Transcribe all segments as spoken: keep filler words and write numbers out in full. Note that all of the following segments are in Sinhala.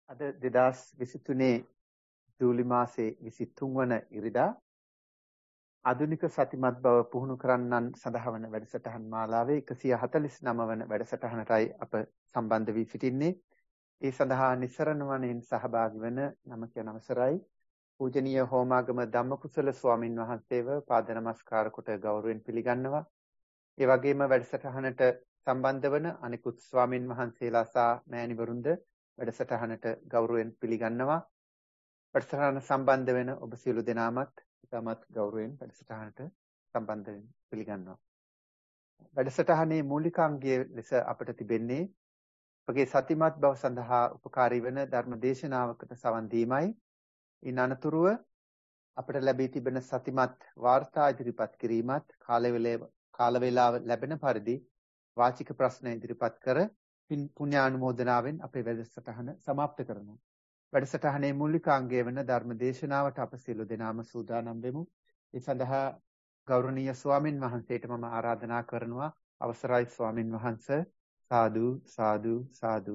අද දෙදහස් විසිතුනේ ජූලි මාසේ විසිතුන් වන ඉරිදා ආධුනික සතිමත් බව පුහුණු කරන්නන් සඳහා වන වැඩසටහන් මාලාවේ එකසිය හතළිස් නවය වන වැඩසටහනටයි අප සම්බන්ධ වී සිටින්නේ. ඒ සඳහා නිස්සරණ වනයෙන් සහභාගී වන නම කියන අවසරයි පූජනීය හෝමාගම ධම්මකුසල ස්වාමින් වහන්සේව පාද නමස්කාර කොට ගෞරවයෙන් පිළිගන්නවා. ඒ වගේම වැඩසටහනට සම්බන්ධ වන අනිකුත් ස්වාමින් වහන්සේලා සහ මෑණිවරුන්ද වැඩසටහනට ගෞරවයෙන් පිළිගන්නවා. වැඩසටහන සම්බන්ධ වෙන ඔබ සියලු දෙනාමත් ඉතාමත් ගෞරවයෙන් වැඩසටහනට සම්බන්ධ වෙන්න පිළිගන්නවා. වැඩසටහනේ මූලිකාංගය ලෙස අපට තිබෙන්නේ අපගේ සතිමත් බව සඳහා උපකාරී වන ධර්ම දේශනාවකට සවන් දීමයි. ඉන් අනතුරුව අපට ලැබී තිබෙන සතිමත් වාර්තා ඉදිරිපත් කිරීමත් කාල වේලාව ලැබෙන පරිදි වාචික ප්‍රශ්න ඉදිරිපත් කර පුණ්‍යානුමෝදනාවෙන් අපේ වැඩසටහන સમાપ્ત කරනවා. වැඩසටහනේ මූලිකාංගය වන ධර්ම දේශනාවට අප සියලු දෙනාම සූදානම් වෙමු. ඒ සඳහා ගෞරවනීය ස්වාමින් වහන්සේට මම ආරාධනා කරනවා. අවසරයි ස්වාමින් වහන්සේ. සාදු සාදු සාදු.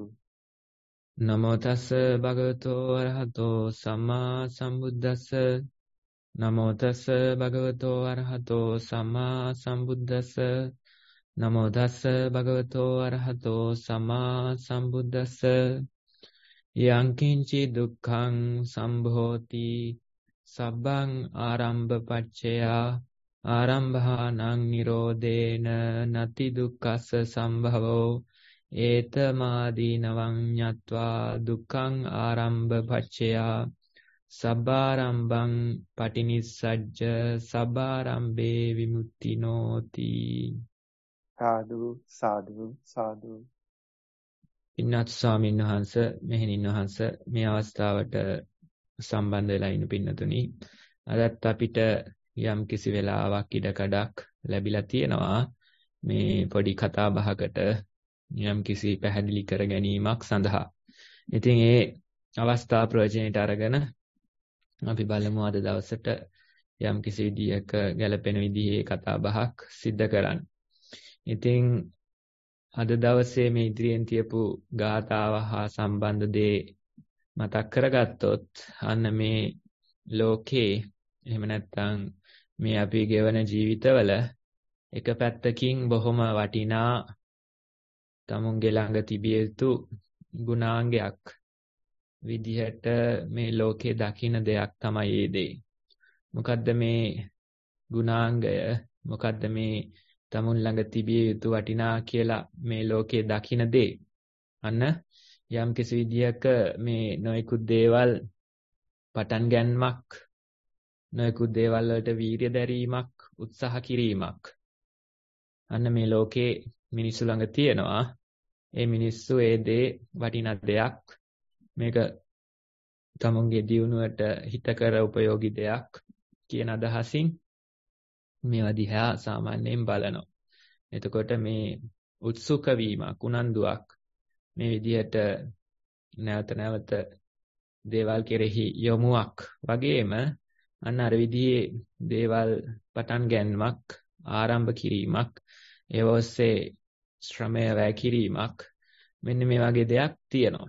නමෝ තස්ස භගවතෝ අරහතෝ සම්මා සම්බුද්දස්ස. නමෝ තස්ස භගවතෝ අරහතෝ සම්මා සම්බුද්දස්ස. නමෝ තස්ස භගවතෝ අරහතෝ සම්මා සම්බුද්දස්ස. යං කිංචි දුක්ඛං සම්භෝති සබ්බං ආරම්භ පච්චයා ආරම්භානං නිරෝධේන නති දුක්ඛස්ස සම්භවෝ ඒතමාදීනවං ඤත්වා දුක්ඛං ආරම්භ පච්චයා සබ්බාරම්භං පටිනිස්සජ්ජ සබ්බාරම්භේ විමුක්තිනෝති. සාදු සාදු සාදු. පින්වත් ස්වාමීන් වහන්සේ, මෙහෙණින් වහන්සේ, මේ අවස්ථාවට සම්බන්ධ වෙලා ඉන්න පින්නතුනි, අදත් අපිට යම් කිසි වෙලාවක් ඉඩකඩක් ලැබිලා තියෙනවා මේ පොඩි කතා බහකට යම් කිසි පැහැදිලි කර ගැනීමක් සඳහා. ඉතින් ඒ අවස්ථා ප්‍රයෝජනයට අරගෙන අපි බලමු අද දවසට යම් කිසි විදියක ගැළපෙන විදිහේ කතා බහක් සිද්ධ කරන්න. ඉතින් අද දවසේ මේ ඉදිරියෙන් තියපු ගාථාව හා සම්බන්ධ දේ මතක් කරගත්තොත් අන්න මේ ලෝකේ එහෙම නැත්නම් මේ අපි ගෙවන ජීවිතවල එක පැත්තකින් බොහොම වටිනා තමුන්ගේ ළඟ තිබිය යුතු ගුණාංගයක් විදිහට මේ ලෝකේ දකින්න දෙයක් තමයි මේ දේ. මොකද්ද මේ ගුණාංගය? මොකද්ද මේ තමුන් ළඟ තිබිය යුතු වටිනා කියලා මේ ලෝකේ දකින්න දේ? අන්න යම් කිසි විදියක මේ නොයෙකුත් දේවල් පටන් ගැනීමක්, නොයෙකුත් දේවල් වලට වීරිය දැරීමක්, උත්සාහ කිරීමක් අන්න මේ ලෝකේ මිනිස්සු ළඟ තියෙනවා. ඒ මිනිස්සු ඒ දේ වටිනා දෙයක්, මේක තමුන්ගේ දියුණුවට හිතකර උපයෝගී දෙයක් කියන අදහසින් මේවා දිහා සාමාන්‍යයෙන් බලනවා. එතකොට මේ උත්සුක වීමක්, උනන්දුවක් මේ විදිහට නැවත නැවත දේවල් කෙරෙහි යොමුවක් වගේම අන්න අර විදිහේ දේවල් පටන් ගැනීමක්, ආරම්භ කිරීමක්, ඒ ඔස්සේ ශ්‍රමය වැය කිරීමක්, මෙන්න මේ වගේ දෙයක් තියෙනවා.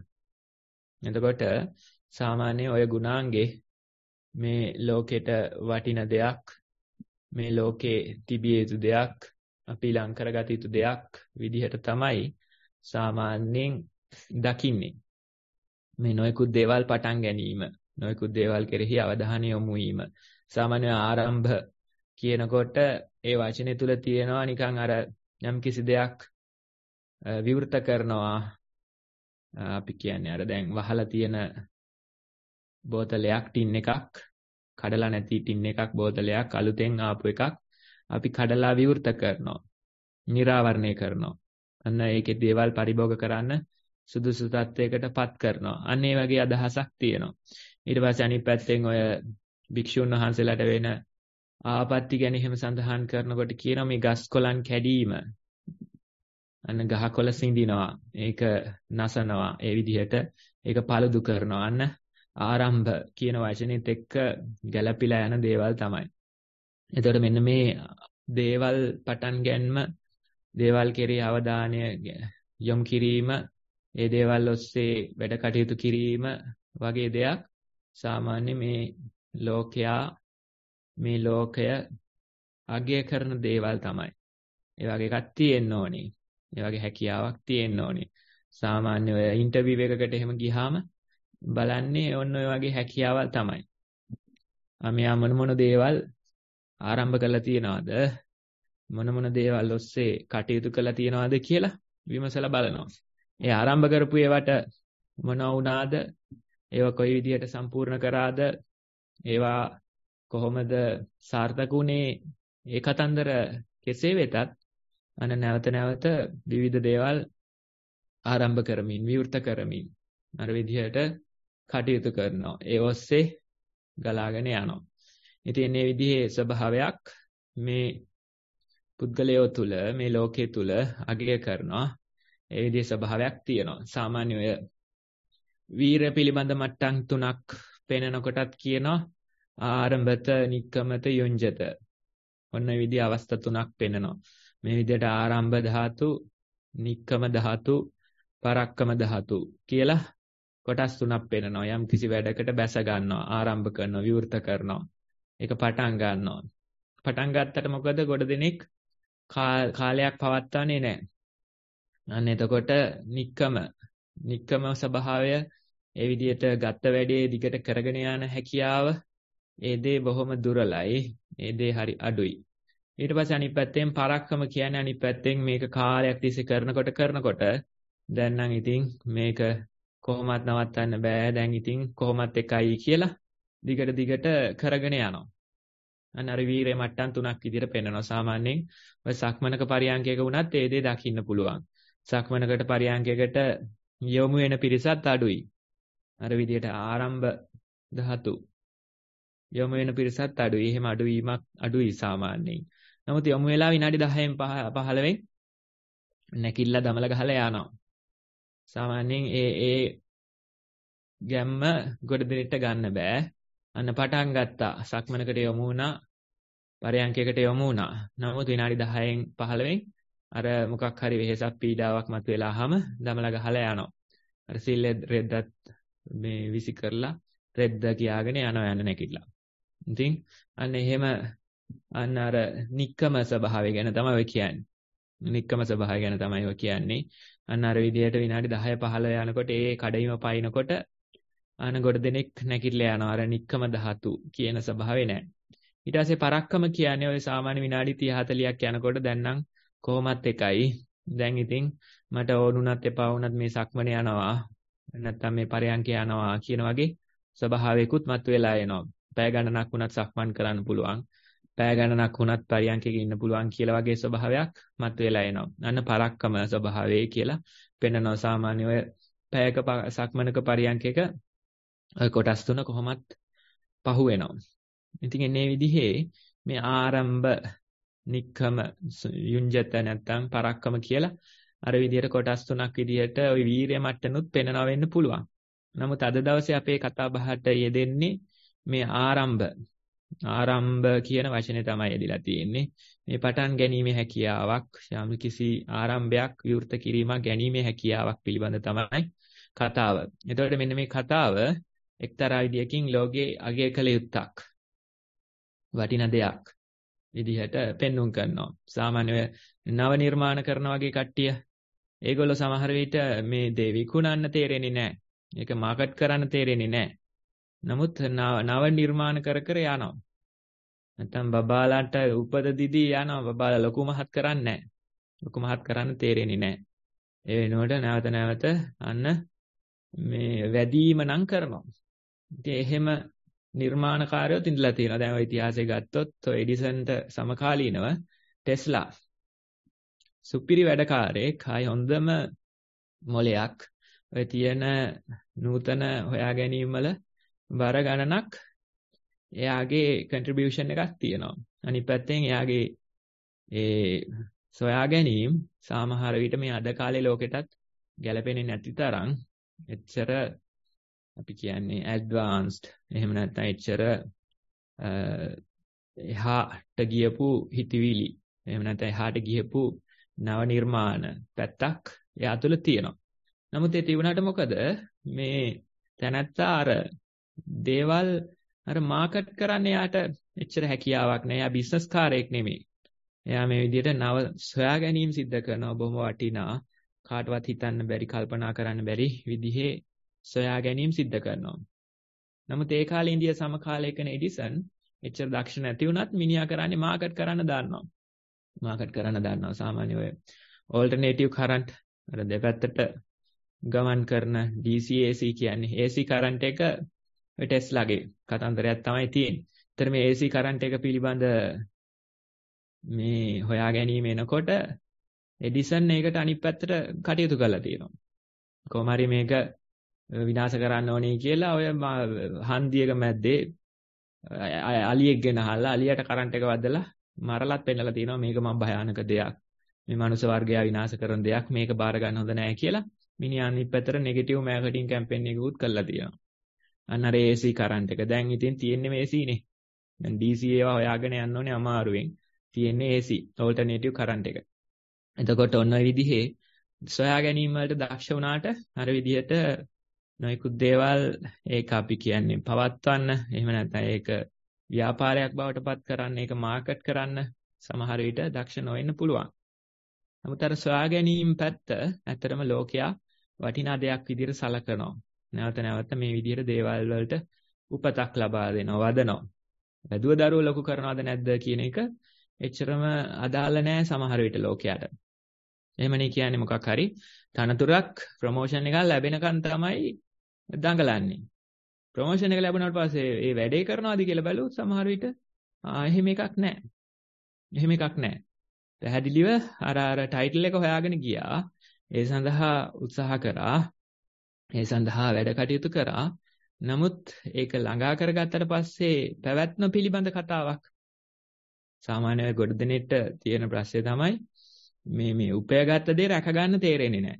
එතකොට සාමාන්‍ය ඔය ගුණාංගේ මේ ලෝකෙට වටින දෙයක්, මේ ලෝකේ තිබිය යුතු දෙයක්, අපි ලං කරගත යුතු දෙයක් විදිහට තමයි සාමාන්‍යයෙන් දකින්නේ. මේ නොයෙකුත් දේවල් පටන් ගැනීම, නොයෙකුත් දේවල් කෙරෙහි අවධානය යොමු වීම. සාමාන්‍ය ආරම්භ කියනකොට ඒ වචනේ තුල තියෙනවා නිකන් අර යම් කිසි දෙයක් විවෘත කරනවා. අපි කියන්නේ අර දැන් වහලා තියෙන බෝතලයක්, ටින් එකක්, කඩලා නැති ටින් එකක්, බෝතලයක් අලුතෙන් ආපු එකක් අපි කඩලා විවෘත කරනවා, නිරාවරණය කරනවා. අන්න ඒකේ දේවල් පරිභෝග කරන්න සුදුසු තත්වයකට පත් කරනවා. අන්න ඒ වගේ අදහසක් තියෙනවා. ඊට පස්සේ අනිත් පැත්තෙන් ඔය භික්ෂුන් වහන්සේලාට වෙන ආපත්‍ති ගැන එහෙම සඳහන් කරනකොට කියනවා මේ ගස් කොළන් කැඩීම. අන්න ගහකොළ සිඳිනවා, ඒක නසනවා, ඒ විදිහට ඒක paludu කරනවා. අන්න ආරම්භ කියන වචනේත් එක්ක ගැළපිලා යන දේවල් තමයි. එතකොට මෙන්න මේ දේවල් පටන් ගැනීම, දේවල් කෙරෙහි අවධානය යොමු කිරීම, ඒ දේවල් ඔස්සේ වැඩ කටයුතු කිරීම වගේ දෙයක් සාමාන්‍ය මේ ලෝකයා මේ ලෝකය අගය කරන දේවල් තමයි. ඒ වගේ එකක් තියෙන්න ඕනේ. ඒ වගේ හැකියාවක් තියෙන්න ඕනේ. සාමාන්‍ය ඔය ඉන්ටර්විව් එකකට එහෙම ගියාම බලන්නේ ඔන්න ඔය වගේ හැකියාවල් තමයි. මෙයා මොන මොන දේවල් ආරම්භ කරලා තියනවද? මොන මොන දේවල් ඔස්සේ කටයුතු කරලා තියනවද කියලා විමසලා බලනවා. ඒ ආරම්භ කරපු ඒවට මොන වුණාද? ඒවා කොයි විදිහට සම්පූර්ණ කරාද? ඒවා කොහොමද සාර්ථක වුණේ? ඒ කතන්දර කෙසේ වෙතත් අන නැවත නැවත විවිධ දේවල් ආරම්භ කරමින් විවෘත කරමින් අර විදිහට කටයුතු කරනවා. ඒ ඔස්සේ ගලාගෙන යනවා. ඉතින් මේ විදිහේ ස්වභාවයක් මේ පුද්ගලයෝ තුල මේ ලෝකයේ තුල අගය කරනවා. ඒ විදිහේ ස්වභාවයක් තියෙනවා. සාමාන්‍ය ඔය වීර පිළිබඳ මට්ටම් තුනක් පෙන්වන කොටත් කියනවා ආරම්භත, නික්කමත, යොංජත. ඔන්න ඒ විදිහේ අවස්ථා තුනක් පෙන්වනවා. මේ විදිහට ආරම්භ ධාතු, නික්කම ධාතු, පරක්කම ධාතු කියලා කොටස් තුනක් පෙන්වනවා. යම් කිසි වැඩකට බැස ගන්නවා, ආරම්භ කරනවා, විවෘත කරනවා. ඒක පටන් ගන්නවා. පටන් ගත්තට මොකද ගොඩ දෙනෙක් කාලයක් පවත්වන්නේ නැහැ. අන්න එතකොට නික්කම නික්කම ස්වභාවය ඒ විදිහට ගත්ත වැඩේ දිගට කරගෙන යන හැකියාව ඒ දේ බොහොම දුරලයි. ඒ දේ හරි අඩුයි. ඊට පස්සේ අනිත් පැත්තෙන් පරක්කම කියන්නේ අනිත් පැත්තෙන් මේක කාලයක් තිස්සේ කරනකොට කරනකොට දැන් නම් ඉතින් මේක කොහොමවත් නවත්තන්න බෑ. දැන් ඉතින් කොහොමත් එකයි කියලා දිගට දිගට කරගෙන යනවා. අන්න අර වීරය මට්ටම් තුනක් විදිහට පෙන්වනවා. සාමාන්‍යයෙන් ඔය සක්මනක පරියන්කයක වුණත් ඒ දේ දකින්න පුළුවන්. සක්මනකට පරියන්කයකට යොමු වෙන පිරිසත් අඩුයි. අර විදිහට ආරම්භ ධාතු යොමු වෙන පිරිසත් අඩුයි. එහෙම අඩුවීමක් අඩුයි සාමාන්‍යයෙන්. නමුත් යොමු වෙලා විනාඩි දහයෙන් පහළවෙන් නැකිල්ල දමල ගහලා යනවා. සාමාන්‍යයෙන් ඒ ඒ ගැම්ම ගොඩ දෙනෙක්ට ගන්න බෑ. අන්න පටන් ගත්තා. සක්මනකට යොමු වුණා. පරයන්කයකට යොමු වුණා. නමුත් විනාඩි දහයෙන් පහළවෙන් අර මොකක් හරි වෙහෙසක් පීඩාවක් මතුවෙලාම දමල ගහලා යනවා. අර සිල් රෙද්දත් මේ විසි කරලා රෙද්ද කියාගෙන යනවා යන නැකිලා. ඉතින් අන්න එහෙම අන්න අර නික්කම ස්වභාවය ගැන තමයි ඔය කියන්නේ. නික්කම ස්වභාවය ගැන තමයි ඔය කියන්නේ. අන්න අර විදිහට විනාඩි දහය පහළ යනකොට ඒ කඩයිම පයින්නකොට අන ගොඩ දෙනෙක් නැකිట్లా යනවා. අර නික්කම ධාතු කියන ස්වභාවය නැහැ. ඊට පස්සේ පරක්කම කියන්නේ ඔය සාමාන්‍ය විනාඩි තිහ හතලියක් යනකොට දැන් නම් කොහොමත් එකයි. දැන් ඉතින් මට ඕනුණත් එපා වුණත් මේ සක්මන යනවා. නැත්තම් මේ පරයන්ක යනවා කියන වගේ ස්වභාවයකුත් මතුවලා එනවා. පැය ගණනක් වුණත් සක්මන් කරන්න පුළුවන්. පැය ගණනක් වුණත් පරයන්කේ ඉන්න පුළුවන් කියලා වගේ ස්වභාවයක් මතුවලා එනවා. අන්න පරක්කම ස්වභාවය කියලා පෙන්වනවා. සාමාන්‍ය ඔය පැයක සක්මනක පරයන්කයක ඔය කොටස් තුන කොහොමත් පහු වෙනවා. ඉතින් එන්නේ විදිහේ මේ ආරම්භ, නික්කම, යුංජත නැත්තම් පරක්කම කියලා අර විදිහට කොටස් තුනක් විදිහට ওই වීරිය මට්ටනුත් පෙන්වනවා වෙන්න පුළුවන්. නමුත් අද දවසේ අපේ කතා බහට යෙදෙන්නේ මේ ආරම්භ ආරම්භ කියන වචනේ තමයි එදිලා තියෙන්නේ. මේ පටන් ගැනීමේ හැකියාවක්, යම් කිසි ආරම්භයක් විවෘත කිරීමක් ගැනීමේ හැකියාවක් පිළිබඳ තමයි කතාව. එතකොට මෙන්න මේ කතාව එක්තරා විදියකින් ලෝකයේ අගය කළ යුත්තක්, වටින දෙයක් විදිහට පෙන්වුම් කරනවා. සාමාන්‍ය නව නිර්මාණ කරන වගේ කට්ටිය ඒගොල්ලෝ සමහර විට මේ දේ විකුණන්න තේරෙන්නේ නැහැ. ඒක මාකට් කරන්න තේරෙන්නේ නැහැ. නමුත් නව නිර්මාණ කර කර යනවා. නැත්තම් බබාලාට උපද දිදී යනවා. බබාලා ලොකු මහත් කරන්නේ නැහැ. ලොකු මහත් කරන්න තේරෙන්නේ නැහැ. ඒ වෙනුවට නැවත නැවත අන්න මේ වැඩිම නම් කරනවා. ඉතින් එහෙම නිර්මාණකාරයෝ ඉඳලා තියෙනවා. දැන් ඔය ඉතිහාසය ගත්තොත් ඔය එඩිසන්ට සමකාලීනව ටෙස්ලා සුපිරි වැඩකාරයෙක්, ආයි හොඳම මොලයක් ඔය තියෙන නූතන හොයා ගැනීම වල බර ගණනක් එයාගේ contribution එකක් තියෙනවා. අනිත් පැත්තෙන් එයාගේ ඒ සොයා ගැනීම සමහර විට මේ අද කාලේ ලෝකෙටත් ගැලපෙන්නේ නැති තරම් එච්චර අපි කියන්නේ ඇඩ්වාන්ස්ඩ්, එහෙම නැත්නම් එච්චර එහාට ගියපු හිතවිලි, එහෙම නැත්නම් එහාට ගියපු නව නිර්මාණ පැත්තක් එයා තුළ තියෙනවා. නමුත් ඒ තිබුණාට මොකද මේ තැනැත්තා අර දේවල් අර මාකට් කරන්න යාට එච්චර හැකියාවක් නෑ. එයා බිස්නස් කාරයෙක් නෙමෙයි. එයා මේ විදිහට නව සොයා ගැනීම සිද්ධ කරනවා. බොහොම වටිනා කාටවත් හිතන්න බැරි කල්පනා කරන්න බැරි විදිහේ සොයා ගැනීම සිද්ධ කරනවා. නමුත් ඒ කාලේ ඉන්දියා සමකාලයක නේ එඩිසන් එච්චර දක්ෂ නැති වුණත් මිනිහා කරන්නේ මාකට් කරන්න දාන්නවා. මාකට් කරන්න දාන්නවා. සාමාන්‍ය ඔය ඕල්ටර්නේටිව් කරන්ට් අර දෙපැත්තට ගමන් කරන ඩී සී ඒ සී කියන්නේ ඒ සී කරන්ට් එක ඔය ටෙස්ලාගේ කතන්දරයක් තමයි තියෙන්නේ. ඒතර මේ ඒ සී කරන්ට් එක පිළිබඳ මේ හොයා ගැනීම එනකොට එඩිසන් ඒකට අනිත් පැත්තට කටයුතු කරලා තියෙනවා. කොහොම හරි මේක විනාශ කරන්න ඕනේ කියලා ඔය හන්දියක මැද්දේ අලියෙක් ගෙනහල්ලා අලියට කරන්ට් එක වදලා මරලත් පෙන්නලා තියෙනවා මේක මම භයානක දෙයක්. මේ මනුස්ස වර්ගය විනාශ කරන දෙයක්. මේක බාර ගන්න හොඳ නැහැ කියලා මිනිහා අනිත් පැත්තට නෙගටිව් මාකටිං කැම්පේන් එකකුත් කරලා තියෙනවා. අන්න අර ඒ සී කරන්ට් එක. දැන් ඉතින් තියෙන්නේ මේ ඒ සී නේ. දැන් ඩී සී ඒවා හොයාගෙන යන්න ඕනේ අමාරුවෙන්. තියෙන්නේ ඒ සී ඕල්ටර්නේටිව් කරන්ට් එක. එතකොට ඔන්න ඔය විදිහේ සොයා ගැනීම වලට දක්ෂ වුණාට අර විදිහට නොයෙකුත් දේවල් ඒක අපි කියන්නේ පවත්වන්න එහෙම නැත්නම් ඒක ව්‍යාපාරයක් බවට පත් කරන්න ඒක මාකට් කරන්න සමහර විට දක්ෂ නොවෙන්න පුළුවන්. නමුත් අර සොයා ගැනීම පැත්ත ඇත්තටම ලෝකයා වටිනා දෙයක් විදිහට සලකනවා. නැවත නැවත මේ විදිහට දේවල් වලට උපතක් ලබා දෙනවා වදනවා. වැදුව දරුවෝ ලොකු කරනවද නැද්ද කියන එක එච්චරම අදාළ නැහැ සමහර විට ලෝකයට. එහෙමනේ කියන්නේ මොකක් හරි තනතුරක් ප්‍රොමෝෂන් එකක් ලැබෙනකන් තමයි දඟලන්නේ. ප්‍රොමෝෂන් එක ලැබුණාට පස්සේ ඒ වැඩේ කරනවාද කියලා බැලුවොත් සමහර විට ආ එහෙම එකක් නැහැ. එහෙම එකක් නැහැ. පැහැදිලිව අර අර ටයිටල් එක හොයාගෙන ගියා. ඒ සඳහා උත්සාහ කරා. ඒ සඳහා වැඩ කටයුතු කරා. නමුත් ඒක ළඟා කරගත්තට පස්සේ පැවැත්ම පිළිබඳ කතාවක්. සාමාන්‍යයෙන් ගොඩ දෙනෙට තියෙන ප්‍රශ්නේ තමයි මේ මේ උපයාගත්ත දේ රැක ගන්න තේරෙන්නේ නැහැ.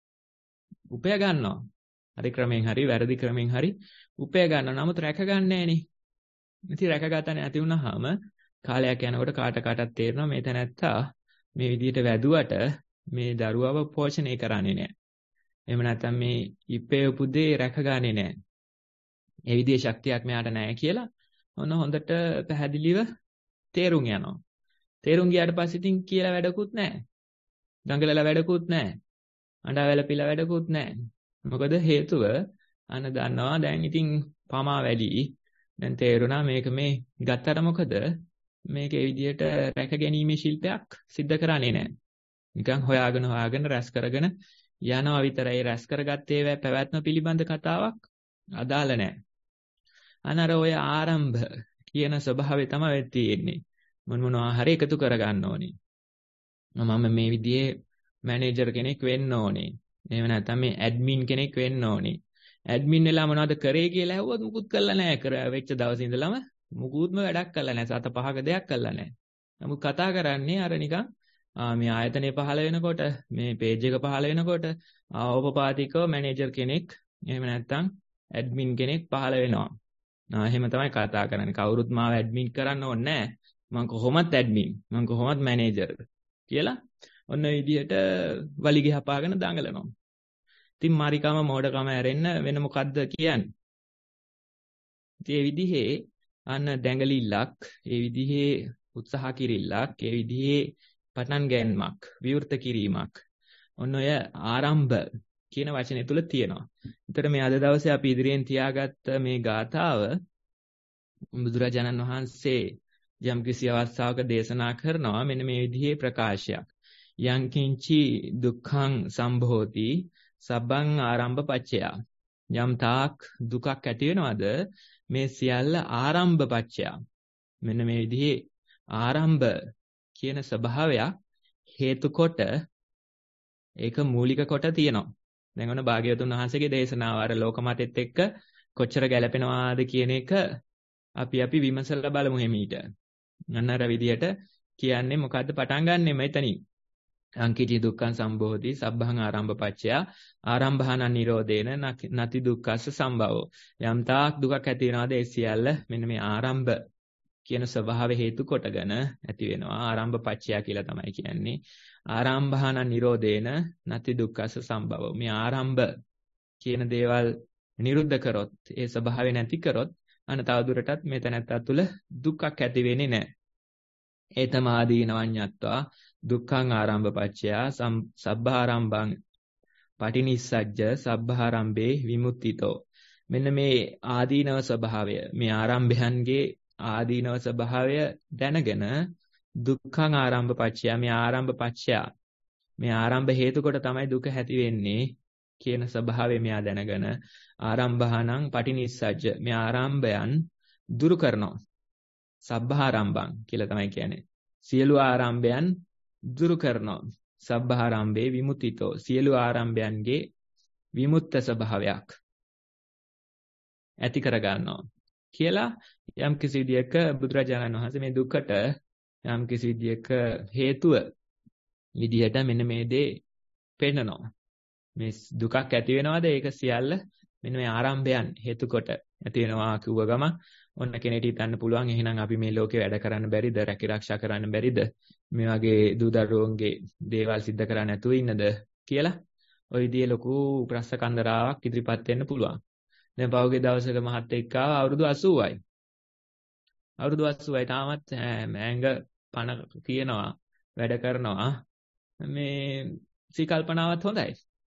උපය ගන්නවා. හරි ක්‍රමෙන් හරි වැරදි ක්‍රමෙන් හරි උපය ගන්නවා. නමුත් රැක ගන්න නැහනේ. ඉතින් රැකගත නැති වුනහම කාලයක් යනකොට කාට කාටත් තේරෙනවා මේ තැනැත්තා මේ විදිහට වැදුවට මේ දරුවව පෝෂණය කරන්නේ නැහැ. එහෙම නැත්නම් මේ ඉපේ උපුදේ රැකගන්නේ නැහැ. ඒ විදිහේ ශක්තියක් මෙයාට නැහැ කියලා ඔන්න හොඳට පැහැදිලිව තේරුම් යනවා. තේරුම් ගියාට පස්සේ ඉතින් කියලා වැඩකුත් නැහැ. දඟලලා වැඩකුත් නැහැ. අඬා වැළපිලා වැඩකුත් නැහැ. මොකද හේතුව අන්න දන්නවා දැන් ඉතින් පමා වැඩි. දැන් තේරුණා මේක මේ ගත්තට මොකද මේක ඒ විදිහට රැකගැනීමේ ශිල්පයක් සිද්ධ කරන්නේ නැහැ. නිකන් හොයාගෙන හොයාගෙන රැස් කරගෙන යනවා විතරයි. රැස් කරගත්තේ පැවැත්ම පිළිබඳ කතාවක් අදාළ නැහැ. අනර ඔය ආරම්භ කියන ස්වභාවය තමයි තියෙන්නේ. මොන මොනවා හරි එකතු කරගන්න ඕනේ. මම මේ විදිහේ මැනේජර් කෙනෙක් වෙන්න ඕනේ. එහෙම නැත්නම් මේ ඇඩ්මින් කෙනෙක් වෙන්න ඕනේ. ඇඩ්මින් වෙලා මොනවද කරේ කියලා ඇහුවොත් මුකුත් කරලා නැහැ. කර වෙච්ච දවසේ ඉඳලම මුකුත්ම වැඩක් කරලා නැහැ. සත පහක දෙයක් කරලා නැහැ. නමුත් කතා කරන්නේ අර නිකන් මේ ආයතනය පහළ වෙනකොට මේ පේජ් එක පහළ වෙනකොට ඕපපාතිකව මැනේජර් කෙනෙක් එහෙම නැත්නම් ඇඩ්මින් කෙනෙක් පහළ වෙනවා. ආ එහෙම තමයි කතා කරන්නේ. කවුරුත් මාව ඇඩ්මින් කරන්න ඕනේ නැහැ. මම කොහොමත් ඇඩ්මින් මම කොහොමත් මැනේජර් කියලා ඔන්න ඔය විදිහට වලිගේ හපාගෙන දඟලනවා. ඉතින් මාරිකම මෝඩකම ඇරෙන්න වෙන මොකද්ද කියන්නේ? ඉතින් මේ විදිහේ අන්න දැඟලිල්ලක්, ඒ විදිහේ උත්සාහ කිරිල්ලක්, ඒ විදිහේ පටන් ගැනීමක්, විවෘත කිරීමක් ඔන්න ඔය ආරම්භ කියන වචනේ තුල තියෙනවා. ඒතර මේ අද දවසේ අපි ඉදිරියෙන් තියාගත්ත මේ ගාථාව බුදුරජාණන් වහන්සේ යම් කිසි අවස්ථාවක දේශනා කරනවා මෙන්න මේ විදිහේ ප්‍රකාශයක්. යං කිංචි දුක්ඛං සම්භෝති සබ්බං ආරම්භ පච්චයා. යම් තාක් දුකක් ඇති වෙනවද මේ සියල්ල ආරම්භ පච්චයා. මෙන්න මේ විදිහේ ආරම්භ කියන ස්වභාවයක් හේතු කොට ඒක මූලික කොට තියෙනවා. දැන් ඔන්න භාග්‍යවතුන් වහන්සේගේ දේශනාව අර ලෝකමතෙත් එක්ක කොච්චර ගැලපෙනවාද කියන එක අපි අපි විමසලා බලමු හිමීට. අන්න අර විදියට කියන්නේ මොකද්ද පටන් ගන්නෙ මෙතනින්. අංකිටි දුක්ඛං සම්භෝධි සබ්බං ආරම්භ පච්චයා ආරම්භහන නිරෝධේන නති දුක්ඛස්ස සම්භවෝ. යම් තාක් දුකක් ඇති වෙනවාද ඒ සියල්ල මෙන්න මේ ආරම්භ කියන ස්වභාව හේතු කොටගෙන ඇති වෙනවා. ආරම්භ පච්චයා කියලා තමයි කියන්නේ. ආරම්භාන නිරෝධේන නැති දුක්ඛස සම්භව. මේ ආරම්භ කියන දේවල් නිරුද්ධ කරොත්, ඒ ස්වභාවය නැති කරොත් අන්න තවදුරටත් මේ තැනත්තා තුළ දුක්ඛක් ඇති වෙන්නේ නැහැ. ඒ තමාදීනවඤ්ඤත්වා දුක්ඛං ආරම්භපච්චයා සබ්බාරම්භං පටිනිස්සජ්ජ සබ්බාරම්භේ විමුක්තිතෝ. මෙන්න මේ ආදීනව ස්වභාවය, මේ ආරම්භයන්ගේ ආදීනව ස්වභාවය දැනගෙන දුක්ඛං ආරම්භපච්චයා, මේ ආරම්භපච්චයා, මේ ආරම්භ හේතු කොට තමයි දුක ඇති වෙන්නේ කියන ස්වභාවය මෙයා දැනගෙන ආරම්භහණං පටිනිස්සජ්ජ, මේ ආරම්භයන් දුරු කරනවා. සබ්බාරම්භං කියලා තමයි කියන්නේ. සියලු ආරම්භයන් දුරු කරනවා. සබ්බාරම්භේ විමුක්තිතෝ, සියලු ආරම්භයන්ගේ විමුක්ත ස්වභාවයක් ඇති කර ගන්නවා කියලා යම් කිසි විදියක බුදුරජාණන් වහන්සේ මේ දුකට යම් කිසි විදියක හේතුව විදියට මෙන්න මේ දේ පෙන්නනවා. මේ දුකක් ඇති වෙනවද? ඒක සියල්ල මෙන්න මේ ආරම්භයන් හේතු කොට ඇති වෙනවා කිව්ව ගම ඔන්න කෙනෙක්ට හිතන්න පුළුවන් එහෙනම් අපි මේ ලෝකේ වැඩ කරන්න බැරිද? රැකී ආරක්ෂා කරන්න බැරිද? මේ වගේ දූ දරුවන්ගේ දේවල් සිද්ධ කරන්න නැතුව ඉන්නද කියලා ওই විදිහේ ලොකු ප්‍රශ්න කන්දරාවක් ඉදිරිපත් වෙන්න පුළුවන්. දැන් පහුගිය දවසක මහත්තයෙක් ආවා අවුරුදු අසූවයි. අවුරුදු අසූවයි තාමත් ඇඟ පණ කියනවා, වැඩ කරනවා. මේ සීකල්පනාවත් හොඳයි.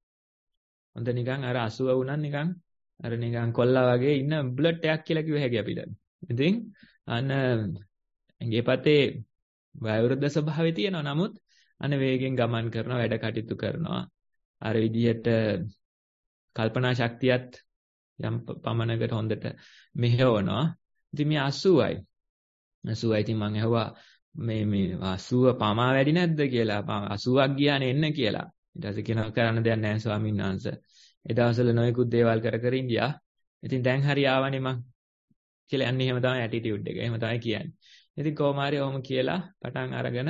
හොඳ නිකන් අර අසූව වුණා නිකන් අර නිකන් කොල්ලා වගේ ඉන්න බුලට් එකක් කියලා කිව්ව හැකියි අපිට. ඉතින් අන්න ඇඟේ පතේ වයෝවෘද්ධ ස්වභාවය තියෙනවා. නමුත් අන්න වේගෙන් ගමන් කරනවා, වැඩ කටයුතු කරනවා. අර විදිහට කල්පනා ශක්තියත් යම් පමණකට හොඳට මෙහෙවනවා. ඉතින් මේ අසූවයි. අසූවයි ඉතින් මම ඇහුවා මේ මේ අසූව පමා වැඩි නැද්ද කියලා. අසූවක් ගියානේ එන්න කියලා. ඊට පස්සේ කියනවා කරන්න දෙයක් නැහැ ස්වාමීන් වහන්සේ. ඒ දවස්වල නොයෙකුත් දේවල් කර කර ඉඳියා. ඉතින් දැන් හරි ආවනේ මං කියලා යන්නේ එහෙම තමයි ඇටිටියුඩ් එක. එහෙම තමයි කියන්නේ. ඉතින් කොහොම හරි ඔහොම කියලා පටන් අරගෙන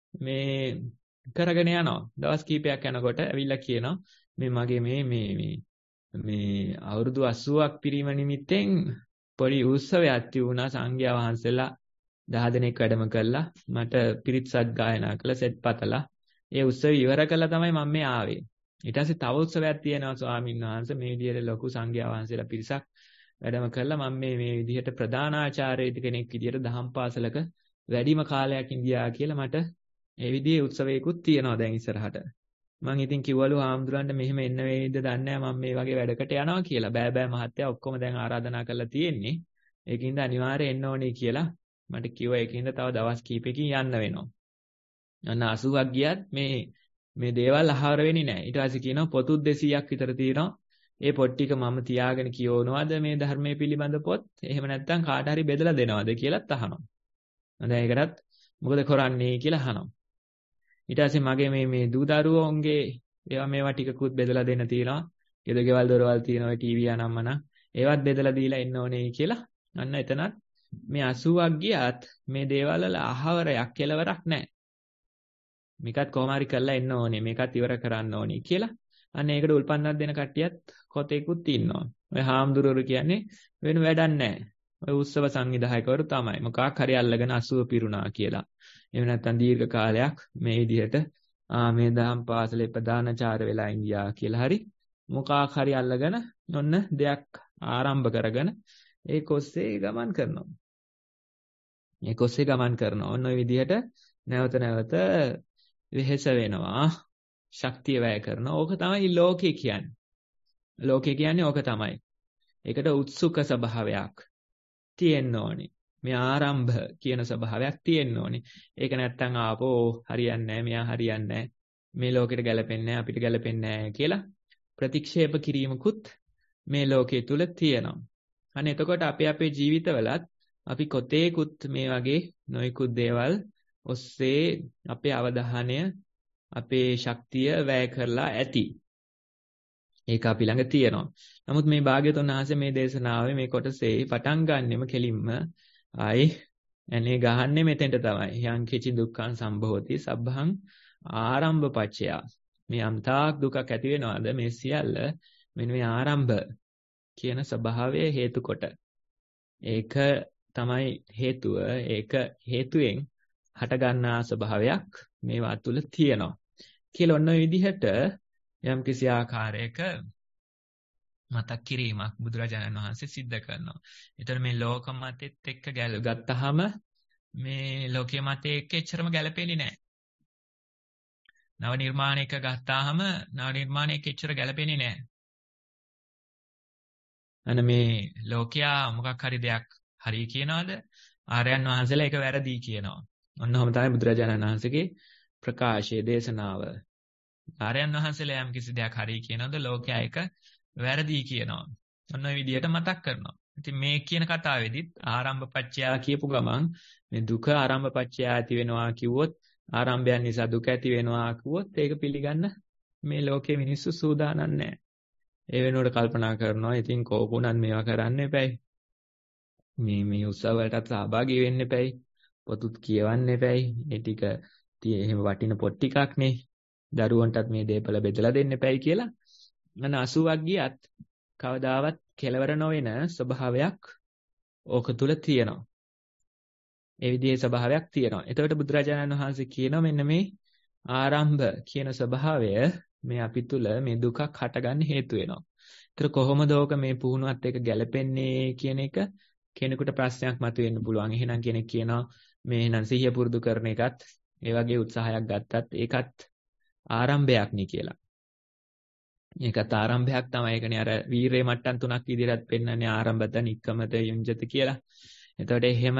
මේ කරගෙන යනවා. දවස් කිහිපයක් යනකොට ඇවිල්ලා කියනවා මේ මගේ මේ මේ මේ මේ අවුරුදු අසූවක් පිරීම නිමිත්තෙන් පොඩි උත්සවයක් තියුණා. සංඝයා වහන්සේලා දහ දෙනෙක් වැඩම කළා. මට පිරිත් සත් ගායනා කළා, සෙත් පතලා. ඒ උත්සවය ඉවර කළා තමයි මම මේ ආවේ. ඊට පස්සේ තව උත්සවයක් තියෙනවා ස්වාමීන් වහන්සේ. මේ විදිහට ලොකු සංඝයා වහන්සේලා පිරිසක් වැඩම කළා. මම මේ මේ විදිහට ප්‍රධානාචාර්ය කෙනෙක් විදිහට දහම් පාසලක වැඩිම කාලයක් ඉඳියා කියලා මට ඒ විදිහේ උත්සවයකුත් තියෙනවා දැන් ඉස්සරහට. මම ඉතින් කිව්වලු ආම්දුරන්ට මෙහෙම එන්න වෙයිද දන්නේ නැහැ. මම මේ වගේ වැඩකට යනවා කියලා. බෑ බෑ මහත්තයා ඔක්කොම දැන් ආරාධනා කරලා තියෙන්නේ. ඒකින්ද අනිවාර්යයෙන් එන්න ඕනේ කියලා මට කිව්වා. ඒකින්ද තව දවස් කිහිපයකින් යන්න වෙනවා. අන්න අසූවක් ගියත් මේ මේ දේවල් අහවර වෙන්නේ නැහැ. ඊට පස්සේ කියනවා පොතුත් දෙසීයක් විතර තියෙනවා. ඒ පොත් ටික මම තියාගෙන කියවනවාද මේ ධර්මයේ පිළිබඳ පොත්? එහෙම නැත්නම් කාට හරි බෙදලා දෙනවද කියලාත් අහනවා. දැන් ඒකටත් මොකද කරන්නේ කියලා අහනවා. ඊට පස්සේ මගේ මේ මේ දූ දරුවෝන්ගේ ඒවා මේවා ටිකකුත් බෙදලා දෙන්න තියෙනවා. ගෙදර ගෙවල් දොරවල් තියෙනවා, ටීවී අනම්මන. ඒවත් බෙදලා දීලා ඉන්න ඕනේ කියලා. අන්න එතනත් මේ අසූවක් ගියත් මේ දේවල් වල අහවරයක් කෙලවරක් නැහැ. මේකත් කොහොම හරි කරලා එන්න ඕනේ. මේකත් ඉවර කරන්න ඕනේ කියලා. අන්න ඒකට උල්පන්නක් දෙන කට්ටියත් කොතේකුත් ඉන්නවා. ඔය හාමුදුරුවෝ කියන්නේ වෙන වැඩක් නැහැ. ඔය උත්සව සංවිධායකවරු තමයි. මොකක් හරි අල්ලගෙන අසූව පිරුණා කියලා. එහෙම නැත්නම් දීර්ඝ කාලයක් මේ විදිහට ආ මේ දහම් පාසලේ ප්‍රධානාචාර්ය වෙලා ඉන්දියා කියලා හරි මොකක් හරි අල්ලගෙන ඔන්න දෙයක් ආරම්භ කරගෙන ඒ කොස්සේ ගමන් කරනවා. මේ කොස්සේ ගමන් කරනවා. ඔන්න ඔය විදිහට නැවත නැවත වෙහෙස වෙනවා. ශක්තිය වැය කරනවා. ඕක තමයි ලෝකේ කියන්නේ. ලෝකේ කියන්නේ ඕක තමයි. ඒකට උත්සුක ස්වභාවයක් තියෙන්න ඕනේ. මේ ආරම්භ කියන ස්වභාවයක් තියෙන්න ඕනේ. ඒක නැත්තම් ආපෝ හරියන්නේ නැහැ, මෙයා හරියන්නේ නැහැ. මේ ලෝකෙට ගැලපෙන්නේ නැහැ, අපිට ගැලපෙන්නේ නැහැ කියලා ප්‍රතික්ෂේප කිරීමකුත් මේ ලෝකයේ තුල තියෙනවා. අනේ එතකොට අපි අපේ ජීවිතවලත් අපි කොතේකුත් මේ වගේ නොයෙකුත් දේවල් ඔස්සේ අපේ අවධානය අපේ ශක්තිය වැය කරලා ඇති. ඒක අපි ළඟ තියෙනවා. නමුත් මේ භාග්‍යවතුන් වහන්සේ මේ දේශනාවේ මේ කොටසේ පටන් ගන්නෙම කෙලින්ම ආයි එනේ ගහන්නේ මෙතෙන්ට තමයි. යං කිචි දුක්ඛං සම්භවති සබ්බං ආරම්භපච්චය. මේ අම්තාක් දුකක් ඇති වෙනවද මේ සියල්ල මෙන්න මේ ආරම්භ කියන ස්වභාවය හේතු කොට. ඒක තමයි හේතුව. ඒක හේතුවෙන් හටගන්නා ස්වභාවයක් මේවා තුල තියෙනවා. කියලා ඔන්න ඔය විදිහට යම් කිසි ආකාරයක මතක් කිරීමක් බුදුරජාණන් වහන්සේ සිද්ධ කරනවා. ඒතර මේ ලෝක මතෙත් එක්ක ගත්තහම මේ ලෝකීය මතේ එක්ක එච්චරම ගැලපෙන්නේ නැහැ. නව නිර්මාණයක ගත්තාම නව නිර්මාණයක එච්චර ගැලපෙන්නේ නැහැ. අන්න මේ ලෝකයා මොකක් හරි දෙයක් හරි කියනවාද? ආර්යයන් වහන්සේලා ඒක වැරදි කියනවා. ඔන්නෝම තමයි බුදුරජාණන් වහන්සේගේ ප්‍රකාශයේ දේශනාව. ආර්යයන් වහන්සේලා යම් කිසි දෙයක් හරි කියනවාද? ලෝකයා ඒක වැරදි කියනවා. ඔන්න ඔය විදිහට මතක් කරනවා. ඉතින් මේ කියන කතාවේදීත් ආරම්භ පච්චයා කියපු ගමන් මේ දුක ආරම්භ පච්චයා ඇති වෙනවා කිව්වොත් ආරම්භයන් නිසා දුක ඇති වෙනවා කිව්වොත් ඒක පිළිගන්න මේ ලෝකේ මිනිස්සු සූදානම් නැහැ. ඒ වෙනුවට කල්පනා කරනවා ඉතින් කෝකුණත් මේවා කරන්න එපැයි. මේ මේ උත්සව වලටත් සහභාගී වෙන්න එපැයි. පොතුත් කියවන්න එපැයි. ඒ ටික එහෙම වටින පොත් ටිකක් නේ. දරුවන්ටත් මේ දේපල බෙදලා දෙන්න එපැයි කියලා අන අසුවක් ගියත් කවදාවත් කෙලවර නොවන ස්වභාවයක් ඕක තුල තියෙනවා. ඒ විදිහේ ස්වභාවයක් තියෙනවා. එතකොට බුදුරජාණන් වහන්සේ කියනවා මෙන්න මේ ආරම්භ කියන ස්වභාවය මේ අපි තුල මේ දුකක් හටගන්න හේතු වෙනවා. ඒතර කොහොමද ඕක මේ පුහුණුවත් එක්ක ගැලපෙන්නේ කියන එක කෙනෙකුට ප්‍රශ්නයක් මතුවෙන්න පුළුවන්. එහෙනම් කෙනෙක් කියනවා මේ එහෙනම් සිහිය පුරුදු කරන එකත් ඒ වගේ උත්සාහයක් ගත්තත් ඒකත් ආරම්භයක් නේ කියලා. ඒකත් ආරම්භයක් තමයි. ඒකනේ අර වීරේ මට්ටම් තුනක් විදිහට පෙන්වන්නේ ආරම්භත, නික්කමත, යුංජත කියලා. එතකොට එහෙම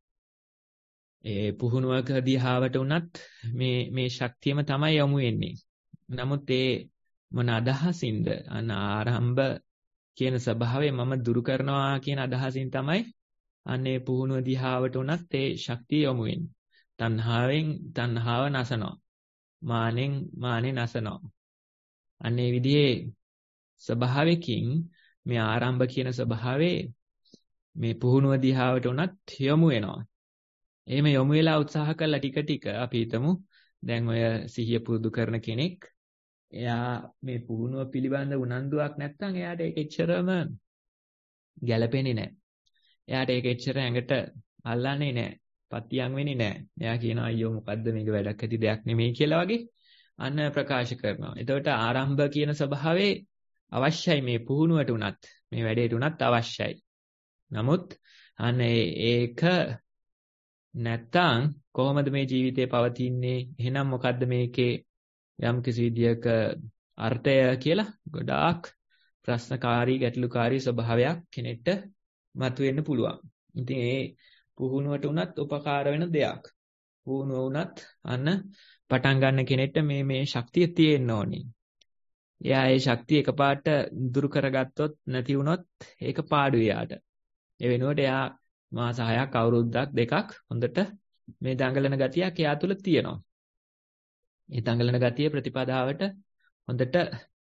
ඒ පුහුණුවක දිහාවට උනත් මේ මේ ශක්තියම තමයි යොමු වෙන්නේ. නමුත් ඒ මොන අදහසින්ද අන ආරම්භ කියන ස්වභාවය මම දුරු කරනවා කියන අදහසින් තමයි අනේ පුහුණුව දිහාවට උනත් ඒ ශක්තිය යොමු වෙන්නේ. තණ්හාවෙන් තණ්හාව නැසනවා. මානෙන් මානෙ නැසනවා. අන්නේ විදිහේ ස්වභාවයකින් මේ ආරම්භ කියන ස්වභාවයේ මේ පුහුණුව දිහාවට උනත් යොමු වෙනවා. එහෙම යොමු වෙලා උත්සාහ කළා ටික ටික අපි හිතමු දැන් ඔය සිහිය පුරුදු කරන කෙනෙක් එයා මේ පුහුණුව පිළිබඳ උනන්දුවක් නැත්නම් එයාට ඒක එච්චරම ගැළපෙන්නේ නැහැ. එයාට ඒක එච්චර ඇඟට අල්ලන්නේ නැහැ. පතියම් වෙන්නේ නැහැ. එයා කියනවා අයියෝ මොකද්ද මේක වැඩක් ඇති දෙයක් නෙමෙයි කියලා වගේ අන්න ප්‍රකාශ කරනවා. එතකොට ආරම්භ කියන ස්වභාවයේ අවශ්‍යයි මේ පුහුණුවට උනත් මේ වැඩේට උනත් අවශ්‍යයි. නමුත් අන්න ඒක නැත්තම් කොහොමද මේ ජීවිතේ පවතින්නේ? එහෙනම් මොකද්ද මේකේ යම් කිසි විදියක අර්ථය කියලා ගොඩාක් ප්‍රශ්නකාරී ගැටලුකාරී ස්වභාවයක් කෙනෙක්ට මතුවෙන්න පුළුවන්. ඉතින් ඒ පුහුණුවට උනත් උපකාර වෙන දෙයක්. පුහුණුව උනත් අන්න පටන් ගන්න කෙනෙක්ට මේ මේ ශක්තිය තියෙන්න ඕනේ. එයා ඒ ශක්තිය එකපාරට දුරු කරගත්තොත් නැති වුණොත් ඒක පාඩුයි යාට. ඒ වෙනුවට එයා මාස හයක් අවුරුද්දක් දෙකක් හොඳට මේ දඟලන ගතියක් එයා තුළ තියෙනවා. ඒ දඟලන ගතිය ප්‍රතිපදාවට හොඳට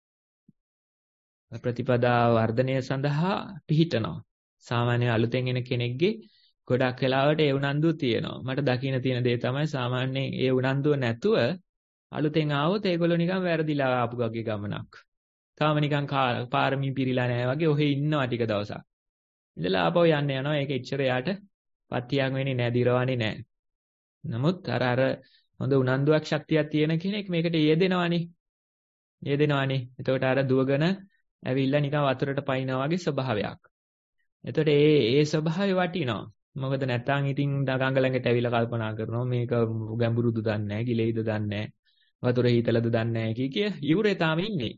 ප්‍රතිපදා වර්ධනය සඳහා පිහිටනවා. සාමාන්‍ය අලුතෙන් එන කෙනෙක්ගේ ගොඩක් වෙලාවට ඒ උනන්දුව තියෙනවා. මට දකින්න තියෙන දේ තමයි සාමාන්‍යයෙන් ඒ උනන්දුව නැතුව අලුතෙන් ආවොත් ඒගොල්ලෝ නිකන් වැරදිලා ආපු ගගේ ගමනක්. තාම නිකන් පාරමී පිරීලා නැහැ වගේ ඔහෙ ඉන්නවා ටික දවසක්. ඉඳලා ආපහු යන්න යනවා. ඒක එච්චර යාට පත්‍යක් වෙන්නේ නැහැ, දිරවන්නේ නැහැ. නමුත් අර අර හොඳ උනන්දුවක් ශක්තියක් තියෙන කෙනෙක් මේකට යෙදෙනවානේ. යෙදෙනවානේ. එතකොට අර දුවගෙන ඇවිල්ලා නිකන් වතුරට පයින්නා වගේ ස්වභාවයක්. එතකොට ඒ ඒ ස්වභාවය වටිනවා. මොකද නැත්තම් ඉතින් ගඟ ළඟට ඇවිල්ලා කල්පනා කරනවා මේක ගැඹුරුද දන්නේ නැහැ, ගිලෙයිද දන්නේ නැහැ, වතුර හීතලද දන්නේ නැහැ කිය කිය ඉවුරේ තාම ඉන්නේ.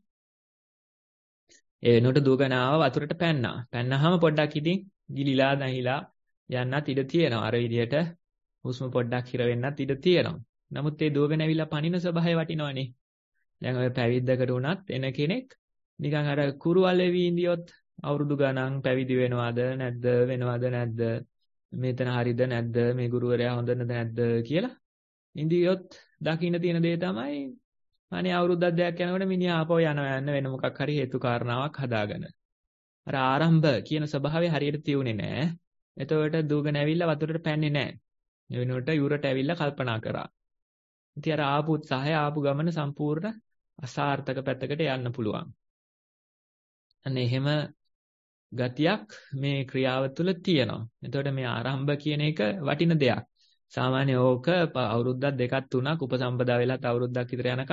ඒ වෙනකොට දුවගෙන ආව වතුරට පැන්නා. පැන්නාම පොඩ්ඩක් ඉතින් ගිලිලා නැහිලා යන්නත් ඉඩ තියෙනවා. අර විදියට හුස්ම පොඩ්ඩක් හිර වෙන්නත් ඉඩ තියෙනවා. නමුත් ඒ දුවගෙන ඇවිල්ලා පනින ස්වභාවය වටිනවනේ. දැන් ඔය පැවිද්දකට උනත් එන කෙනෙක් නිකන් අර කුරුවල් වෙවි ඉඳියොත් අවුරුදු ගණන් පැවිදි වෙනවද නැද්ද වෙනවද නැද්ද මෙතන හරිද නැද්ද මේ ගුරුවරයා හොඳ නැද්ද කියලා ඉඳියොත් දකින්න තියෙන දේ තමයි අනේ අවුරුද්දක් දෙකක් යනකොට මිනිහා ආපහු යනවා යන්න වෙන මොකක් හරි හේතු කාරණාවක් හදාගෙන. අර ආරම්භ කියන ස්වභාවය හරියට තියුනේ නැහැ. එතකොට දුවගෙන ඇවිල්ලා වතුරට පැන්නේ නැහැ. ඒ වෙනුවට යුරට ඇවිල්ලා කල්පනා කරා. ඉතින් අර ආපු උත්සාහය ආපු ගමන සම්පූර්ණ අසාර්ථක පැත්තකට යන්න පුළුවන්. අනේ එහෙම ගතියක් මේ ක්‍රියාව තුළ තියෙනවා. එතකොට මේ ආරම්භ කියන එක වටින දෙයක්. සාමාන්‍ය ඕක අවුරුද්දක් දෙකක් තුනක් උපසම්පදා වෙලත් අවුරුද්දක් විතර යනකම්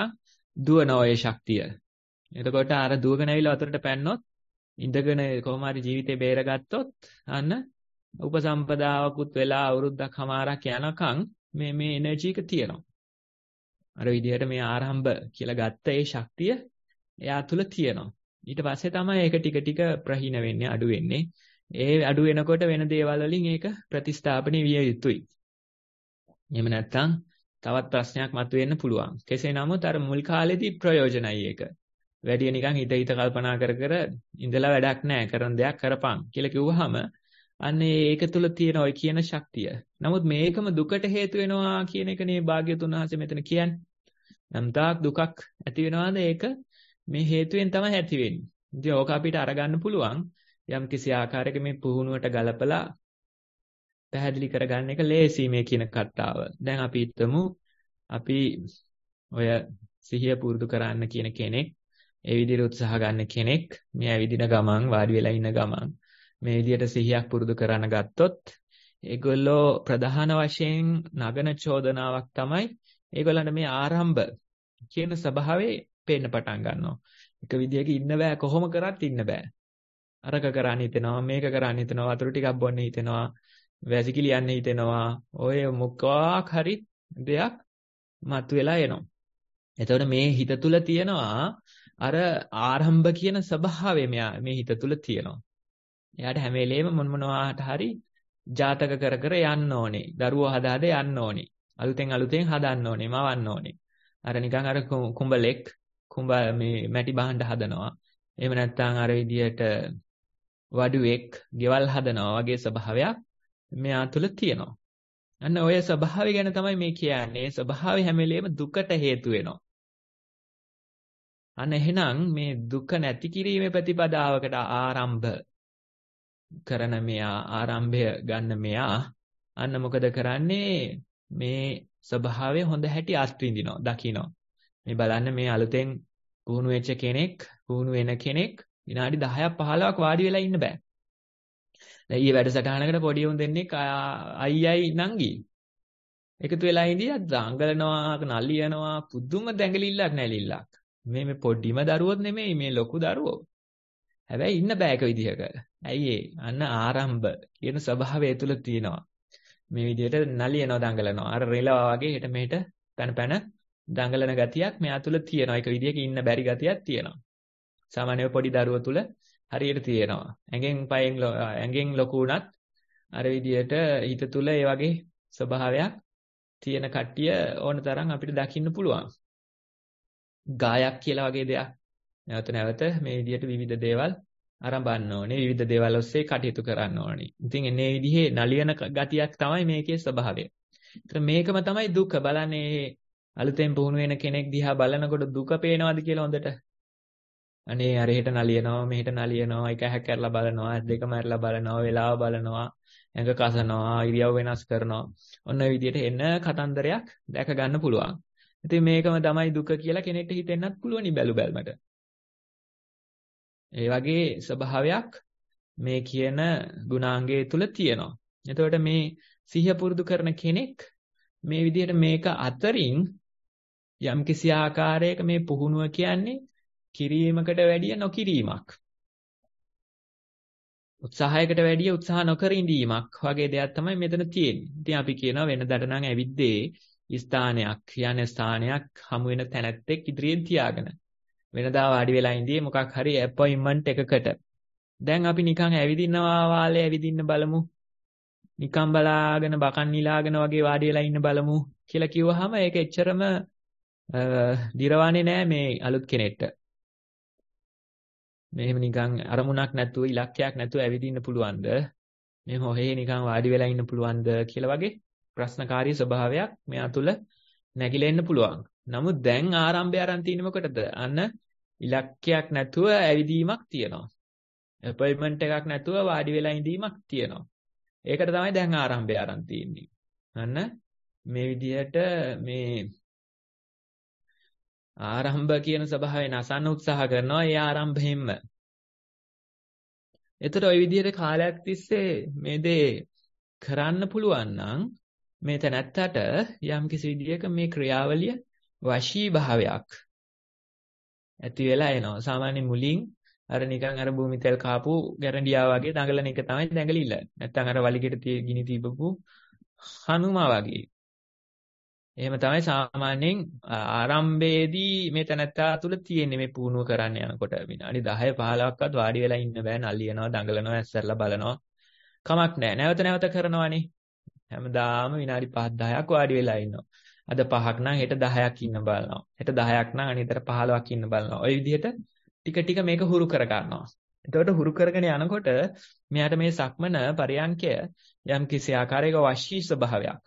දුවන ඔය ශක්තිය. එතකොට අර දුවගෙන ඇවිල්ලා වතුරට පැන්නොත් ඉඳගෙන කොහොම හරි ජීවිතේ බේරගත්තොත් අන්න උපසම්පදාවකුත් වෙලා අවුරුද්දක් හමාරක් යනකම් මේ මේ එනර්ජි එක තියෙනවා. අර විදිහට මේ ආරම්භ කියලා ගත්ත ඒ ශක්තිය එයා තුල තියෙනවා. ඊට පස්සේ තමයි ඒක ටික ටික ප්‍රහීන වෙන්නේ, අඩු වෙන්නේ. ඒ අඩු වෙනකොට වෙන දේවල් වලින් ඒක ප්‍රතිස්ථාපනය විය යුතුයි. එහෙම නැත්නම් තවත් ප්‍රශ්නයක් මතුවෙන්න පුළුවන්. කෙසේ නමුත් අර මුල් කාලේදී ප්‍රයෝජනයි ඒක. වැඩි නිකන් හිත හිත කල්පනා කර කර ඉඳලා වැඩක් නැහැ, කරන දෙයක් කරපන් කියලා කිව්වහම අන්න ඒක තුල තියෙන ওই කියන ශක්තිය. නමුත් මේකම දුකට හේතු වෙනවා කියන එකනේ භාග්‍යතුන් වහන්සේ මෙතන කියන්නේ. නම් තාක් දුකක් ඇති වෙනවාද ඒක මේ හේතුවෙන් තමයි ඇති වෙන්නේ. ඉතින් ඕක අපිට අරගන්න පුළුවන් යම් කිසි ආකාරයක මේ පුහුණුවට ගලපලා පැහැදිලි කරගන්න එක ලේසි මේ කියන කතාව. දැන් අපි හිතමු අපි ඔය සිහිය පුරුදු කරන්න කියන කෙනෙක්, ඒ විදිහට උත්සාහ ගන්න කෙනෙක් මේ ඇවිදින ගමන්, වාඩි වෙලා ඉන්න ගමන් මේ විදිහට සිහියක් පුරුදු කරන්න ගත්තොත් ඒගොල්ලෝ ප්‍රධාන වශයෙන් නගන චෝදනාවක් තමයි ඒගොල්ලන්ට මේ ආරම්භ කියන ස්වභාවය පේන්න පටන් ගන්නවා. එක විදිහක ඉන්න බෑ, කොහොම කරත් ඉන්න බෑ. අරක කරන්න හිතෙනවා, මේක කරන්න හිතෙනවා, වතුර ටිකක් බොන්න හිතෙනවා, වැසිකිලි යන්න හිතෙනවා. ඔය මොකක් හරි දෙයක් මතුවලා එනවා. එතකොට මේ හිත තුල තියෙනවා අර ආරම්භ කියන ස්වභාවය මේ හිත තුල තියෙනවා. එයාට හැම වෙලේම මොන මොනවාට හරි ජාතක කර කර යන්න ඕනේ. දරුවෝ හදා හදා යන්න ඕනේ. අලුතෙන් අලුතෙන් හදන්න ඕනේ, මවන්න ඕනේ. අර නිකන් අර කුඹලෙක් කුඹ මේ මැටි බහන්න හදනවා. එහෙම නැත්නම් අර විදියට වඩුවෙක් ගෙවල් හදනවා වගේ ස්වභාවයක් මෙයා තුල තියෙනවා. අන්න ඔය ස්වභාවය ගැන තමයි මේ කියන්නේ. ඒ ස්වභාවය හැම වෙලේම දුකට හේතු වෙනවා. අන්න එහෙනම් මේ දුක නැති කිරීමේ ප්‍රතිපදාවකට ආරම්භ කරන මෙයා, ආරම්භය ගන්න මෙයා අන්න මොකද කරන්නේ? මේ ස්වභාවය හොඳ හැටි අත්විඳිනවා, දකිනවා. මේ බලන්න මේ අලුතෙන් පුහුණු වෙච්ච කෙනෙක්, පුහුණු වෙන කෙනෙක් විනාඩි දහයක් පහළොවක් වාඩි වෙලා ඉන්න බෑ. දැන් ඊයේ වැඩසටහනකට පොඩි උන් දෙන්නෙක් අයියයි නංගි එකතු වෙලා ඉඳියා දඟලනවා, නලියනවා, පුදුම දැඟලිල්ලක් නැලිල්ලක්. මේ මේ පොඩිම දරුවොත් නෙමෙයි, මේ ලොකු දරුවෝ. හැබැයි ඉන්න බෑ එක විදිහක. ඇයි ඒ? අන්න ආරම්භ කියන ස්වභාවය තුල තියෙනවා. මේ විදිහට නලියනවා, දඟලනවා. අර රෙලවා වගේ හෙට මෙහෙට පැන පැන දඟලන ගතියක් මෙයා තුල තියෙනවා. ඒක විදිහක ඉන්න බැරි ගතියක් තියෙනවා. සාමාන්‍යව පොඩි දරුවෝ තුල හරියට තියෙනවා. ඇඟෙන් පයෙන් ඇඟෙන් ලොකු වුණත් අර විදිහට හිත තුල ඒ වගේ ස්වභාවයක් තියෙන කට්ටිය ඕන තරම් අපිට දකින්න පුළුවන්. ගායක් කියලා වගේ දෙයක්. නැවත නැවත මේ විදිහට විවිධ දේවල් අරඹන්න ඕනේ. විවිධ දේවල් ඔස්සේ කටයුතු කරන්න ඕනේ. ඉතින් එන්නේ විදිහේ නලියන ගතියක් තමයි මේකේ ස්වභාවය. ඒතර මේකම තමයි දුක. බලන්නේ අලුතෙන් පුහුණු වෙන කෙනෙක් දිහා බලනකොට දුක පේනවද කියලා හොඳට. අනේ අර හෙට නලියනවා, මෙහෙට නලියනවා, එක හැක් කරලා බලනවා, දෙක මැරලා බලනවා, වෙලාව බලනවා, ඇඟ කසනවා, ඉරියව් වෙනස් කරනවා. ඔන්න ඔය විදිහට එන කතන්දරයක් දැක ගන්න පුළුවන්. ඉතින් මේකම තමයි දුක කියලා කෙනෙක්ට හිතෙන්නත් පුළුවනි බැලු බැලමට. ඒ වගේ ස්වභාවයක් මේ කියන ගුණාංගය තුල තියෙනවා. එතකොට මේ සිහිය පුරුදු කරන කෙනෙක් මේ විදිහට මේක අතරින් යම් කිසි ආකාරයක මේ පුහුණුව කියන්නේ කිරීමකට වැඩිය නොකිරීමක්. උත්සාහයකට වැඩිය උත්සාහ නොකර ඉඳීමක් වගේ දෙයක් තමයි මෙතන තියෙන්නේ. ඉතින් අපි කියනවා වෙනදට නම් ඇවිද්දේ ස්ථානයක්, යන ස්ථානයක් හමු වෙන තැනැත්තෙක් ඉදිරියෙන් තියාගෙන. වෙනදා වාඩි වෙලා ඉඳී මොකක් හරි අපොයින්ට්මන්ට් එකකට. දැන් අපි නිකන් ඇවිදිනවා වාලේ ඇවිදින්න බලමු. නිකන් බලාගෙන බකන් නිලාගෙන වගේ වාඩි වෙලා ඉන්න බලමු කියලා කිව්වහම ඒක එච්චරම දිරවන්නේ නෑ මේ අලුත් කෙනෙක්ට. මෙහෙම නිකන් අරමුණක් නැතුව ඉලක්කයක් නැතුව ඇවිදින්න පුළුවන්ද? මෙහෙම ඔහේ නිකන් වාඩි වෙලා ඉන්න පුළුවන්ද කියලා වගේ ප්‍රශ්නකාරී ස්වභාවයක් මෙයා තුල නැగిලා එන්න පුළුවන්. නමුත් දැන් ආරම්භය ආරන් තියෙන්නේ මොකටද? අන්න ඉලක්කයක් නැතුව ඇවිදීමක් තියෙනවා. අපොයින්ට්මන්ට් එකක් නැතුව වාඩි වෙලා ඉඳීමක් තියෙනවා. ඒකට තමයි දැන් ආරම්භය ආරන් තියෙන්නේ. අන්න මේ විදිහට මේ ආරම්භ කියන ස්වභාවය නසන්න උත්සාහ කරනවා ඒ ආරම්භයෙන්ම. එතකොට ওই විදිහට කාලයක් තිස්සේ මේ දේ කරන්න පුළුවන් නම් මේ තැනැත්තට යම් කිසි විදිහක මේ ක්‍රියාවලිය වශී භාවයක් ඇති වෙලා එනවා. සාමාන්‍ය මුලින් අර නිකන් අර භූමි තෙල් කාපු ගැරන්ඩියා වගේ දඟලන එක තමයි දැඟලිල්ල. නැත්තම් අර වලිගෙට ගිනි තිබපු හනුමා වගේ. එහෙම තමයි සාමාන්‍යයෙන් ආරම්භයේදී මේ තැනත්තා තුළ තියෙන්නේ මේ පුහුණුව කරන්න යනකොට විනාඩි දහය පහළොවක්වත් වාඩි වෙලා ඉන්න බෑ. නලියනවා, දඟලනවා, ඇස්සරලා බලනවා. කමක් නැහැ. නැවත නැවත කරනවානේ. හැමදාම විනාඩි පහ දහයක් වාඩි වෙලා ඉන්නවා. අද පහක් නම් හෙට දහයක් ඉන්න බලනවා. හෙට දහයක් නම් අනිතර පහළොවක් ඉන්න බලනවා. ওই විදිහට ටික ටික මේක හුරු කර ගන්නවා. එතකොට හුරු කරගෙන යනකොට මෙයාට මේ සක්මන පරියන්කය යම් කිසි ආකාරයක වශී ස්වභාවයක්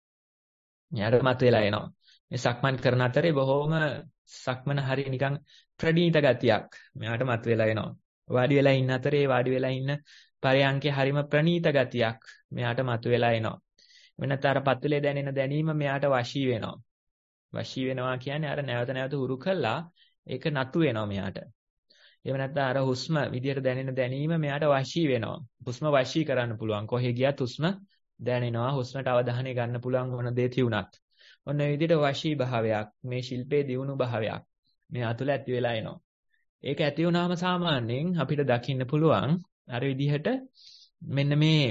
මෙයාට මතුවලා එනවා. මේ සක්මන් කරන අතරේ බොහොම සක්මන හරිය නිකන් ප්‍රණීත ගතියක් මෙයාට මතුවලා එනවා. වාඩි වෙලා ඉන්න අතරේ වාඩි වෙලා ඉන්න පරියන්කේ හරිම ප්‍රණීත ගතියක් මෙයාට මතුවලා එනවා. වෙනත් අර පතුලේ දැනෙන දැනීම මෙයාට වශී වෙනවා. වශී වෙනවා කියන්නේ අර නැවත නැවත හුරු කළා ඒක නතු වෙනවා මෙයාට. එහෙම නැත්නම් අර හුස්ම විදියට දැනෙන දැනීම මෙයාට වශී වෙනවා. හුස්ම වශී කරන්න පුළුවන්. කොහේ ගියත් හුස්ම දැනෙනවා. හුස්මට අවධානය ගන්න පුළුවන් මොන දේ තියුණත්. ඔන්න ඒ විදිහට වශී භාවයක් මේ ශිල්පයේ දියුණු භාවයක් මේ අතුල ඇති වෙලා එනවා. ඒක ඇති වුණාම සාමාන්‍යයෙන් අපිට දකින්න පුළුවන් අර විදිහට මෙන්න මේ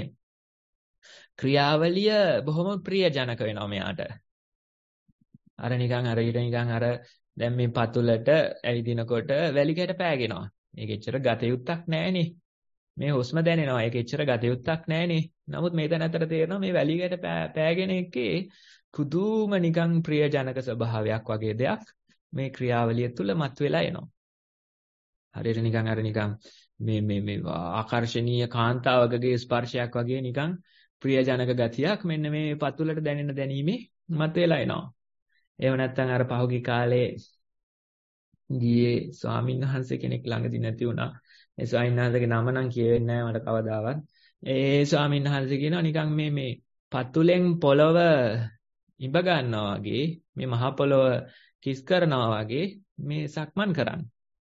ක්‍රියාවලිය බොහොම ප්‍රියජනක වෙනවා මෙයාට. අර නිකන් අර ඊට නිකන් අර දැන් මේ පතුලට ඇවිදිනකොට වැලි කැට පෑගෙනවා. මේක එච්චර ගතයුත්තක් නැහැනේ. මේ හුස්ම දැනෙනවා. ඒක එච්චර ගතයුත්තක් නැහැනේ. නමුත් මේ තැන අතර තේරෙනවා මේ වැලි කැට පෑගෙන එකේ පුදුම නිකන් ප්‍රියජනක ස්වභාවයක් වගේ දෙයක් මේ ක්‍රියාවලිය තුල මතුවලා එනවා. හරියට නිකන් අර නිකන් මේ මේ මේ ආකර්ශනීය කාන්තාවකගේ ස්පර්ශයක් වගේ නිකන් ප්‍රියජනක ගතියක් මෙන්න මේ පතුලට දැනෙන දැනීමේ මතුවලා එනවා. එහෙම නැත්නම් අර පහුගිය කාලේ ගියේ ස්වාමීන් වහන්සේ කෙනෙක් ළඟදී නැති වුණා. ඒ ස්වාමීන් වහන්සේගේ නම නම් කියෙන්නේ නැහැ මට කවදාවත්. ඒ ස්වාමීන් වහන්සේ කියනවා නිකන් මේ මේ පතුලෙන් පොළව ඉඹ ගන්නවා වගේ මේ මහ පොළව කිස් කරනවා වගේ මේ සක්මන් කරන්න.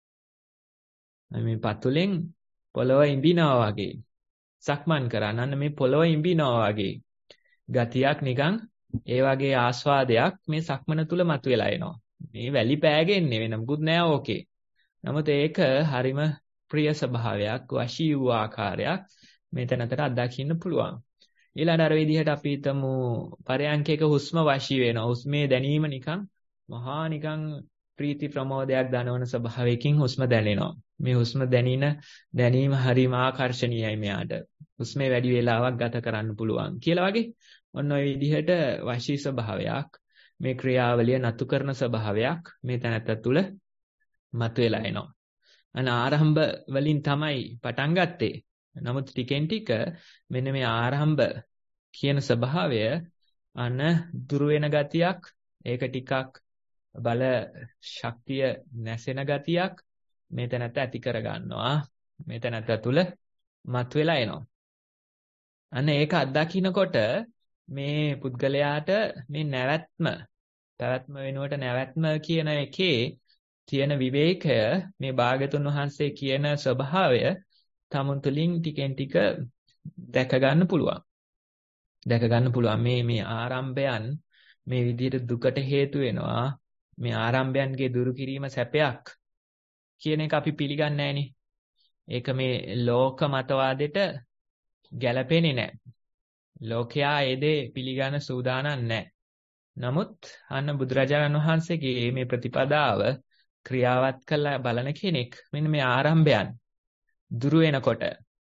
මේ පතුලෙන් පොළව ඉඹිනවා වගේ සක්මන් කරන්න. අන්න මේ පොළව ඉඹිනවා වගේ ගතියක් නිකන් ඒ වගේ ආස්වාදයක් මේ සක්මන තුල මතුවලා එනවා. මේ වැලි පෑගෙන්නේ වෙන මොකුත් නෑ ඕකේ. නමුත් ඒක හරිම ප්‍රිය ස්වභාවයක්, වශී වූ ආකාරයක් මේ තැනකට අත්දකින්න පුළුවන්. ඊළඟ අර විදිහට අපි හිතමු පරයන්කේක හුස්ම වශී වෙනවා. හුස්මේ දැනීම නිකන් මහා නිකන් ප්‍රීති ප්‍රමෝදයක් දනවන ස්වභාවයකින් හුස්ම දැනෙනවා. මේ හුස්ම දැනින දැනීම හරිම ආකර්ශනීයයි මෙයාට. හුස්මේ වැඩි වේලාවක් ගත කරන්න පුළුවන් කියලා වගේ. ඔන්න ඔය විදිහට වශී ස්වභාවයක් මේ ක්‍රියාවලිය නතු කරන ස්වභාවයක් මේ තැනත්ත තුළ මතුවලා එනවා. අන ආරම්භ වලින් තමයි පටන් ගත්තේ. නමුත් ටිකෙන් ටික මෙන්න මේ ආරම්භ කියන ස්වභාවය අන දුර වෙන ගතියක්, ඒක ටිකක් බල ශක්තිය නැසෙන ගතියක් මේ තැනත්ත ඇති කර ගන්නවා. මේ තැනත්ත තුළ මතුවලා එනවා. අන්න ඒක අත්දකින්නකොට මේ පුද්ගලයාට මේ නැවැත්ම පැවැත්ම වෙනුවට නැවැත්ම කියන එකේ තියෙන විවේකය මේ භාග්‍යතුන් වහන්සේ කියන ස්වභාවය තමුන් තුළින් ටිකෙන් ටික දැක ගන්න පුළුවන්. දැක ගන්න පුළුවන් මේ මේ ආරම්භයන් මේ විදිහට දුකට හේතු වෙනවා. මේ ආරම්භයන්ගේ දුරු කිරීම සැපයක් කියන එක අපි පිළිගන්නේ නැහනේ. ඒක මේ ලෝක මතවාදෙට ගැලපෙන්නේ නැහැ. ලෝකයා ඒ දේ පිළිගන්න සූදානම් නැහැ. නමුත් අන්න බුදුරජාණන් වහන්සේගේ මේ ප්‍රතිපදාව ක්‍රියාවත් කළ බලන කෙනෙක් මෙන්න මේ ආරම්භයන් දුරු වෙනකොට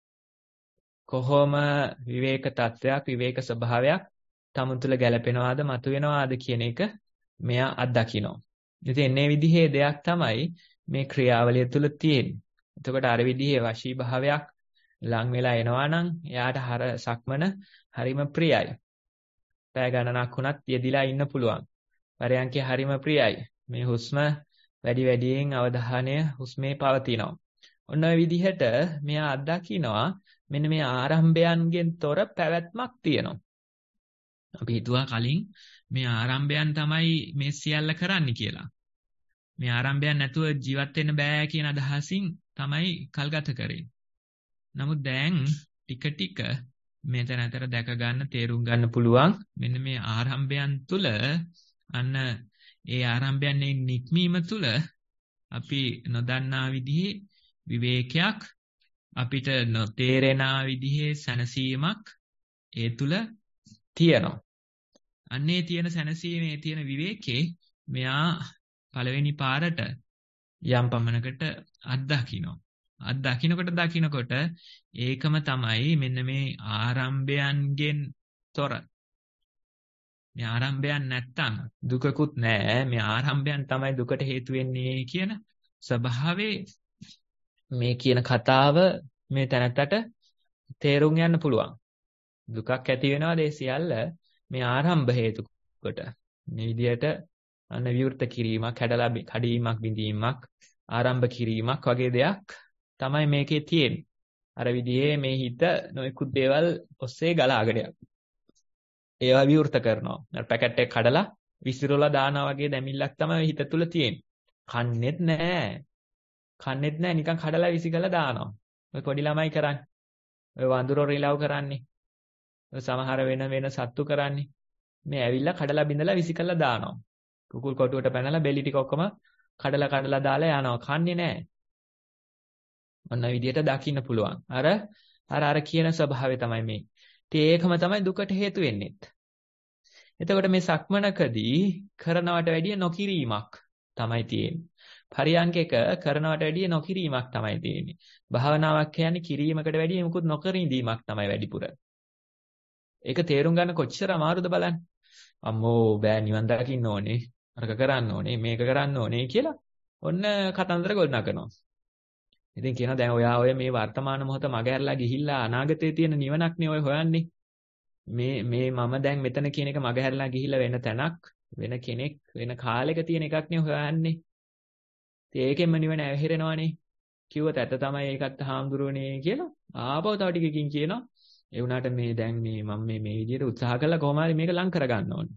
කොහොම විවේක තත්වයක් විවේක ස්වභාවයක් තමුන් තුළ ගැලපෙනවාද මතුවෙනවාද කියන එක මෙයා අත්දකිනවා. ඉතින් එන්නේ විදිහේ දෙයක් තමයි මේ ක්‍රියාවලිය තුළ තියෙන්නේ. එතකොට අර විදිහේ වශී භාවයක් ලං වෙලා එනවා නම් එයාට හර සක්මන හරිම ප්‍රියයි. පැය ගණනක් වුණත් යෙදිලා ඉන්න පුළුවන්. පරයන්කේ හරිම ප්‍රියයි. මේ හුස්ම වැඩි වැඩියෙන් අවධානය හුස්මේ පවතිනවා. ඔන්න ඔය විදිහට මෙයා අත්දකිනවා මෙන්න මේ ආරම්භයන්ගෙන් තොර පැවැත්මක් තියෙනවා. අපි හිතුවා කලින් මේ ආරම්භයන් තමයි මේ සියල්ල කරන්නේ කියලා. මේ ආරම්භයන් නැතුව ජීවත් වෙන්න බෑ කියන අදහසින් තමයි කල්ගත කරේ. නමුත් දැන් ටික ටික මෙතන අතර දැක ගන්න තේරුම් ගන්න පුළුවන් මෙන්න මේ ආරම්භයන් තුල අන්න ඒ ආරම්භයන්ගේ නික්මීම තුල අපි නොදන්නා විදිහේ විවේකයක් අපිට නොතේරෙන විදිහේ සැනසීමක් ඒ තුල තියෙනවා. අන්නේ තියෙන සැනසීමේ තියෙන විවේකේ මෙයා පළවෙනි පාරට යම් පමණකට අත්දකින්නවා. අත්දකින්නකොට දකින්නකොට ඒකම තමයි මෙන්න මේ ආරම්භයන්ගෙන් තොර. මේ ආරම්භයන් නැත්තම් දුකකුත් නැහැ. මේ ආරම්භයන් තමයි දුකට හේතු වෙන්නේ කියන ස්වභාවයේ මේ කියන කතාව මේ තැනටට තේරුම් ගන්න පුළුවන්. දුකක් ඇති වෙනවාද ඒ සියල්ල මේ ආරම්භ හේතු කොට. මේ විදිහට අන්න විවෘත කිරීමක්, හැඩලා කඩීමක්, බිඳීමක්, ආරම්භ කිරීමක් වගේ දෙයක් තමයි මේකේ තියෙන්නේ. අර විදිහේ මේ හිත නොයෙකුත් දේවල් ඔස්සේ ගලාගෙන යනවා. ඒවා විවෘත කරනවා. අර පැකට් එක කඩලා විසිරවලා දානවා වගේ දැමිල්ලක් තමයි හිත තුල තියෙන්නේ. කන්නේත් නැහැ. කන්නේත් නැහැ නිකන් කඩලා විසිකලා දානවා. ඔය පොඩි ළමයි කරන්නේ. ඔය වඳුරෝ රිලව් කරන්නේ. ඔය සමහර වෙන වෙන සත්තු කරන්නේ. මේ ඇවිල්ලා කඩලා බිඳලා විසිකලා දානවා. කුකුල් කොටුවට පැනලා බෙලි ටික ඔක්කොම කඩලා කඩලා දාලා යනවා. කන්නේ නැහැ. ඔන්න විදියට දකින්න පුළුවන්. අර අර අර කියන ස්වභාවය තමයි මේ. ඉතින් ඒකම තමයි දුකට හේතු වෙන්නේ. එතකොට මේ සක්මනකදී කරනවට වැඩිය නොකිරීමක් තමයි තියෙන්නේ. පරියන්කේක කරනවට වැඩිය නොකිරීමක් තමයි තියෙන්නේ. භාවනාවක් කියන්නේ කිරීමකට වැඩිය මුකුත් නොකර ඉඳීමක් තමයි වැඩිපුර. ඒක තේරුම් ගන්න කොච්චර අමාරුද බලන්න. අම්මෝ බෑ නිවන් දකින්න ඕනේ. අරක කරන්න ඕනේ, මේක කරන්න ඕනේ කියලා ඔන්න කතන්දර ගොඩනගනවා. ඉතින් කියනවා දැන් ඔයා ඔය මේ වර්තමාන මොහොත මගහැරලා ගිහිල්ලා අනාගතයේ තියෙන නිවනක් නේ ඔය හොයන්නේ. මේ මේ මම දැන් මෙතන කියන එක මගහැරලා ගිහිල්ලා වෙන තැනක්, වෙන කෙනෙක්, වෙන කාලයක තියෙන එකක් නේ හොයන්නේ. ඉතින් ඒකෙන්ම නිවන ඇවිහෙරෙනවනේ. කිව්වොත් ඇත්ත තමයි ඒකත් හාමුදුරුවනේ කියලා. ආපහු තව ටිකකින් කියනවා. ඒ වුණාට මේ දැන් මේ මම මේ මේ විදිහට උත්සාහ කළා කොහොම හරි මේක ලං කරගන්න ඕනේ.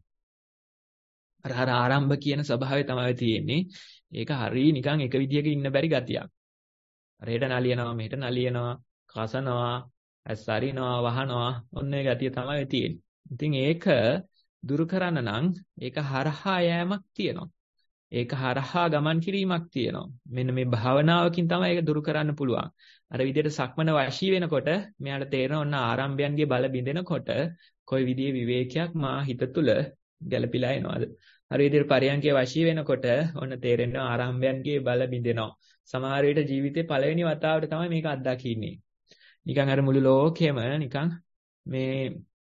අර අර ආරම්භ කියන ස්වභාවය තමයි තියෙන්නේ. ඒක හරිය නිකන් එක විදිහක ඉන්න බැරි ගතියක්. රේට නලියනවා, මෙහෙට නලියනවා, කසනවා, ඇස් අරිනවා, වහනවා. ඔන්න ඒ ගතිය තමයි තියෙන්නේ. ඉතින් ඒක දුරු කරන්න නම් ඒක හරහා යෑමක් තියෙනවා. ඒක හරහා ගමන් කිරීමක් තියෙනවා. මෙන්න මේ භාවනාවකින් තමයි ඒක දුරු කරන්න පුළුවන්. අර විදිහට සක්මන වශී වෙනකොට මෙයාට තේරෙන ඔන්න ආරම්භයන්ගේ බල බිඳෙනකොට කොයි විදිහේ විවේකයක් මා හිත තුල ගැළපීලා එනවද? අර විදිහට පරියන්කේ වශී වෙනකොට ඔන්න තේරෙනවා ආරම්භයන්ගේ බල බිඳෙනවා. සමහර විට ජීවිතේ පළවෙනි වතාවට තමයි මේක අත්දකින්නේ. නිකන් අර මුළු ලෝකෙම නිකන් මේ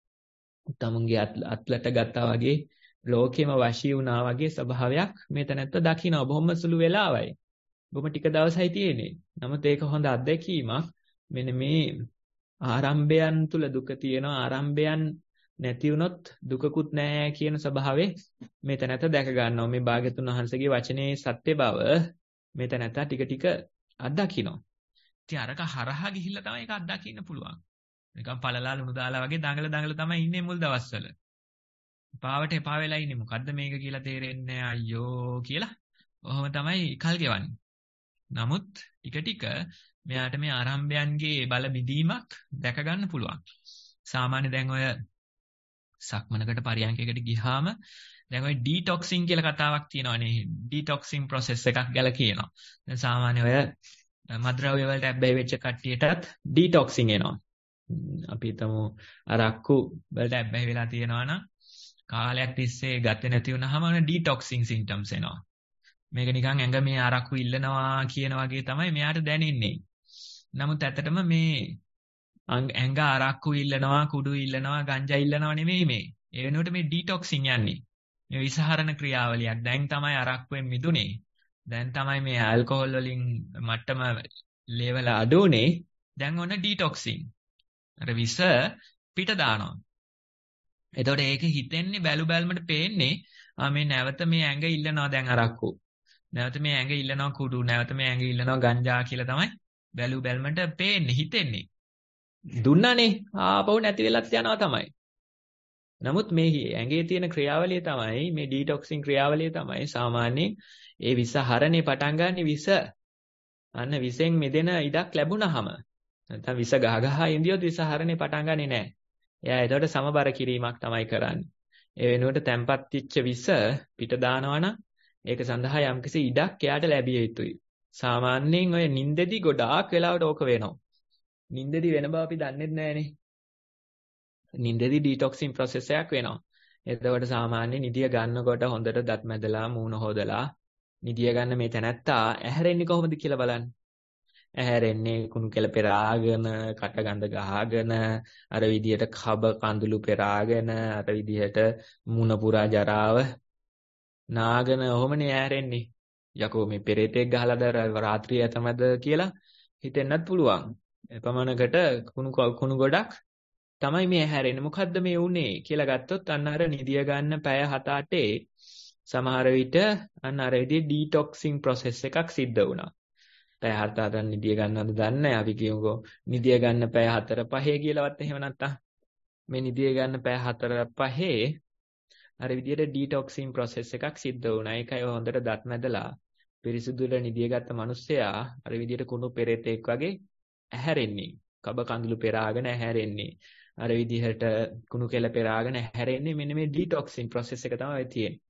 තමුන්ගේ අත්ලට ගත්තා වගේ ලෝකෙම වශී වුණා වගේ ස්වභාවයක් මේ තැනත්ත දකින්න බොහොම සුළු වෙලාවයි. බොහොම ටික දවසයි තියෙන්නේ. නමුත් ඒක හොඳ අත්දැකීමක්. මෙන්න මේ ආරම්භයන් තුල දුක තියෙනවා. ආරම්භයන් නැති වුණොත් දුකකුත් නැහැ කියන ස්වභාවයේ මේ තැනත්ත දැක ගන්නවා. මේ භාග්‍යතුන් වහන්සේගේ වචනේ සත්‍ය බව මේ තැනත්ත ටික ටික අත්දකින්නවා. ඉතින් අරක හරහා ගිහිල්ලා තමයි ඒක අත්දකින්න පුළුවන්. නිකන් පළලා ලුණු දාලා වගේ දඟල දඟල තමයි ඉන්නේ මුල් දවස්වල. පාවට එපා වෙලා ඉන්නේ. මොකද්ද මේක කියලා තේරෙන්නේ අයියෝ කියලා. ඔහොම තමයි කල් ගෙවන්නේ. නමුත් ටික ටික මෙයාට මේ ආරම්භයන්ගේ බල බිඳීමක් දැක ගන්න පුළුවන්. සාමාන්‍ය දැන් ඔය සක්මනකට පරියන්කයකට ගියාම දැන් ඔය ඩීටොක්සින් කියලා කතාවක් තියෙනවානේ. ඩීටොක්සින් process එකක් ගැල කියනවා. දැන් සාමාන්‍ය ඔය මද්ද්‍රව්‍ය වලට ඇබ්බැහි වෙච්ච කට්ටියටත් ඩීටොක්සින් එනවා. අපි හිතමු අරක්කු වලට ඇබ්බැහි වෙලා තියෙනවා නම් කාලයක් තිස්සේ ගත්තේ නැති වුනහම ඔන ඩීටොක්සින් සිම්ප්ටම්ස් එනවා. මේක නිකන් ඇඟ මේ අරක්කු ඉල්ලනවා කියන වගේ තමයි මෙයාට දැනෙන්නේ. නමුත් ඇත්තටම මේ ඇඟ අරක්කු ඉල්ලනවා, කුඩු ඉල්ලනවා, ගංජා ඉල්ලනවා නෙමෙයි මේ. ඒ වෙනුවට මේ ඩීටොක්සින් යන්නේ. මේ විසහරණ ක්‍රියාවලියක්. දැන් තමයි අරක්කුවෙන් මිදුනේ. දැන් තමයි මේ ඇල්කොහොල් වලින් මට්ටම ලෙවල අඩුනේ. දැන් ඔන්න ඩීටොක්සින්. අර විස පිට දානවා. එතකොට ඒක හිතෙන්නේ බැලු බැලමට පේන්නේ ආ මේ නැවත මේ ඇඟ ඉල්ලනවා දැන් අරක්කු. නැවත මේ ඇඟ ඉල්ලනවා කුඩු, නැවත මේ ඇඟ ඉල්ලනවා ගංජා කියලා තමයි බැලු බැලමට පේන්නේ, හිතෙන්නේ. දුන්නානේ ආපහු නැති වෙලත් යනවා තමයි. නමුත් මේ ඇඟේ තියෙන ක්‍රියාවලිය තමයි මේ ඩීටොක්සින් ක්‍රියාවලිය තමයි සාමාන්‍යයෙන් ඒ විස හරණේ පටන් ගන්න විස අන්න විසෙන් මෙදෙන ඉඩක් ලැබුණාම නැත්නම් විස ගහ ගහ ඉඳියොත් විස හරණේ පටන් ගන්නේ නැහැ. එයා ඒකට සමබර කිරීමක් තමයි කරන්නේ. ඒ වෙනුවට තැම්පත් වෙච්ච විස පිට දානවා නම් ඒක සඳහා යම්කිසි ඉඩක් එයාට ලැබිය යුතුයි. සාමාන්‍යයෙන් ඔය නිින්දෙදි ගොඩාක් වෙලාවට ඕක වෙනවා. නිින්දෙදි වෙන බව අපි දන්නේ නැහැනේ. නිින්දෙදි ඩීටොක්සින් ප්‍රොසෙස් එකක් වෙනවා. එතකොට සාමාන්‍ය නිදිය ගන්නකොට හොඳට දත් මැදලා මූණ හොදලා නිදිය ගන්න මේ තැනැත්තා ඇහැරෙන්නේ කොහොමද කියලා බලන්න. ඇහැරෙන්නේ කුණු කෙල පෙරාගෙන, කටගඳ ගහගෙන, අර විදියට කබ කඳුළු පෙරාගෙන, අර විදියට මුණ පුරා ජරාව නාගෙන ඔහොමනේ ඇහැරෙන්නේ. යකෝ මේ පෙරේතෙක් ගහලාද රාත්‍රිය ඇතමද කියලා හිතෙන්නත් පුළුවන්. එපමණකට කුණු කුණු ගොඩක් තමයි මේ ඇහැරෙන්නේ. මොකද්ද මේ උනේ කියලා ගත්තොත් අන්න අර නිදිය ගන්න පැය හත අටේ සමහර විට අන්න අර විදිහේ ඩීටොක්සින් ප්‍රොසෙස් එකක් සිද්ධ වුණා. පැය හත අටක් නිදිය ගන්නවද දන්නේ නැහැ. අපි කියමුකෝ නිදිය ගන්න පැය හතර පහේ කියලාවත් එහෙම නැත්තම් මේ නිදිය ගන්න පැය හතර පහේ අර විදිහට ඩීටොක්සින් ප්‍රොසෙස් එකක් සිද්ධ වුණා. ඒකයි හොඳට දත් මැදලා පිරිසිදුල නිදිය ගත්ත මිනිස්සයා අර විදිහට කුණු පෙරේතෙක් වගේ ඇහැරෙන්නේ. කබ කඳුළු පෙරාගෙන ඇහැරෙන්නේ. අර විදිහට කුණු කෙල පෙරාගෙන ඇහැරෙන්නේ මෙන්න මේ ඩීටොක්සින් ප්‍රොසෙස් එක තමයි තියෙන්නේ.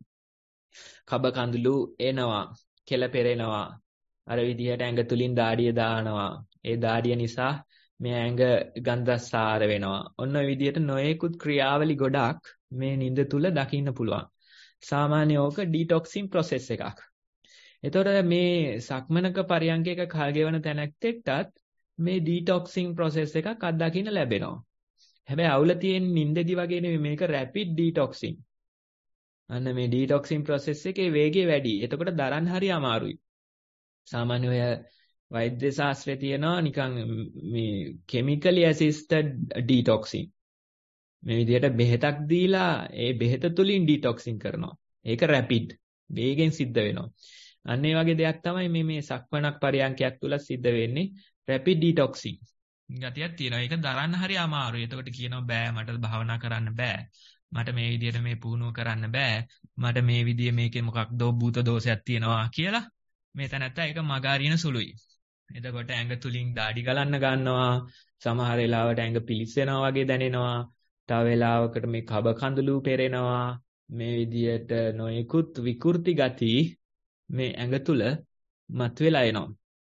කබ කඳුළු එනවා, කෙල පෙරෙනවා. අර විදිහට ඇඟ තුලින් දාඩිය දානවා. ඒ දාඩිය නිසා මේ ඇඟ ගන්ධසාර වෙනවා. ඔන්න ඔය විදිහට නොයෙකුත් ක්‍රියාවලි ගොඩක් මේ නිින්ද තුල දකින්න පුළුවන්. සාමාන්‍ය ඕක ඩීටොක්සින් ප්‍රොසෙස් එකක්. එතකොට මේ සක්මනක පරියන්කයක කල් ගෙවන තැනැත්තෙක්ටත් මේ ඩීටොක්සින් ප්‍රොසෙස් එකක් අත්දකින්න ලැබෙනවා. හැබැයි අවුල තියෙන නිින්දෙදි වගේ නෙමෙයි මේක රැපිඩ් ඩීටොක්සින්. අන්න මේ ඩීටොක්සින් ප්‍රොසෙස් එකේ වේගය වැඩි. එතකොට දරන්න හරි අමාරුයි. සාමාන්‍ය ඔය වෛද්‍ය ශාස්ත්‍රයේ තියෙනවා නිකන් මේ කෙමිකලි ඇසිස්ටඩ් ඩීටොක්සින්. මේ විදිහට බෙහෙතක් දීලා ඒ බෙහෙත තුලින් ඩීටොක්සින් කරනවා. ඒක රැපිඩ් වේගෙන් සිද්ධ වෙනවා. අන්න ඒ වගේ දෙයක් තමයි මේ මේ සක්මනක් පරියන්කයක් තුල සිද්ධ වෙන්නේ. රැපිඩ් ඩීටොක්සින් ගතියක් තියෙනවා. ඒක දරන්න හරි අමාරුයි. එතකොට කියනවා බෑ මට භාවනා කරන්න බෑ. මට මේ විදිහට මේ පුහුණුව කරන්න බෑ. මට මේ විදිහේ මේකේ මොකක්ද භූත දෝෂයක් තියෙනවා කියලා මේ තැනත්තා ඒක මගාරින සුළුයි. එතකොට ඇඟ තුලින් දාඩි ගලන්න ගන්නවා. සමහර වෙලාවට ඇඟ පිලිස්සෙනවා වගේ දැනෙනවා. තව වෙලාවකට මේ කබ කඳුළු පෙරෙනවා. මේ විදිහට නොයෙකුත් විකෘති ගති මේ ඇඟ තුල මතුවලා එනවා.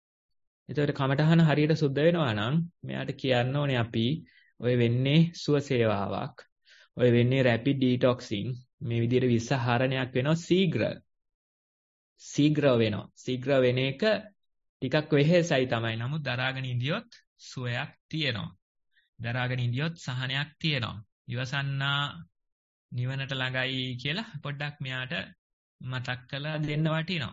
එතකොට කමටහන හරියට සුද්ධ වෙනවා නම් මෙයාට කියන්න ඕනේ අපි ඔය වෙන්නේ සුව සේවාවක්. ඔය වෙන්නේ රැපිඩ් ඩීටොක්සින්. මේ විදිහට විසහරණයක් වෙනවා ශීඝ්‍ර. ශීඝ්‍ර වෙනවා. ශීඝ්‍ර වෙන එක ටිකක් වෙහෙසයි තමයි. නමුත් දරාගෙන ඉඳියොත් සුවයක් තියෙනවා. දරාගෙන ඉඳියොත් සහනයක් තියෙනවා. ඉවසන්නා නිවනට ළඟයි කියලා පොඩ්ඩක් මෙයාට මතක් කරලා දෙන්න වටිනවා.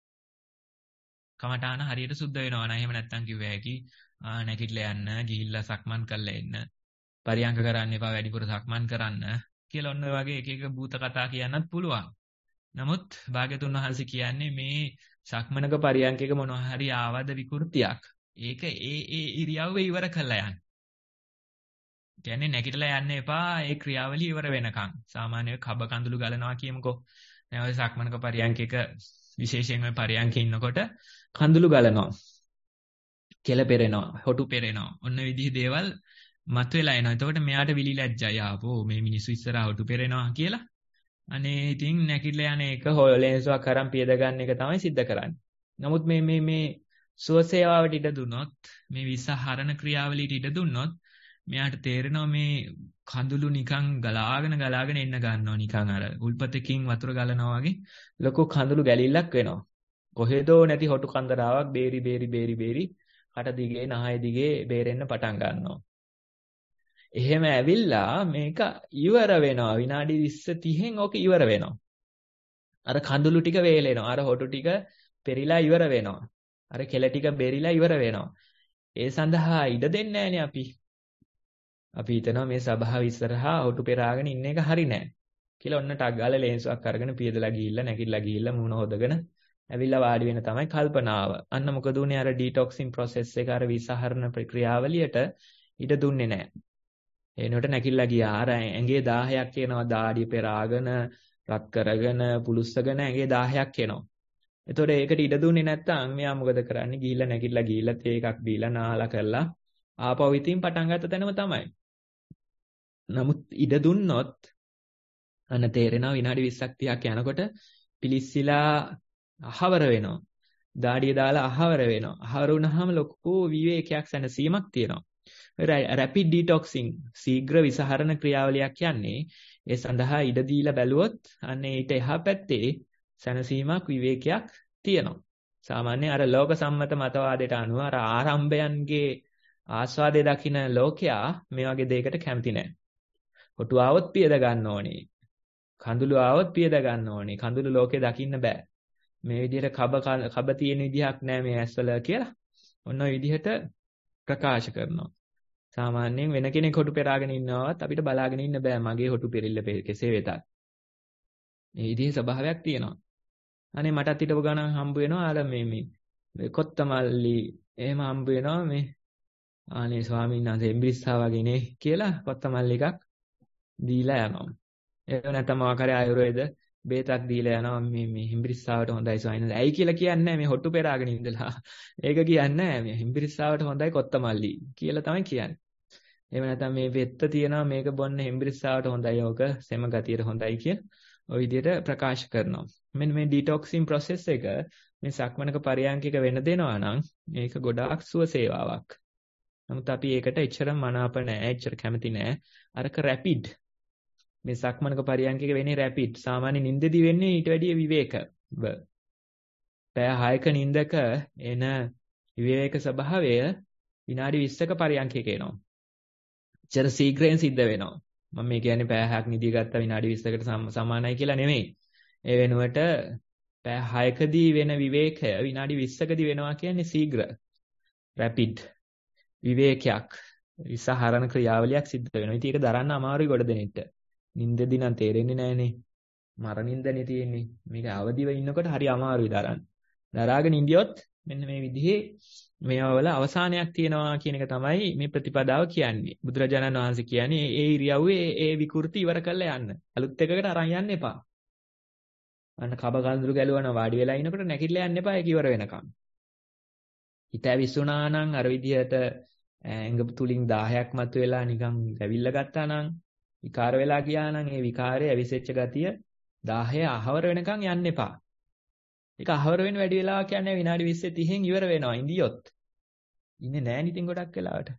කමඨාන හරියට සුද්ධ වෙනවා නම් එහෙම නැත්නම් කිව්ව හැකි නැගිටලා යන්න ගිහිල්ලා සක්මන් කරලා එන්න පරියංග කරන්න එපා වැඩිපුර සක්මන් කරන්න කියලා ඔන්න ඔය වගේ එක එක භූත කතා කියන්නත් පුළුවන්. නමුත් භාග්‍යතුන් වහන්සේ කියන්නේ මේ සක්මනක පරියංගයක මොනවා හරි ආවද විකෘතියක් ඒක ඒ ඒ ඉරියව්වේ ඉවර කරලා යන්න. කියන්නේ නැගිටලා යන්න එපා ඒ ක්‍රියාවලිය ඉවර වෙනකන්. සාමාන්‍යව කබ කඳුළු ගලනවා කියමුකෝ. දැන් ඔය සක්මනක පරියංගයක විශේෂයෙන් ඔය පරියන්කේ ඉන්නකොට කඳුළු ගලනවා. කෙල පෙරෙනවා, හොටු පෙරෙනවා. ඔන්න විදිහ දේවල් මතුවලා එනවා. එතකොට මෙයාට විලි ලැජ්ජයි ආපෝ මේ මිනිස්සු ඉස්සරහා හොටු පෙරෙනවා කියලා. අනේ ඉතින් නැකිట్లా යන එක හොලෙන්සුවක් අරන් පියද ගන්න එක තමයි සිද්ධ කරන්නේ. නමුත් මේ මේ මේ සුවසේවාවට ඉඩ දුන්නොත්, මේ විසහරණ ක්‍රියාවලියට ඉඩ දුන්නොත් මෙයාට තේරෙනවා මේ කඳුළු නිකන් ගලාගෙන ගලාගෙන එන්න ගන්නවා නිකන් අර උල්පතකින් වතුර ගලනවා වගේ ලොකු කඳුළු ගැලිල්ලක් වෙනවා. කොහෙදෝ නැති හොටු කන්දරාවක් බේරි බේරි බේරි බේරි කට දිගේ නහය දිගේ බේරෙන්න පටන් ගන්නවා. එහෙම ඇවිල්ලා මේක ඉවර වෙනවා. විනාඩි විස්ස තිහෙන් ඕක ඉවර වෙනවා. අර කඳුළු ටික වේලෙනවා. අර හොටු ටික පෙරිලා ඉවර වෙනවා. අර කෙල ටික බෙරිලා ඉවර වෙනවා. ඒ සඳහා ඉඩ දෙන්නේ නැහනේ අපි. අපි හිතනවා මේ සභාව ඉස්සරහා හොටු පෙරාගෙන ඉන්න එක හරි නෑ කියලා ඔන්න ටක් ගාලා ලේන්සුවක් අරගෙන පියදලා ගිහිල්ලා නැගිටලා ගිහිල්ලා මුණ හොදගෙන ඇවිල්ලා වාඩි වෙන තමයි කල්පනාව. අන්න මොකද උනේ අර ඩීටොක්සින් ප්‍රොසෙස් එක අර විසහරණ ප්‍රක්‍රියාවලියට ඉඩ දුන්නේ නෑ. එනකොට නැගිටලා ගියා අර ඇඟේ දාහයක් එනවා දාඩිය පෙරාගෙන රත් කරගෙන පුලුස්සගෙන ඇඟේ දාහයක් එනවා. එතකොට ඒකට ඉඩ දුන්නේ නැත්නම් මෙයා මොකද කරන්නේ ගිහිල්ලා නැගිටලා ගිහිල්ලා තේ එකක් දීලා නාලා කරලා ආපහු ඉතින් පටන් ගත්ත තැනම තමයි. නමුත් ඉඩ දුන්නොත් අන්න තේරෙනවා විනාඩි විස්සක් තිහක් යනකොට පිලිස්සිලා අහවර වෙනවා. දාඩිය දාලා අහවර වෙනවා. අහවර වුණාම ලොකු විවේකයක් සැනසීමක් තියෙනවා. රැපිඩ් ඩීටොක්සින් ශීඝ්‍ර විසහරණ ක්‍රියාවලියක් කියන්නේ ඒ සඳහා ඉඩ දීලා බැලුවොත් අන්න ඊට එහා පැත්තේ සැනසීමක් විවේකයක් තියෙනවා. සාමාන්‍ය අර ලෝක සම්මත මතවාදයට අනුව අර ආරම්භයන්ගේ ආස්වාදයේ දකින්න ලෝකයා මේ වගේ දෙයකට කැමති නැහැ. කොටු ආවොත් පියද ගන්න ඕනේ. කඳුළු ආවොත් පියද ගන්න ඕනේ. කඳුළු ලෝකේ දකින්න බෑ. මේ විදිහට කබ කබ තියෙන විදිහක් නැහැ මේ ඇස්වල කියලා. ඔන්න ඔය විදිහට ප්‍රකාශ කරනවා. සාමාන්‍යයෙන් වෙන කෙනෙක් හොටු පෙරාගෙන ඉන්නවත් අපිට බලාගෙන ඉන්න බෑ මගේ හොටු පෙරිල්ල කෙසේ වෙතත්. මේ විදිහේ ස්වභාවයක් තියෙනවා. අනේ මටත් හිටපු ගණන් හම්බ වෙනවා අර මේ මේ කොත්තමල්ලි එහෙම හම්බ වෙනවා මේ ආනේ ස්වාමීන් වහන්සේ එම්බ්‍රිස්සා වගේනේ කියලා කොත්තමල්ලි එකක් දීලා යනවා. ඒක නැත්නම් ආකාරය ආයුර්වේද බේතක් දීලා යනවා මේ මේ එම්බ්‍රිස්සාවට හොඳයි ස්වාමීන් ඇයි කියලා කියන්නේ මේ හොට්ටු පෙරාගෙන ඉඳලා. ඒක කියන්නේ මේ එම්බ්‍රිස්සාවට හොඳයි කොත්තමල්ලි කියලා තමයි කියන්නේ. එහෙම නැත්නම් මේ වෙත්ත තියනවා මේක බොන්න එම්බ්‍රිස්සාවට හොඳයි ඕක සෙම ගතියට හොඳයි කියලා ওই විදිහට ප්‍රකාශ කරනවා. මෙන්න මේ ඩිටොක්සින් ප්‍රොසෙස් එක මේ සක්මනක පරියන්කික වෙන්න දෙනවා නම් මේක ගොඩාක් සුව සේවාවක්. නමුත් අපි ඒකට එච්චර මනාප නැහැ, එච්චර කැමති නැහැ. අරක රැපිඩ්. මේ සක්මනක පරියන්කික වෙන්නේ රැපිඩ්. සාමාන්‍ය නිින්දදී වෙන්නේ ඊට වැඩිය විවේක. පැය හයක නිින්දක එන විවේක ස්වභාවය විනාඩි විස්සක පරියන්කික එනවා. එච්චර ශීඝ්‍රයෙන් සිද්ධ වෙනවා. මම මේ කියන්නේ පැය හයක් නිදි ගත්තා විනාඩි විස්සකට සමානයි කියලා නෙමෙයි. ඒ වෙනුවට පැය හයකදී වෙන විවේකය විනාඩි විස්සකදී වෙනවා කියන්නේ ශීඝ්‍ර රැපිඩ් විවේකයක් විසහරණ ක්‍රියාවලියක් සිද්ධ වෙනවා. ඉතින් ඒක දරන්න අමාරුයි ගොඩ දෙනෙක්ට. නිින්දෙදි නම් තේරෙන්නේ නැහනේ. මර නිින්දනේ තියෙන්නේ. මේක අවදිව ඉන්නකොට හරි අමාරුයි දරන්න. දරාගෙන ඉඳියොත් මෙන්න මේ විදිහේ මේවා වල අවසානයක් තියෙනවා කියන එක තමයි මේ ප්‍රතිපදාව කියන්නේ. බුදුරජාණන් වහන්සේ කියන්නේ ඒ ඉරියව්වේ ඒ විකෘති ඉවර කරලා යන්න. අලුත් එකකට අරන් යන්න එපා. අන්න කබ කඳුළු ගැලුවන වාඩි වෙලා ඉනකොට නැගිටලා යන්න එපා ඒක ඉවර වෙනකම්. හිත ඇවිස්සුනා නම් අර විදිහට ඇඟ තුලින් දාහයක් මතුවෙලා නිකන් ඇවිල්ලා ගත්තා නම් විකාර වෙලා ගියා නම් ඒ විකාරයේ ඇවිසෙච්ච ගතිය දාහය අහවර වෙනකම් යන්න එපා. ඒක අහවර වෙන වැඩි වෙලා කියන්නේ විනාඩි විස්සේ තිහෙන් ඉවර වෙනවා ඉඳියොත්. ඉන්නේ නැහැ නිතින් ගොඩක් වෙලාවට.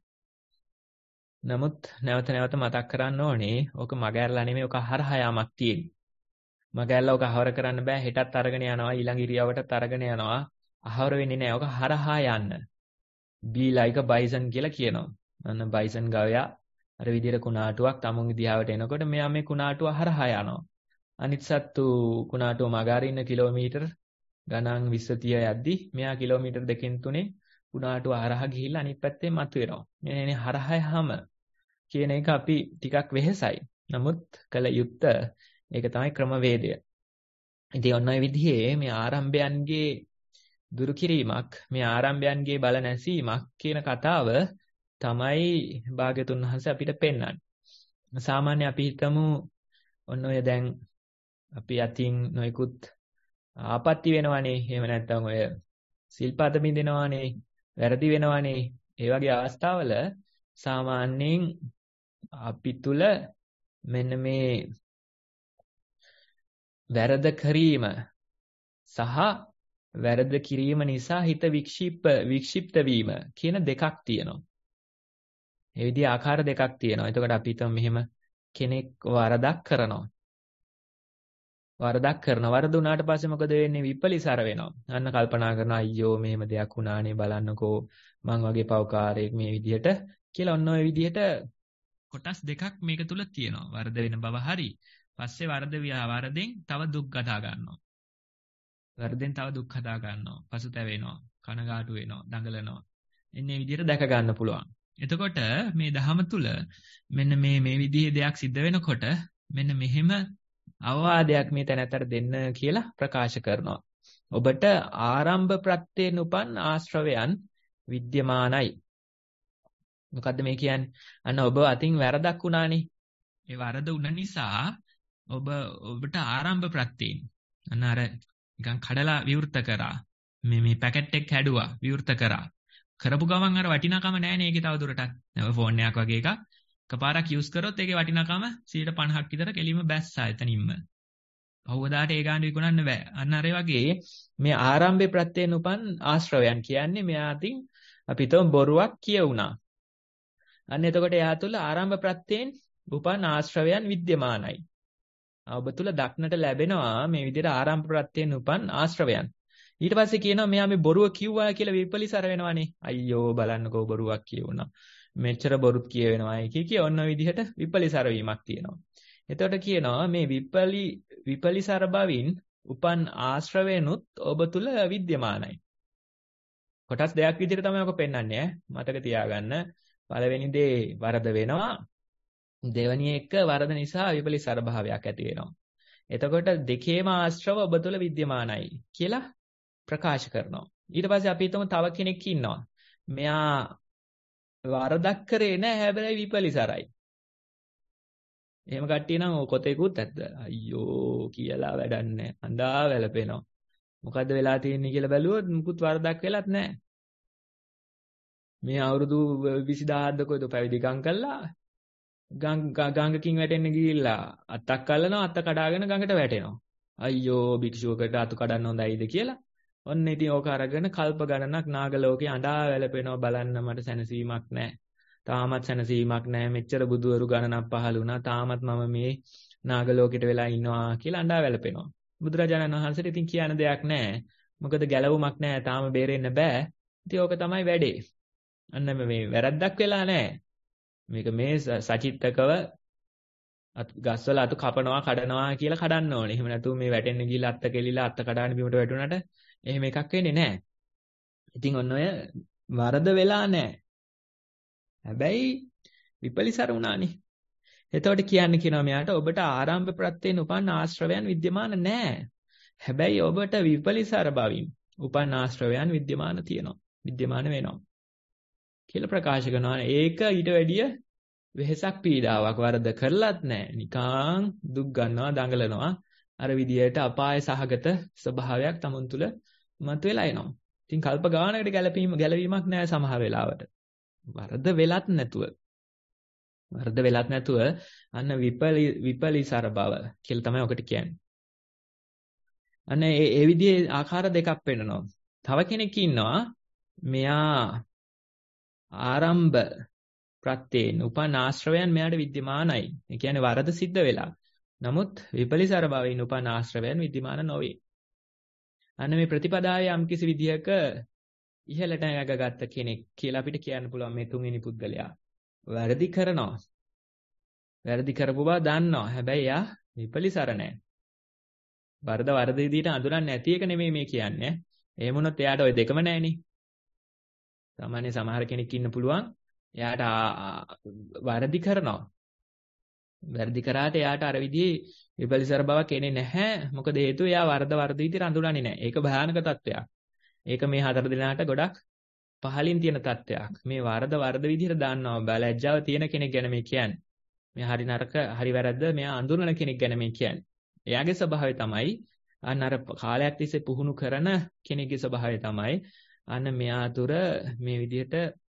නමුත් නැවත නැවත මතක් කරන්න ඕනේ ඕක මගහැරලා නෙමෙයි ඕක හරහා යාමක් තියෙන්නේ. මගහැරලා ඕක අහවර කරන්න බෑ හෙටත් අරගෙන යනවා ඊළඟ ඉරියවටත් අරගෙන යනවා. අහවර වෙන්නේ නැහැ ඕක හරහා යන්න. be like a bison කියලා කියනවා. අන්න බයිසන් ගවයා අර විදිහට කුණාටුවක් තමුන්ගේ දිහාවට එනකොට මෙයා මේ කුණාටුව හරහා යනවා. අනිත් සත්තු කුණාටුව මගහරින්න කිලෝමීටර් ගණන් විස්ස තිහ යද්දි මෙයා කිලෝමීටර් දෙකෙන් තුනේ කුණාටුව හරහා ගිහිල්ලා අනිත් පැත්තේ මතුවෙනවා. මෙන්න හරහාම කියන එක අපි ටිකක් වෙහෙසයි. නමුත් කල යුත්ත ඒක තමයි ක්‍රමවේදය. ඉතින් ඔන්න ඔය විදිහේ මේ ආරම්භයන්ගේ දුරු කිරීමක් මේ ආරම්භයන්ගේ බල නැසීමක් කියන කතාව තමයි භාග්‍යතුන් වහන්සේ අපිට පෙන්වන්නේ. සාමාන්‍ය අපි හිතමු ඔන්න ඔය දැන් අපි අතින් නොයිකුත් ආපත්‍ය වෙනවනේ. එහෙම නැත්නම් ඔය සිල්පද බින්දිනවනේ, වැරදි වෙනවනේ. ඒ වගේ අවස්ථාවල සාමාන්‍යයෙන් අපි තුල මෙන්න මේ වැරද කිරීම සහ වැරද කිරීම නිසා හිත වික්ෂිප්ත වික්ෂිප්ත වීම කියන දෙකක් තියෙනවා. ඒ විදිහ ආකාර දෙකක් තියෙනවා. එතකොට අපි හිතමු මෙහෙම කෙනෙක් වරදක් කරනවා. වරදක් කරන වරද උනාට පස්සේ මොකද වෙන්නේ? විපලිසර වෙනවා. අන්න කල්පනා කරනවා අයියෝ මෙහෙම දෙයක් වුණානේ බලන්නකෝ මං වගේ පව්කාරයෙක් මේ විදිහට කියලා ඔන්න ඔය විදිහට කොටස් දෙකක් මේක තුල තියෙනවා. වරද වෙන බව හරි. පස්සේ වරද වරදෙන් තව දුක් ගතා ගන්නවා. වරදෙන් තව දුක් හදා ගන්නවා. පසුතැවෙනවා. කනගාටු වෙනවා. දඟලනවා. එන්නේ මේ විදිහට දැක ගන්න පුළුවන්. එතකොට මේ දහම තුල මෙන්න මේ මේ විදිහේ දෙයක් සිද්ධ වෙනකොට මෙන්න මෙහෙම අවවාදයක් මේ තැනතර දෙන්න කියලා ප්‍රකාශ කරනවා. ඔබට ආරම්භ ප්‍රත්‍යයෙන් උපන් ආශ්‍රවයන් විද්‍යමානයි. මොකද්ද මේ කියන්නේ? අන්න ඔබ අතින් වැරදක් වුණානේ. ඒ වරද වුණ නිසා ඔබ ඔබට ආරම්භ ප්‍රත්‍යයෙන් අන්න අර නිකන් කඩලා විවෘත කරා. මේ මේ පැකට් එක හැදුවා විවෘත කරා. කරපු ගමන් අර වටිනාකම නැහැ නේ ඒකේ තව දුරටත්. නේද ෆෝන් එකක් වගේ එකක්. එකපාරක් යූස් කරොත් ඒකේ වටිනාකම සියයට පනහක් විතර කෙලින්ම බැස්සා එතනින්ම. පහවදාට ඒ ගාන විකුණන්න බෑ. අන්න අර වගේ මේ ආරම්භේ ප්‍රත්‍යයෙන් උපන් ආශ්‍රවයන් කියන්නේ මෙයාටින් අපි හිතමු බොරුවක් කියුණා. අන්න එතකොට එයා තුළ ආරම්භ ප්‍රත්‍යයෙන් උපන් ආශ්‍රවයන් විද්‍යමානයි. ඔබ තුළ දක්නට ලැබෙනවා මේ විදිහට ආරම්භ ප්‍රත්‍යයෙන් උපන් ආශ්‍රවයන්. ඊට පස්සේ කියනවා මෙයා මේ බොරුව කිව්වා කියලා විපලිසර වෙනවනේ. අයියෝ බලන්නකෝ බොරුවක් කියුණා. මෙච්චර බොරුත් කියවෙනවායි කිය කිය ඔන්න ඔය විදිහට විපලිසර වීමක් තියෙනවා. එතකොට කියනවා මේ විපලි විපලිසර බවින් උපන් ආශ්‍රවයනුත් ඔබ තුල විද්‍යමානයි. කොටස් දෙකක් විදිහට තමයි ඔක පෙන්වන්නේ ඈ. මතක තියාගන්න. පළවෙනි දේ වරද වෙනවා. දෙවෙනි එක වරද නිසා විපලිසර භාවයක් ඇති වෙනවා. එතකොට දෙකේම ආශ්‍රව ඔබ තුල විද්‍යමානයි කියලා ප්‍රකාශ කරනවා. ඊට පස්සේ අපි හිතමු තව කෙනෙක් ඉන්නවා. මෙයා වරදක් කරේ නැහැ හැබැයි විපලිසරයි. එහෙම කට්ටිය නම් කොතේකුත් ඇත්ත. අයියෝ කියලා වැඩක් නැහැ. අඬා වැළපෙනවා. මොකද්ද වෙලා තියෙන්නේ කියලා බැලුවොත් මුකුත් වරදක් වෙලත් නැහැ. මේ අවුරුදු විසිදාහක්ද කොයිද පැවිදිකම් කළා. ගංගකින් වැටෙන්න ගිහිල්ලා අත්තක් අල්ලනවා අත්ත කඩාගෙන ගඟට වැටෙනවා. අයියෝ භික්ෂුවකට අතු කඩන්න හොඳයිද කියලා. ඔන්න ඉතින් ඕක අරගෙන කල්ප ගණනක් නාග ලෝකේ අඬා වැළපෙනවා බලන්න මට සැනසීමක් නැහැ. තාමත් සැනසීමක් නැහැ. මෙච්චර බුදුවරු ගණනක් පහළ වුණා. තාමත් මම මේ නාග ලෝකෙට වෙලා ඉන්නවා කියලා අඬා වැළපෙනවා. බුදුරජාණන් වහන්සේට ඉතින් කියන්න දෙයක් නැහැ. මොකද ගැලවුමක් නැහැ. තාම බේරෙන්න බෑ. ඉතින් ඕක තමයි වැඩේ. අන්න මේ වැරද්දක් වෙලා නැහැ. මේක මේ සචිත්තකව ගස්වල අතු කපනවා කඩනවා කියලා කඩන්න ඕනේ. එහෙම නැතුව මේ වැටෙන්න ගිහලා අත්ත කෙලිලා අත්ත කඩාන බිමට වැටුණාට එහෙම එකක් වෙන්නේ නැහැ. ඉතින් ඔන්න ඔය වරද වෙලා නැහැ. හැබැයි විපලිසර වුණානේ. එතකොට කියන්නේ කියනවා මෙයාට ඔබට ආරම්භ ප්‍රත්‍යයෙන් උපන් ආශ්‍රවයන් විද්‍යමාන නැහැ. හැබැයි ඔබට විපලිසර බවින් උපන් ආශ්‍රවයන් විද්‍යමාන තියෙනවා. විද්‍යමාන වෙනවා. කියලා ප්‍රකාශ කරනවා. ඒක ඊට වැඩිය වෙහසක් පීඩාවක් වරද කරලත් නැහැ. නිකං දුක් ගන්නවා දඟලනවා. අර විදියට අපාය සහගත ස්වභාවයක් තමුන් තුළ මතුවලා එනවා. ඉතින් කල්ප ගානකට ගැලපීම ගැලවීමක් නැහැ සමහර වෙලාවට. වරද වෙලත් නැතුව. වරද වෙලත් නැතුව අන්න විපලි විපලිසර බව කියලා තමයි ඔකට කියන්නේ. අන්න ඒ ඒ විදිහේ ආකාර දෙකක් වෙන්නනවා. තව කෙනෙක් ඉන්නවා මෙයා ආරම්භ ප්‍රත්‍යයෙන් උපන් ආශ්‍රවයන් මෙයාට විද්‍යමානයි. ඒ කියන්නේ වරද සිද්ධ වෙලා. නමුත් විපලිසර භාවයෙන් උපන් ආශ්‍රවයන් විද්‍යමාන නොවේ. අන්න මේ ප්‍රතිපදාවේ යම්කිසි විදිහක ඉහළට නැගගත්ත කෙනෙක් කියලා අපිට කියන්න පුළුවන් මේ තුන්වෙනි පුද්ගලයා. වැරදි කරනවා. වැරදි කරපු බව දන්නවා. හැබැයි යා විපලිසර නැහැ. වරද වරද විදිහට අඳුරන්නේ නැති එක නෙමෙයි මේ කියන්නේ. එහෙම වුණොත් එයාට ওই දෙකම නැහෙනේ. සාමාන්‍ය සමහර කෙනෙක් ඉන්න පුළුවන්. එයාට වැරදි කරනවා. වැරදි කරාට එයාට අර විදිහේ විපලිසර බවක් එන්නේ නැහැ. මොකද හේතුව එයා වරද වරද විදිහට අඳුරන්නේ නැහැ. ඒක භයානක තත්වයක්. ඒක මේ හතර දිනාට ගොඩක් පහලින් තියෙන තත්වයක්. මේ වරද වරද විදිහට දාන්නවා. බයලජ්ජාව තියෙන කෙනෙක් ගැන මේ කියන්නේ. මේ හරි නරක හරි වැරද්ද මෙයා අඳුරන කෙනෙක් ගැන මේ කියන්නේ. එයාගේ ස්වභාවය තමයි අන්න අර කාලයක් තිස්සේ පුහුණු කරන කෙනෙක්ගේ ස්වභාවය තමයි අන්න මෙයා තුර මේ විදිහට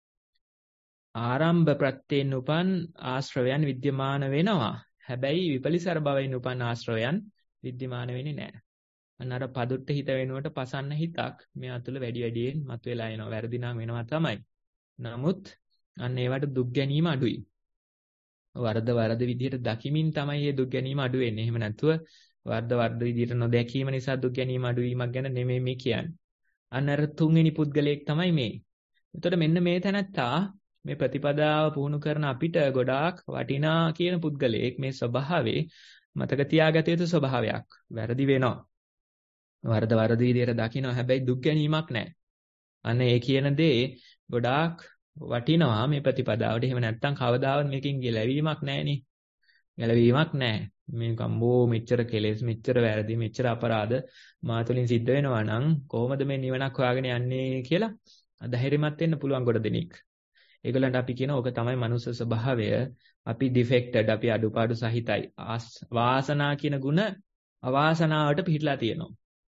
ආරම්භ ප්‍රත්‍යයෙන් උපන් ආශ්‍රවයන් විද්‍යමාන වෙනවා. හැබැයි විපලිසර භවයෙන් උපන් ආශ්‍රවයන් විද්‍යමාන වෙන්නේ නැහැ. අන්න අර පදුට්ට හිත වෙනුවට පසන්න හිතක් මෙයා තුළ වැඩි වැඩියෙන් මතුවලා එනවා. වැරදි නම් වෙනවා තමයි. නමුත් අන්න ඒවට දුක් ගැනීම අඩුයි. වරද වරද විදිහට දකිමින් තමයි මේ දුක් ගැනීම අඩු වෙන්නේ. එහෙම නැතුව වරද වරද විදිහට නොදැකීම නිසා දුක් ගැනීම අඩු වීමක් ගැන නෙමෙයි මේ කියන්නේ. අන්න අර තුන්වෙනි පුද්ගලයෙක් තමයි මේ. එතකොට මෙන්න මේ තැනත්තා මේ ප්‍රතිපදාව පුහුණු කරන අපිට ගොඩාක් වටිනා කියන පුද්ගලයෙක්. මේ ස්වභාවයේ මතක තියාගත යුතු ස්වභාවයක්. වැරදි වෙනවා. වරද වරද විදිහට දකිනවා. හැබැයි දුක් ගැනීමක් නැහැ. අන්න ඒ කියන දේ ගොඩාක් වටිනවා මේ ප්‍රතිපදාවට. එහෙම නැත්නම් කවදාවත් මේකෙන් ගැලවීමක් නැහෙනේ. ගැලවීමක් නැහැ. මේ කම්බෝ මෙච්චර කෙලෙස් මෙච්චර වැරදි මෙච්චර අපරාධ මාතුලින් සිද්ධ වෙනවා නම් කොහොමද මේ නිවනක් හොයාගෙන යන්නේ කියලා ධෛර්යමත් වෙන්න පුළුවන් ගොඩ දෙනෙක්. ඒගොල්ලන්ට අපි කියන ඕක තමයි මනුස්ස ස්වභාවය. අපි ඩිෆෙක්ටඩ් අපි අඩුපාඩු සහිතයි. වාසනා කියන ಗುಣ අවාසනාවට පිටලා තියෙනවා.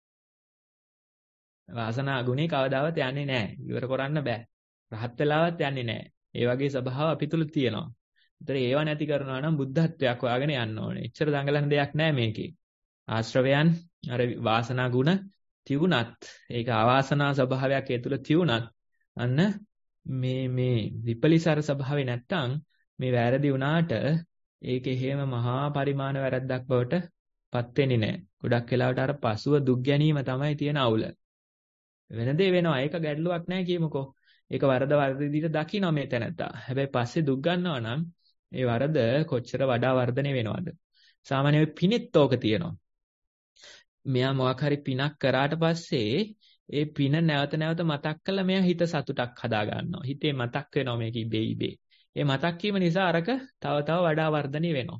වාසනා ගුණේ කවදාවත් යන්නේ නැහැ. ඉවර කරන්න බෑ. රහත් වෙලාවත් යන්නේ නැහැ. ඒ වගේ ස්වභාව අපි තුල තියෙනවා. ඒතර ඒව නැති කරනවා නම් බුද්ධත්වයක් හොයාගෙන යන්න ඕනේ. එච්චර දඟලන දෙයක් නැහැ මේකේ. ආශ්‍රවයන් අර වාසනා ගුණ තියුණත් ඒක අවාසනා ස්වභාවයක් ඒ තුල තියුණත් අන්න මේ මේ විපලිසර ස්වභාවේ නැත්තම් මේ වැරදි වුණාට ඒක එහෙම මහා පරිමාණ වැරද්දක් බවට පත් වෙන්නේ නැහැ. ගොඩක් වෙලාවට අර පසුව දුක් ගැනීම තමයි තියෙන අවුල. වෙන දේ වෙනවා. ඒක ගැටලුවක් නැහැ කියමුකෝ. ඒක වරද වරද විදිහට දකින්න මේ තැනත්තා. හැබැයි පස්සේ දුක් ගන්නවා නම් ඒ වරද කොච්චර වඩා වර්ධනය වෙනවද? සාමාන්‍යයෙන් පිනෙත් ඕක තියෙනවා. මෙයා මොකක් හරි පිනක් කරාට පස්සේ ඒ පින නැවත නැවත මතක් කරලා මෙයා හිත සතුටක් හදා ගන්නවා. හිතේ මතක් වෙනවා මේක ඉබේ ඉබේ. ඒ මතක් වීම නිසා අරක තව තව වඩා වර්ධනය වෙනවා.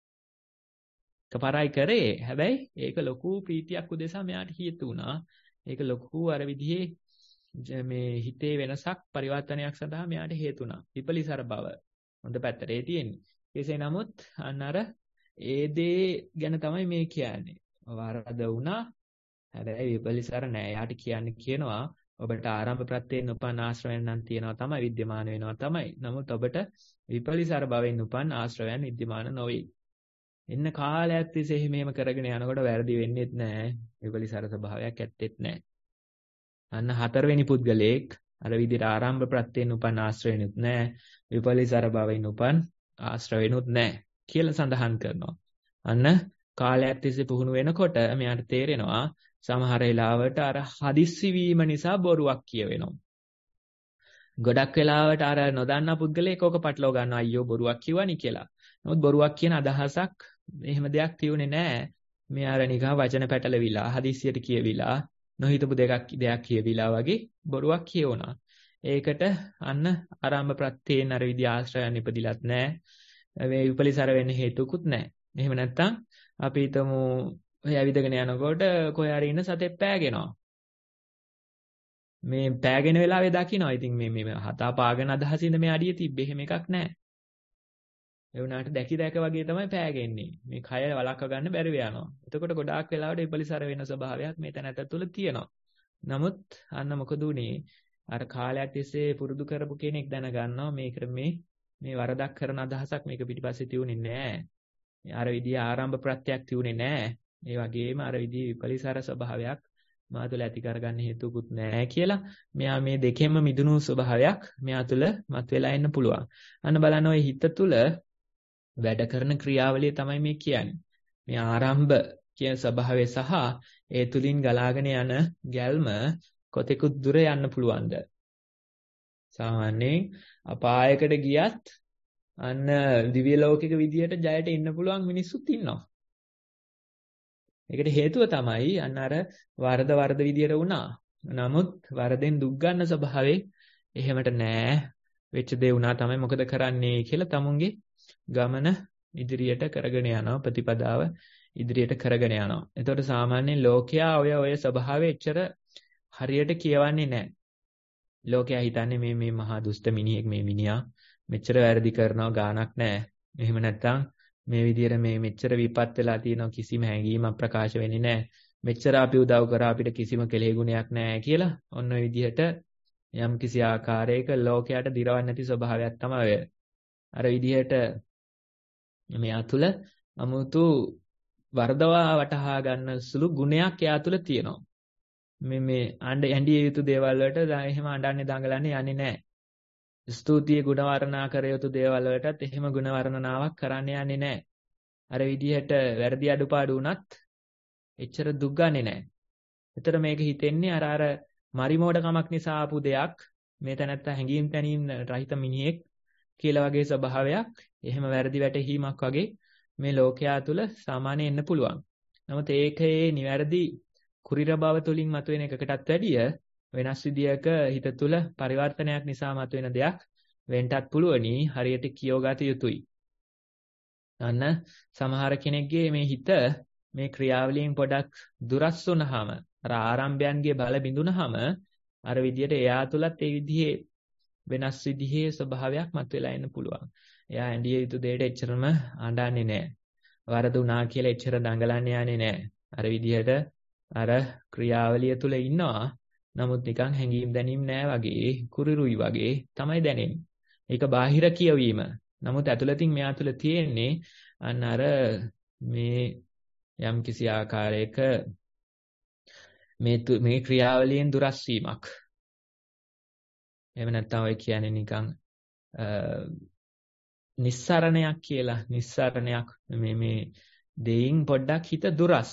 එකපාරයි කරේ. හැබැයි ඒක ලොකු ප්‍රීතියක් උදෙසා මෙයාට හේතු වුණා. ඒක ලොකු අර විදිහේ මේ හිතේ වෙනසක් පරිවර්තනයක් සඳහා මෙයාට හේතු වුණා. විපලිසර බව හොඳ පැත්තට ඒ තියෙන්නේ. කෙසේ නමුත් අන්න අර ඒ දේ ගැන තමයි මේ කියන්නේ. වරද වුණා. හැබැයි විපලිසර නෑ. යාට කියන්නේ කියනවා ඔබට ආරම්භ ප්‍රත්‍යයෙන් උපන් ආශ්‍රවයන් නම් තියෙනවා තමයි විද්‍යමාන වෙනවා තමයි. නමුත් ඔබට විපලිසර භවෙන් උපන් ආශ්‍රවයන් විද්‍යමාන නොවේ. එන්න කාලයක් තිස්සේ මෙහෙම කරගෙන යනකොට වැරදි වෙන්නේත් නෑ. විපලිසර ස්වභාවයක් ඇත්තෙත් නෑ. අන්න හතරවෙනි පුද්ගලයෙක් අර විදිහට ආරම්භ ප්‍රත්‍යයෙන් උපන් ආශ්‍රවෙනුත් නෑ. විපලිසර භවෙන් උපන් ආශ්‍රවෙනුත් නෑ කියලා සඳහන් කරනවා. අන්න කාලයක් තිස්සේ පුහුණු වෙනකොට මෙයාට තේරෙනවා සමහර වෙලාවට අර හදිස්සි වීම නිසා බොරුවක් කියවෙනවා. ගොඩක් වෙලාවට අර නොදන්නා පුද්ගලයෙක් ඕක පටලව ගන්නවා අයියෝ බොරුවක් කිව්වනි කියලා. නමුත් බොරුවක් කියන අදහසක් එහෙම දෙයක් තියුනේ නැහැ. මේ අර නිකන් වචන පැටලවිලා හදිස්සියට කියවිලා නොහිතපු දෙයක් දෙයක් කියවිලා වගේ බොරුවක් කියවනවා. ඒකට අන්න ආරම්භ ප්‍රත්‍යයෙන් අර විදි ආශ්‍රයන් ඉපදිලත් නැහැ. මේ විපලිසර වෙන්න හේතුකුත් නැහැ. එහෙම නැත්තම් අපි හිතමු ඔය ඇවිදගෙන යනකොට කොහේ හරි ඉන්න සතෙක් පෑගෙනවා. මේ පෑගෙන වෙලාවේ දකින්නවා. ඉතින් මේ මේ හතා පාගෙන අදහසින්ද මේ අඩිය තිබ්බේ. එහෙම එකක් නැහැ. ඒ වුණාට දැකි දැක වගේ තමයි පෑගෙන්නේ. මේ කය වළක්ව ගන්න බැරි වෙනවා. එතකොට ගොඩාක් වෙලාවට විපලිසර වෙන ස්වභාවයක් මේ තැනට තුළ තියෙනවා. නමුත් අන්න මොකද උනේ? අර කාලයක් තිස්සේ පුරුදු කරපු කෙනෙක් දැනගන්නවා මේක මේ මේ වරදක් කරන අදහසක් මේක පිටිපස්සේ තියුනේ නැහැ. අර විදිය ආරම්භ ප්‍රත්‍යක් තියුනේ නැහැ. ඒ වගේම අර විදිහේ විපලිසර ස්වභාවයක් මා තුළ ඇති කරගන්න හේතුකුත් නැහැ කියලා මෙයා මේ දෙකෙන්ම මිදුණු ස්වභාවයක් මෙයා තුළ මතුවලා එන්න පුළුවන්. අන්න බලන්න ඔය හිත තුළ වැඩ කරන ක්‍රියාවලිය තමයි මේ කියන්නේ. මේ ආරම්භ කියන ස්වභාවය සහ ඒ තුලින් ගලාගෙන යන ගැල්ම කොතෙකුත් දුර යන්න පුළුවන්ද? සාමාන්‍යයෙන් අපායකට ගියත් අන්න දිව්‍ය ලෝකික විදියට ජයට ඉන්න පුළුවන් මිනිස්සුත් ඉන්නවා. ඒකට හේතුව තමයි අන්න අර වරද වරද විදියට වුණා. නමුත් වරදෙන් දුක් ගන්න ස්වභාවය එහෙමට නෑ. වෙච්ච දේ වුණා තමයි මොකද කරන්නේ කියලා තමුන්ගේ ගමන ඉදිරියට කරගෙන යනවා. ප්‍රතිපදාව ඉදිරියට කරගෙන යනවා. එතකොට සාමාන්‍යයෙන් ලෝකයා ඔය ඔය ස්වභාවය එච්චර හරියට කියවන්නේ නෑ. ලෝකයා හිතන්නේ මේ මේ මහා දුෂ්ට මිනිහෙක් මේ මිනිහා මෙච්චර වැරදි කරනවා ගාණක් නෑ. එහෙම නැත්තම් මේ විදියට මේ මෙච්චර විපත් වෙලා තියෙනවා කිසිම හැඟීමක් ප්‍රකාශ වෙන්නේ නැහැ. මෙච්චර අපි උදව් කරා අපිට කිසිම කෙලෙහි ගුණයක් නැහැ කියලා ඔන්න ඔය විදිහට යම් කිසි ආකාරයක ලෝකයට දිරවන්නේ නැති ස්වභාවයක් තමයි ඔය. අර විදිහට මෙයා තුළ අමුතු වර්ධවා වටහා ගන්න සුළු ගුණයක් එයා තුළ තියෙනවා. මේ මේ අඬ ඇඬිය යුතු දේවල් වලට එහෙම අඬන්නේ දඟලන්නේ යන්නේ නැහැ. ස්තුතිය ගුණ වර්ණනා කර යුතු දේවල් වලටත් එහෙම ගුණ වර්ණනාවක් කරන්න යන්නේ නැහැ. අර විදිහට වැරදි අඩුපාඩු වුණත් එච්චර දුක් ගන්නෙ නැහැ. ඒතර මේක හිතෙන්නේ අර අර මරිමෝඩකමක් නිසා ආපු දෙයක් මේ තැනත්ත හැංගීම් තැනීම් රහිත මිනිහෙක් කියලා වගේ ස්වභාවයක් එහෙම වැරදි වැටහීමක් වගේ මේ ලෝකයා තුල සාමාන්‍ය එන්න පුළුවන්. නමුත් ඒකේ නිවැරදි කුරිර බව තුලින් මතුවෙන එකකටත් වැඩිය වෙනස් විදියක හිත තුළ පරිවර්තනයක් නිසා මතුවෙන දෙයක් වෙන්නත් පුළුවනි. හරියට කියෝගත යුතුයි. අන්න සමහර කෙනෙක්ගේ මේ හිත මේ ක්‍රියාවලියෙන් පොඩක් දුරස් වුනහම අර ආරම්භයන්ගේ බල බිඳුනහම අර විදියට එයා තුලත් ඒ විදිහේ වෙනස් විදිහේ ස්වභාවයක් මතුවලා එන්න පුළුවන්. එයා ඇඬිය යුතු දෙයට එච්චරම අඬන්නේ නැහැ. වරදුනා කියලා එච්චර දඟලන්නේ යන්නේ නැහැ. අර විදිහට අර ක්‍රියාවලිය තුල ඉන්නවා. නමුත් නිකන් හැංගීම් දැනීම් නෑ වගේ කුරිරුයි වගේ තමයි දැනෙන්නේ. ඒක බාහිර කියවීම. නමුත් ඇතුළතින් මෙයා තුළ තියෙන්නේ අන්න අර මේ යම් කිසි ආකාරයක මේ මේ ක්‍රියාවලියෙන් දුරස් වීමක්. එහෙම නැත්නම් ඔය කියන්නේ නිකන් නිස්සරණයක් කියලා. නිස්සරණයක් මේ මේ දෙයින් පොඩ්ඩක් හිත දුරස්.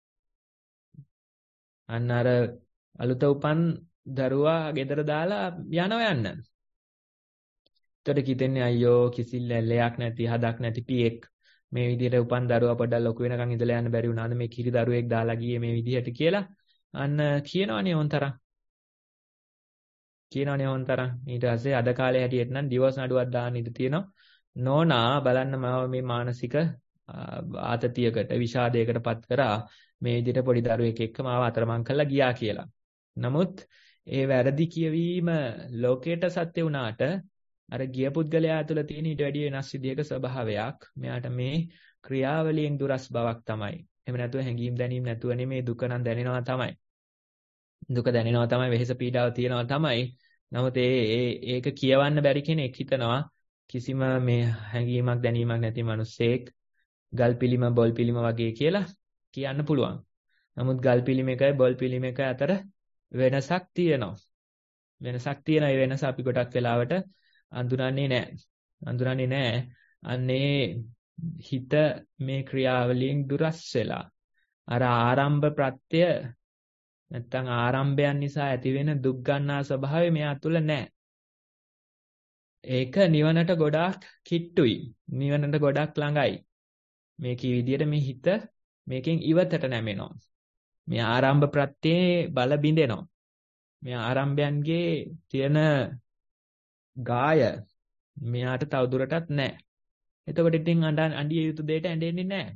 අන්න අර අලුත උපන් දරුවා ගෙදර දාලා යනවා යන්න. එතකොට කිතෙන්නේ අයියෝ කිසි ලැලයක් නැති හදක් නැති පියෙක් මේ විදිහට උපන් දරුවා පොඩ්ඩක් ලොකු වෙනකන් ඉඳලා යන්න බැරි වුණාද මේ කිරි දරුවෙක් දාලා ගියේ මේ විදිහට කියලා අන්න කියනවනේ ඕන්තරම්. කියනවනේ ඕන්තරම්. ඊට පස්සේ අද කාලේ හැටියට නම් ඩිවෝස් නඩුවක් දාන්න ඉඩ තියෙනවා. නෝනා බලන්න මම මේ මානසික ආතතියකට විෂාදයකට පත් කරා මේ විදිහට පොඩි දරුවෙක් එක්ක මාව අතරමං කරලා ගියා කියලා. නමුත් ඒ වැරදි කියවීම ලෝකයට සත්‍ය වුණාට අර ගිය පුද්ගලයා තුළ තියෙන ඊට වැඩි වෙනස් විදිහක ස්වභාවයක් මෙයාට මේ ක්‍රියාවලියෙන් දුරස් බවක් තමයි. එහෙම නැතුව හැඟීම් දැනීම් නැතුව නෙමේ දුක නම් දැනෙනවා තමයි. දුක දැනෙනවා තමයි වෙහෙස පීඩාව තියෙනවා තමයි. නමුත් ඒ ඒ ඒක කියවන්න බැරි කෙනෙක් හිතනවා කිසිම මේ හැඟීමක් දැනීමක් නැති මිනිස්සෙක් ගල් පිළිම බොල් පිළිම වගේ කියලා කියන්න පුළුවන්. නමුත් ගල් පිළිම එකයි බොල් පිළිම එකයි අතර වෙනසක් තියෙනවා. වෙනසක් තියෙන ඒ වෙනස අපි ගොඩක් වෙලාවට අඳුරන්නේ නැහැ. අඳුරන්නේ නැහැ. අන්නේ හිත මේ ක්‍රියාවලියෙන් දුරස් වෙලා අර ආරම්භ ප්‍රත්‍ය නැත්තම් ආරම්භයන් නිසා ඇතිවෙන දුක් ගන්නා ස්වභාවය මෙයා තුල නැහැ. ඒක නිවනට ගොඩාක් කිට්ටුයි. නිවනට ගොඩාක් ළඟයි. මේ කී විදියට මේ හිත මේකෙන් ඉවතට නැමෙනවා. මේ ආරම්භ ප්‍රත්‍යේ බල බිඳෙනවා. මේ ආරම්භයන්ගේ තියෙන ගාය මෙයාට තවදුරටත් නැහැ. එතකොට ඉතින් අඬිය යුතු දෙයට ඇඬෙන්නේ නැහැ.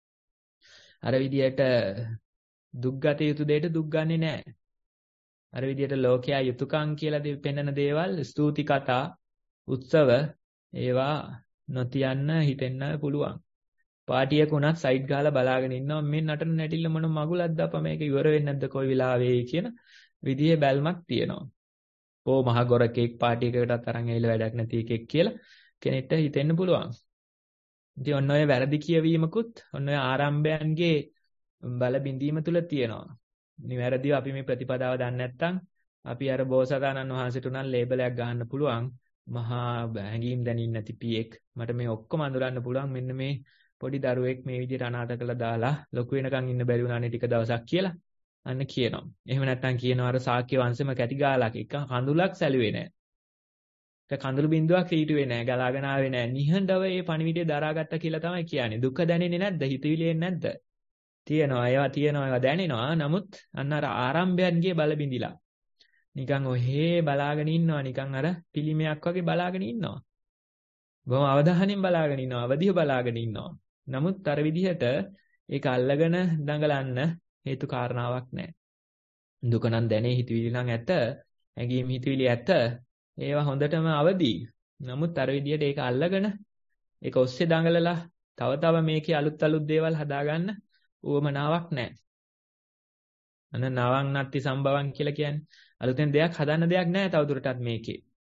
අර විදියට දුක් ගත යුතු දෙයට දුක් ගන්නෙ නැහැ. අර විදියට ලෝකයා යුතුයකම් කියලා පෙන්වන දේවල් ස්තුති කතා උත්සව ඒවා නොතියන්න හිතෙන්න පුළුවන්. පාටියක උනත් සයිඩ් ගහලා බලාගෙන ඉන්නවා මේ නටන නැටිල්ල මොන මගුලක්ද අප මේක ඉවර වෙන්නේ නැද්ද කොයි වෙලාවෙයි කියන විදිහේ බැල්මක් තියෙනවා. ඕ මහ ගොරකෙක් පාටියකටත් අරන් ඇවිල්ලා වැඩක් නැති එකෙක් කියලා කෙනෙක්ට හිතෙන්න පුළුවන්. ඉතින් ඔන්න ඔය වැරදි කියවීමකුත් ඔන්න ඔය ආරම්භයන්ගේ බල බිඳීම තුල තියෙනවා. නිවැරදිව අපි මේ ප්‍රතිපදාව දන්නේ නැත්නම් අපි අර බෝසතාණන් වහන්සේට උනන් ලේබලයක් ගහන්න පුළුවන්. මහා හැඟීම් දැනින් නැති පියෙක්. මට මේ ඔක්කොම අඳුරන්න පුළුවන් මෙන්න මේ පොඩි දරුවෙක් මේ විදිහට අනාථ කළා දාලා ලොකු වෙනකන් ඉන්න බැරි වුණානේ ටික දවසක් කියලා අන්න කියනවා. එහෙම නැත්නම් කියනවා අර ශාක්‍ය වංශෙම කැටි ගාලක් එක කඳුලක් සැලුවේ නැහැ. ඒක කඳුළු බින්දුවක් හිටුවේ නැහැ, ගලාගෙන ආවේ නැහැ. නිහඬව ඒ පණිවිඩය දරාගත්තා කියලා තමයි කියන්නේ. දුක දැනෙන්නේ නැද්ද? හිතවිලි එන්නේ නැද්ද? තියෙනවා. ඒවා තියෙනවා, ඒවා දැනෙනවා. නමුත් අන්න අර ආරම්භයන්ගේ බල බිඳිලා. නිකන් ඔහේ බලාගෙන ඉන්නවා, නිකන් අර පිළිමයක් වගේ බලාගෙන ඉන්නවා. බොහොම අවධානයෙන් බලාගෙන ඉන්නවා, අවදිව බලාගෙන ඉන්නවා. නමුත් අර විදිහට ඒක අල්ලගෙන දඟලන්න හේතු කාරණාවක් නැහැ. දුක නම් දැනේ, හිතවිලි නම් ඇත, හැඟීම් හිතවිලි ඇත. ඒවා හොඳටම අවදි. නමුත් අර විදිහට ඒක අල්ලගෙන ඒක ඔස්සේ දඟලලා තව තව මේකේ අලුත් අලුත් දේවල් හදාගන්න උවමනාවක් නැහැ. අන්න නවං නත්ති සම්භවං කියලා කියන්නේ අලුතෙන් දෙයක් හදන්න දෙයක් නැහැ තවදුරටත් මේකේ.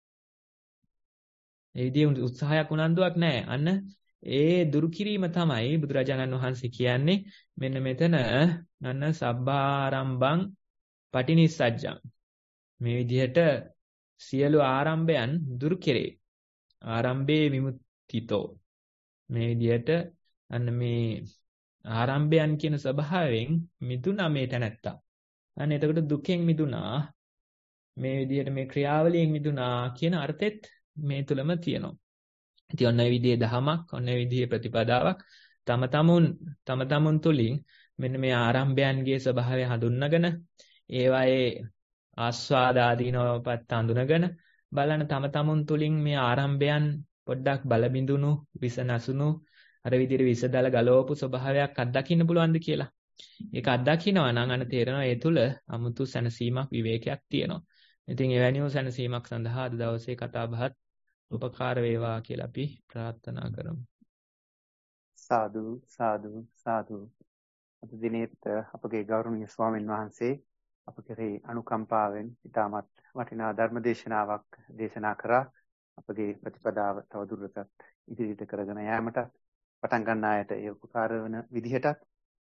ඒ විදිහේ උත්සාහයක් උනන්දුවක් නැහැ. අන්න ඒ දුරු කිරීම තමයි බුදුරජාණන් වහන්සේ කියන්නේ මෙන්න මෙතන අන්න සබ්බාරම්භං පටිනිස්සජ්ජං. මේ විදිහට සියලු ආරම්භයන් දුරු කෙරේ. ආරම්භේ විමුක්තිතෝ. මේ විදිහට අන්න මේ ආරම්භයන් කියන ස්වභාවයෙන් මිදුණා මේ තැනැත්තා. අන්න එතකොට දුකෙන් මිදුණා. මේ විදිහට මේ ක්‍රියාවලියෙන් මිදුණා කියන අර්ථෙත් මේ තුලම තියෙනවා. ඉතින් ඔන්න ඔය විදිහේ දහමක්, ඔන්න ඔය විදිහේ ප්‍රතිපදාවක් තම තමුන් තම තමුන් තුලින් මෙන්න මේ ආරම්භයන්ගේ ස්වභාවය හඳුන්වගෙන ඒවායේ ආස්වාද ආදීනවපත් හඳුනගෙන බලන්න තම තමුන් තුලින් මේ ආරම්භයන් පොඩ්ඩක් බලබිඳුණු විස නැසුණු අර විදිහට විසදල ගලවපු ස්වභාවයක් අත්දකින්න පුළුවන්ද කියලා. ඒක අත්දකින්නවා නම් අන්න තේරෙනවා ඒ තුල 아무තු සැනසීමක් විවේකයක් තියෙනවා. ඉතින් එවැනි වූ සැනසීමක් සඳහා අද දවසේ කතා බහත් උපකාර වේවා කියලා අපි ප්‍රාර්ථනා කරමු. සාදු සාදු සාදු. අද දිනෙත් අපගේ ගෞරවනීය ස්වාමීන් වහන්සේ අප කෙරෙහි අනුකම්පාවෙන් ඉතාමත් වටිනා ධර්ම දේශනාවක් දේශනා කරා. අපගේ ප්‍රතිපදාව තවදුරටත් ඉදිරියට කරගෙන යාමට පටන් ගන්න ආයත ඒ උපකාර වන විදිහටත්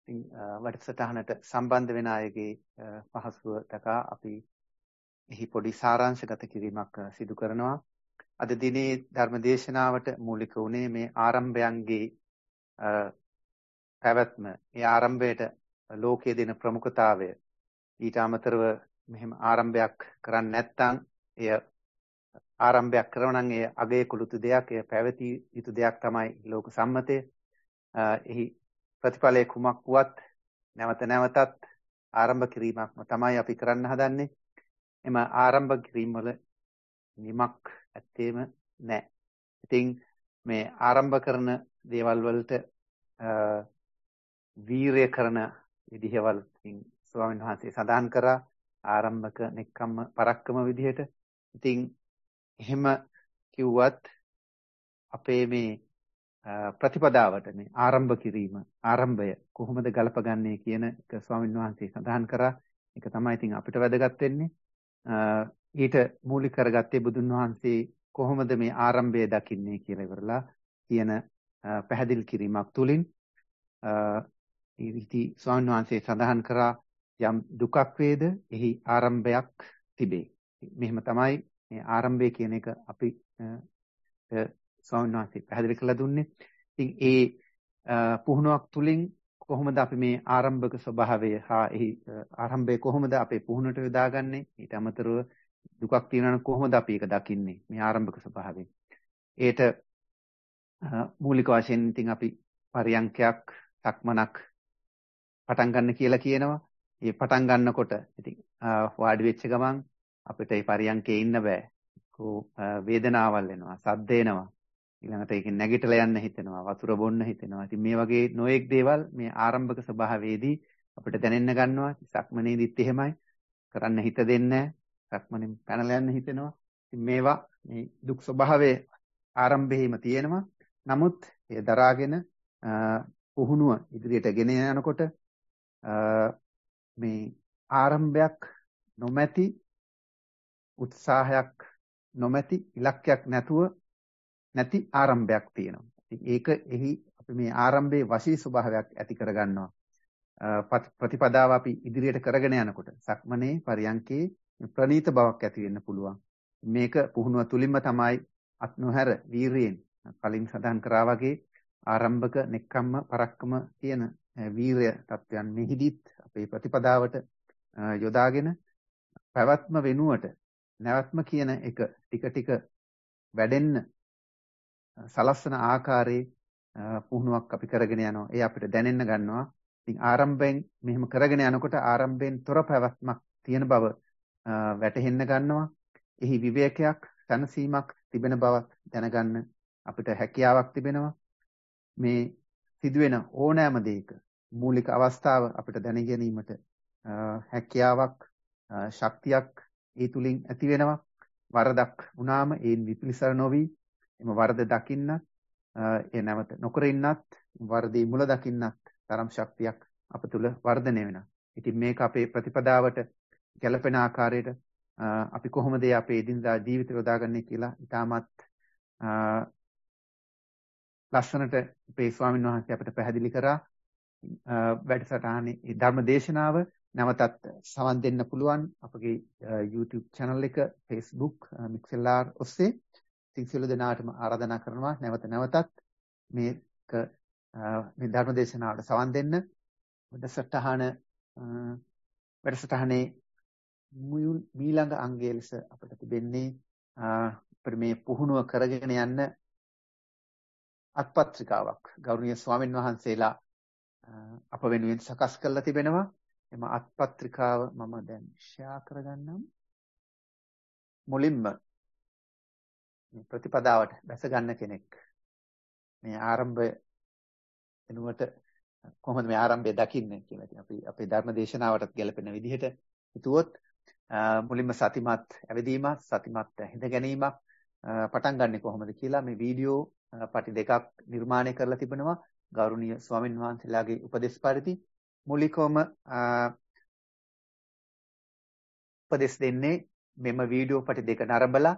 ඉතින් වැඩසටහනට සම්බන්ධ වෙන අයගේ පහසුව දක්වා අපි එහි පොඩි සාරාංශගත කිරීමක් සිදු කරනවා. අද දිනේ ධර්මදේශනාවට මූලික වුණේ මේ ආරම්භයන්ගේ පැවැත්ම, ඒ ආරම්භයට ලෝකයේ දෙන ප්‍රමුඛතාවය. ඊට අමතරව මෙහෙම ආරම්භයක් කරන්නේ නැත්නම් එය ආරම්භයක් කරනවා නම් එය අගය කුළුතු දෙයක්, එය පැවතිය යුතු දෙයක් තමයි ලෝක සම්මතය. එහි ප්‍රතිඵලයේ කුමක් වුවත් නැවත නැවතත් ආරම්භ කිරීමක්ම තමයි අපි කරන්න හදන්නේ. එම ආරම්භ කිරීම වල නිමක් ඇත්තේම නැහැ. ඉතින් මේ ආරම්භ කරන දේවල් වලට වීරය කරන විදිහවල් ඉතින් ස්වාමීන් වහන්සේ සඳහන් කරා ආරම්භක නෙක්ඛම්ම පරක්කම විදිහට. ඉතින් එහෙම කිව්වත් අපේ මේ ප්‍රතිපදාවට මේ ආරම්භ කිරීම, ආරම්භය කොහොමද ගලපගන්නේ කියන එක ස්වාමීන් වහන්සේ සඳහන් කරා. ඒක තමයි ඉතින් අපිට වැදගත් වෙන්නේ. ඊට මූලික කරගත්තේ බුදුන් වහන්සේ කොහොමද මේ ආරම්භය දකින්නේ කියලා ඉවරලා කියන පැහැදිලි කිරීමක් තුලින් ඉති ස්වාමීන් වහන්සේ සඳහන් කරා යම් දුකක් වේද එහි ආරම්භයක් තිබේ. මෙහෙම තමයි මේ ආරම්භය කියන එක අපි ස්වාමීන් වහන්සේ පැහැදිලි කරලා දුන්නේ. ඉතින් ඒ පුහුණුවක් තුලින් කොහොමද අපි මේ ආරම්භක ස්වභාවය හා එහි ආරම්භය කොහොමද අපේ පුහුණුවට යොදාගන්නේ? ඊට අමතරව දුකක් තියෙනවා නම් කොහොමද අපි ඒක දකින්නේ? මේ ආරම්භක ස්වභාවය. ඒට මූලික වශයෙන් ඉතින් අපි පරියන්කයක්, සක්මනක් පටන් ගන්න කියලා කියනවා. ඒ පටන් ගන්නකොට ඉතින් වාඩි වෙච්ච ගමන් අපිට ඒ පරියන්කේ ඉන්න බෑ. කො වේදනාවල් එනවා, සද්ද එනවා. ඊළඟට ඒකෙන් නැගිටලා යන්න හිතෙනවා, වතුර බොන්න හිතෙනවා. ඉතින් මේ වගේ නොඑක් දේවල් මේ ආරම්භක ස්වභාවයේදී අපිට දැනෙන්න ගන්නවා. සක්මනේදීත් එහෙමයි. කරන්න හිත දෙන්නේ නැහැ. සක්මනේ පැනලා යන්න හිතෙනවා. ඉතින් මේවා මේ දුක් ස්වභාවයේ ආරම්භයේම තියෙනවා. නමුත් ඒ දරාගෙන පුහුණුව ඉදිරියට ගෙන යනකොට මේ ආරම්භයක් නොමැති, උත්සාහයක් නොමැති, ඉලක්කයක් නැතුව නැති ආරම්භයක් තියෙනවා. ඒක එහි අපි මේ ආරම්භයේ වශී ස්වභාවයක් ඇති කරගන්නවා. ප්‍රතිපදාව අපි ඉදිරියට කරගෙන යනකොට සක්මනේ පරියන්කේ ප්‍රනීත බවක් ඇති වෙන්න පුළුවන්. මේක පුහුණුව තුලින්ම තමයි අත් නොහැර වීරියෙන් කලින් සඳහන් කරා වගේ ආරම්භක නෙක්ඛම්ම පරක්කම කියන වීරය තත්වයන් මෙහිදීත් අපේ ප්‍රතිපදාවට යොදාගෙන පැවැත්ම වෙනුවට නැවැත්ම කියන එක ටික ටික වැඩෙන්න සලස්සන ආකාරයේ පුහුණුවක් අපි කරගෙන යනවා. ඒ අපිට දැනෙන්න ගන්නවා. ඉතින් ආරම්භයෙන් මෙහෙම කරගෙන යනකොට ආරම්භයෙන් තොර පැවැත්මක් තියෙන බව වැටහෙන්න ගන්නවා. එහි විවේකයක්, සැනසීමක් තිබෙන බවක් දැනගන්න අපිට හැකියාවක් තිබෙනවා. මේ සිදුවෙන ඕනෑම දෙයක මූලික අවස්ථාව අපිට දැන ගැනීමට හැකියාවක්, ශක්තියක් ඒ තුලින් ඇති වෙනවා. වරදක් වුණාම ඒන් විපිලිසර නොවි එම වරද දකින්නත්, ඒ නැවත නොකර ඉන්නත්, වරදී මුල දකින්නත් තරම් ශක්තියක් අප තුල වර්ධනය වෙනවා. ඉතින් මේක අපේ ප්‍රතිපදාවට ගැළපෙන ආකාරයට අපි කොහොමද අපේ එදිනදා ජීවිතය යොදාගන්නේ කියලා ඉතාමත් ලස්සනට අපේ ස්වාමීන් වහන්සේ අපිට පැහැදිලි කරා. වැඩසටහනේ ධර්ම දේශනාව නැවතත් සවන් දෙන්න පුළුවන් අපගේ YouTube channel එක, Facebook, Mixlr ඔස්සේ. ඉතින් සියලු දෙනාටම ආරාධනා කරනවා නැවත නැවතත් මේක මේ ධර්ම දේශනාවට සවන් දෙන්න. වැඩසටහන වැඩසටහනේ මීළඟ අංගය ලෙස අපිට තිබෙන්නේ අපිට මේ පුහුණුව කරගෙන යන්න අත්පත්‍රිකාවක් ගෞරවනීය ස්වාමින් වහන්සේලා අප වෙනුවෙන් සකස් කරලා තිබෙනවා. එම අත්පත්‍රිකාව මම දැන් ෂෙයා කරගන්නම්. මුලින්ම මේ ප්‍රතිපදාවට දැස ගන්න කෙනෙක් මේ ආරම්භය වෙනුවට කොහොමද මේ ආරම්භය දකින්නේ කියලා ඉතින් අපි අපේ ධර්ම දේශනාවටත් ගැලපෙන විදිහට හිතුවොත් මුලින්ම සතිමත් ඇවිදීමක්, සතිමත් හිඳ ගැනීමක් පටන් ගන්නෙ කොහොමද කියලා මේ වීඩියෝ පටි දෙකක් නිර්මාණය කරලා තිබෙනවා ගෞරවනීය ස්වාමින් වහන්සේලාගේ උපදෙස් පරිදි. මූලිකවම උපදෙස් දෙන්නේ මෙම වීඩියෝ පටි දෙක නරඹලා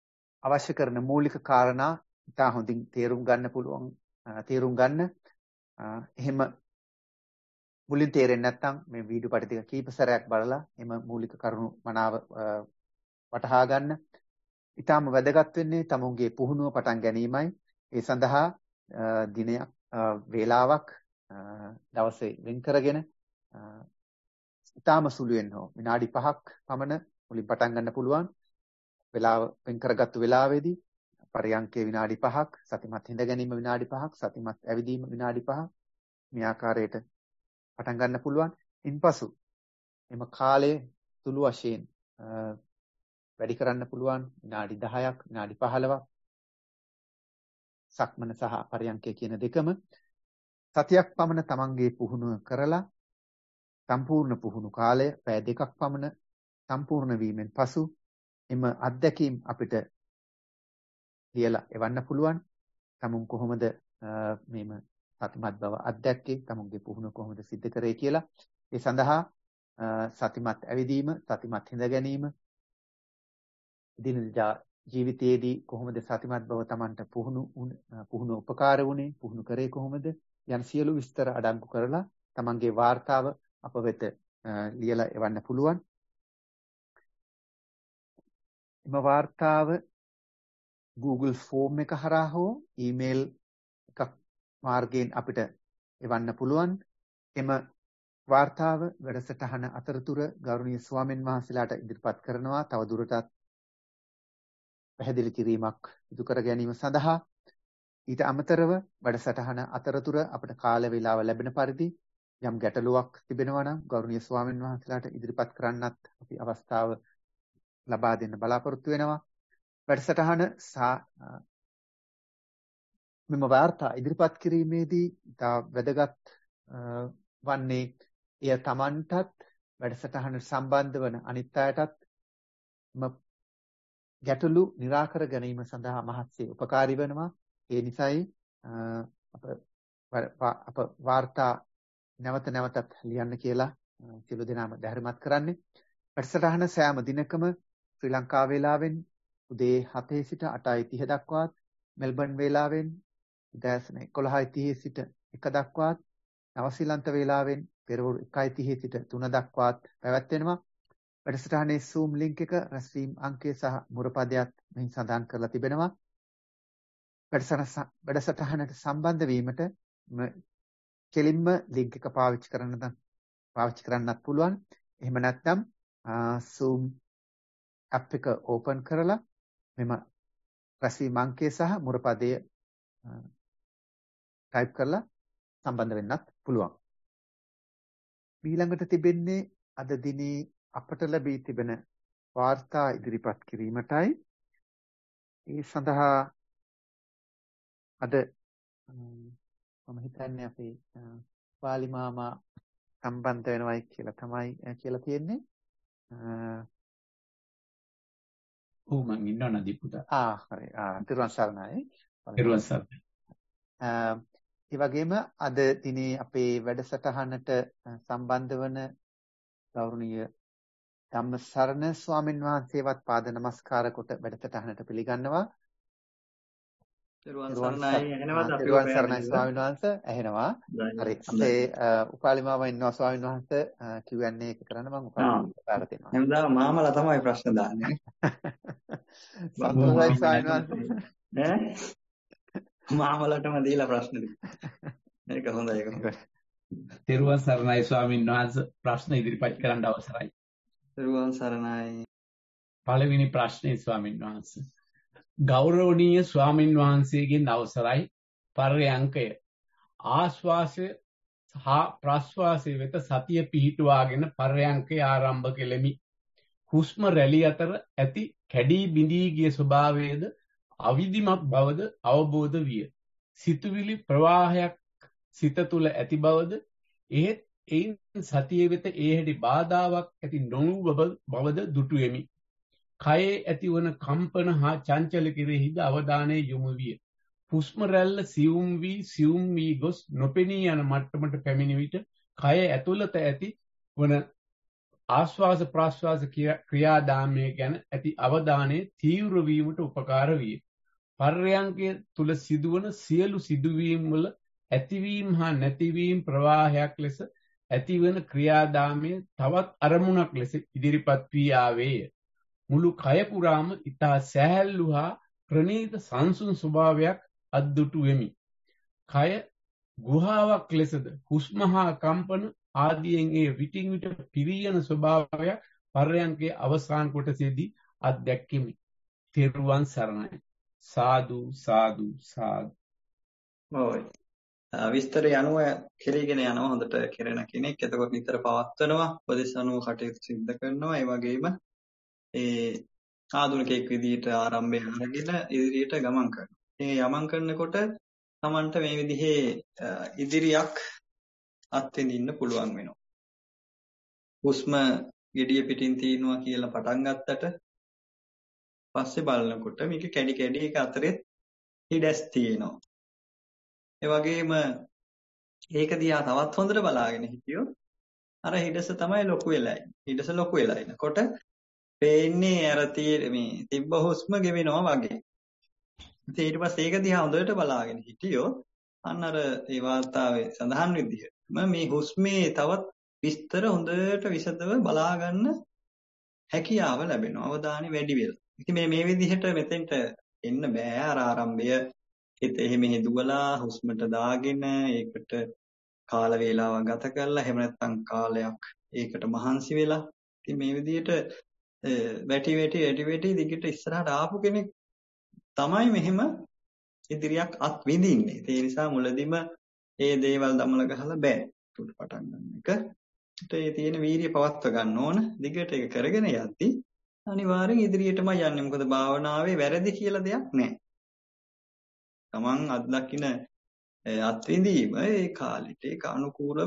අවශ්‍ය කරන මූලික කාරණා ඉතා හොඳින් තේරුම් ගන්න පුළුවන් තේරුම් ගන්න එහෙම මුලින් තේරෙන්නේ නැත්නම් මේ වීඩියෝ පටි ටික කීප සැරයක් බලලා එම මූලික කරුණු මනාව වටහා ගන්න. ඊටාම වැදගත් වෙන්නේ තමුන්ගේ පුහුණුව පටන් ගැනීමයි. ඒ සඳහා දිනයක් වේලාවක් දවසේ වෙන් කරගෙන ඊටාම සුළුෙන් හෝ විනාඩි පහක් පමණ මුලින් පටන් ගන්න පුළුවන්. වේලාව වෙන් කරගත්තු වේලාවේදී පරියන්කේ විනාඩි පහක්, සතිමත් හිඳ ගැනීම විනාඩි පහක්, සතිමත් ඇවිදීම විනාඩි පහක් මේ ආකාරයට පටන් ගන්න පුළුවන්. ඉන්පසු එම කාලය සුළු වශයෙන් වැඩි කරන්න පුළුවන් විනාඩි දහයක්, විනාඩි පහළොවක්. සක්මන සහ පරියන්කය කියන දෙකම සතියක් පමණ තමන්ගේ පුහුණුව කරලා සම්පූර්ණ පුහුණු කාලය පැය දෙකක් පමණ සම්පූර්ණ වීමෙන් පසු එම අත්දැකීම් අපිට ලියලා එවන්න පුළුවන්. තමුන් කොහොමද මේම සතිමත් බව අත්දැක්කේ, තමුන්ගේ පුහුණුව කොහොමද සිද්ධ කරේ කියලා. ඒ සඳහා සතිමත් ඇවිදීම, සතිමත් හිඳ ගැනීම, දිනදා ජීවිතයේදී කොහොමද සතිමත් බව Tamanට පුහුණු පුහුණු උපකාර වුණේ, පුහුණු කරේ කොහොමද යන සියලු විස්තර අඩංගු කරලා Tamanගේ වාර්තාව අප වෙත ලියලා එවන්න පුළුවන්. එම වාර්තාව Google Form එක හරහා හෝ ඊමේල් එකක් මාර්ගයෙන් අපිට එවන්න පුළුවන්. එම වාර්තාව වැඩසටහන අතරතුර ගෞරවනීය ස්වාමීන් වහන්සේලාට ඉදිරිපත් කරනවා. තව දුරටත් පැහැදිලි කිරීමක් ඉදු කර ගැනීම සඳහා ඊට අමතරව වැඩසටහන අතරතුර අපිට කාල වේලාව ලැබෙන පරිදි යම් ගැටලුවක් තිබෙනවා නම් ගෞරවනීය ස්වාමීන් වහන්සේලාට ඉදිරිපත් කරන්නත් අපි අවස්ථාව ලබා දෙන්න බලාපොරොත්තු වෙනවා. වැඩසටහන මෙම වාර්තා ඉදිරිපත් කිරීමේදී ඉතා වැදගත් වන්නේ එය Tamanටත් වැඩසටහනට සම්බන්ධ වන අනිත් අයටත් ගැටලු निराකර ගැනීම සඳහා මහත්සේ උපකාරී වෙනවා. ඒ නිසායි අප වාර්තා නැවත නැවතත් ලියන්න කියලා සියලු දෙනාම ධෛර්යමත් කරන්නේ. වැඩසටහන සෑම දිනකම ශ්‍රී ලංකා වේලාවෙන් උදේ හතේ සිට අටයි තිහ දක්වාත්, මෙල්බන් වේලාවෙන් උදෑසන එකොළහයි තිහේ සිට එක දක්වාත්, නවසීලන්ත වේලාවෙන් පෙරවරු එකයි තිහේ සිට තුන දක්වාත් පැවැත්වෙනවා. වැඩසටහනේ Zoom link එක, රැස්වීම් අංකය සහ මුරපදයක් මෙහි සඳහන් කරලා තිබෙනවා. වැඩසටහනට සම්බන්ධ වීමට කෙලින්ම link එක පාවිච්චි කරන්න පාවිච්චි කරන්නත් පුළුවන්. එහෙම නැත්නම් Zoom app එක open කරලා මෙම රැස්වීම් අංකය සහ මුරපදය type කරලා සම්බන්ධ වෙන්නත් පුළුවන්. ඊළඟට තිබෙන්නේ අද දිනේ අපට ලැබී තිබෙන වාර්තා ඉදිරිපත් කිරීමටයි. ඒ සඳහා අද මම හිතන්නේ අපේ වාලි මාමා සම්බන්ධ වෙනවයි කියලා තමයි කියලා තියෙන්නේ. ඔව් මං ඉන්නවා නදී පුතා. ආ හරි. ආ තිරුවන් සරණයි. තිරුවන් සරණයි. ඒ වගේම අද දිනේ අපේ වැඩසටහනට සම්බන්ධ වන ගෞරවනීය ධම්මසරණ ස්වාමීන් වහන්සේවත් පාද නමස්කාර කොට වැඩසටහනට පිළිගන්නවා. තිරුවන් සරණයි. ඇහෙනවද අපි? තිරුවන් සරණයි ස්වාමීන් වහන්සේ. ඇහෙනවා. හරි. අපේ උපාලිමාව ඉන්නවා ස්වාමීන් වහන්සේ Q and A එක කරන්න මම උපාලිමාව දෙනවා. හැමදාම මාමලා තමයි ප්‍රශ්න දාන්නේ. සතුටුයි ස්වාමීන් වහන්සේ. ඈ? මාමලටම දීලා ප්‍රශ්න දෙන්න. ඒක හොඳයි ඒක. තිරුවන් සරණයි ස්වාමීන් වහන්සේ. ප්‍රශ්න ඉදිරිපත් කරන්න අවසරයි. තිරුවන් සරණයි. පළවෙනි ප්‍රශ්නේ ස්වාමීන් වහන්සේ. ගෞරවනීය ස්වාමින් වහන්සේගෙන් අවසරයි. පර්යංකය ආශ්වාසය හා ප්‍රශ්වාසය වෙත සතිය පිහිටුවාගෙන පර්යංකය ආරම්භ කෙලෙමි. හුස්ම රැලි අතර ඇති කැඩී බිඳී ගිය ස්වභාවයේද අවිධිමත් බවද අවබෝධ විය. සිතුවිලි ප්‍රවාහයක් සිත තුළ ඇති බවද එහෙත් එයින් සතිය වෙත ඒ හැටි බාධාවක් ඇති නොවූ බවද දුටුවෙමි. කයේ ඇතිවන කම්පන හා චංචල කෙරෙහිද අවධානය යොමු විය. හුස්ම රැල්ල සියුම් වී සියුම් වී ගොස් නොපෙනී යන මට්ටමට පැමිණි විට කය ඇතුළත ඇති වන ආශ්වාස ප්‍රාශ්වාස ක්‍රියාදාමය ගැන ඇති අවධානය තීව්‍ර වීමට උපකාර විය. පර්යංකය තුල සිදුවන සියලු සිදුවීම් වල ඇතිවීම හා නැතිවීම ප්‍රවාහයක් ලෙස ඇතිවන ක්‍රියාදාමයේ තවත් අරමුණක් ලෙස ඉදිරිපත් වී ආවේය. මුළු කය පුරාම ඊතා සැහැල්ලු හා ප්‍රණීත සංසුන් ස්වභාවයක් අද්දුටු වෙමි. කය ගුහාවක් ලෙසද හුස්ම හා කම්පන ආදියෙන් ඒ විටින් විට පිරියන ස්වභාවයක් පර්යංකයේ අවසාන කොටසේදී අත්දැක්කෙමි. තෙරුවන් සරණයි. සාදු සාදු සාදු. ඔව්. විස්තරය අනුව කෙරීගෙන යනවා හොඳට කෙරෙන කෙනෙක්. එතකොට නිතර පවත්වනවා, උපදෙස් අනුව කටයුතු සිද්ධ කරනවා. ඒ වගේම ඒ ආධුනිකයෙක් විදිහට ආරම්භය අරගෙන ඉදිරියට ගමන් කරනවා. මේ යමන් කරනකොට Tamanට මේ විදිහේ ඉදිරියක් අත්විඳින්න පුළුවන් වෙනවා. හුස්ම gediya පිටින් තියනවා කියලා පටන් ගත්තට පස්සේ බලනකොට මේක කැඩි කැඩි එක අතරේ හිඩස් තියෙනවා. ඒ වගේම ඒක දිහා තවත් හොඳට බලාගෙන හිටියොත් අර හිඩස තමයි ලොකු වෙලා ඉන්නේ. හිඩස ලොකු වෙලා ඉනකොට පේන්නේ අර මේ තිබ්බ හුස්ම ගෙවෙනවා වගේ. ඉතින් ඊට පස්සේ ඒක දිහා හොඳට බලාගෙන හිටියොත් අන්න අර ඒ වාර්තාවේ සඳහන් විදිහටම මේ හුස්මේ තවත් විස්තර හොඳට විසදව බලා ගන්න හැකියාව ලැබෙනවා. අවධානය වැඩි වෙලා. ඉතින් මේ මේ විදිහට මෙතෙන්ට එන්න බෑ. අර ආරම්භය හිත එහෙ මෙහෙ දුවලා හුස්මට දාගෙන ඒකට කාල වේලාවක් ගත කරලා එහෙම නැත්නම් කාලයක් ඒකට මහන්සි වෙලා ඉතින් මේ විදිහට වැටි වැටි වැටි වැටි දිගට ඉස්සරහට ආපු කෙනෙක් තමයි මෙහෙම ඉදිරියක් අත් විඳින්නේ. ඒ නිසා මුලදිම ඒ දේවල් දමල ගහලා බෑ. උඩ පටන් ගන්න එක. ඒ තියෙන වීර්යය පවත්ව ගන්න ඕන. දිගට ඒක කරගෙන යද්දී අනිවාර්යෙන් ඉදිරියටම යන්නේ. මොකද භාවනාවේ වැරදි කියලා දෙයක් නැහැ. තමන් අත්දකින්න අත්විඳීම ඒ කාලෙට ඒක අනුකූලව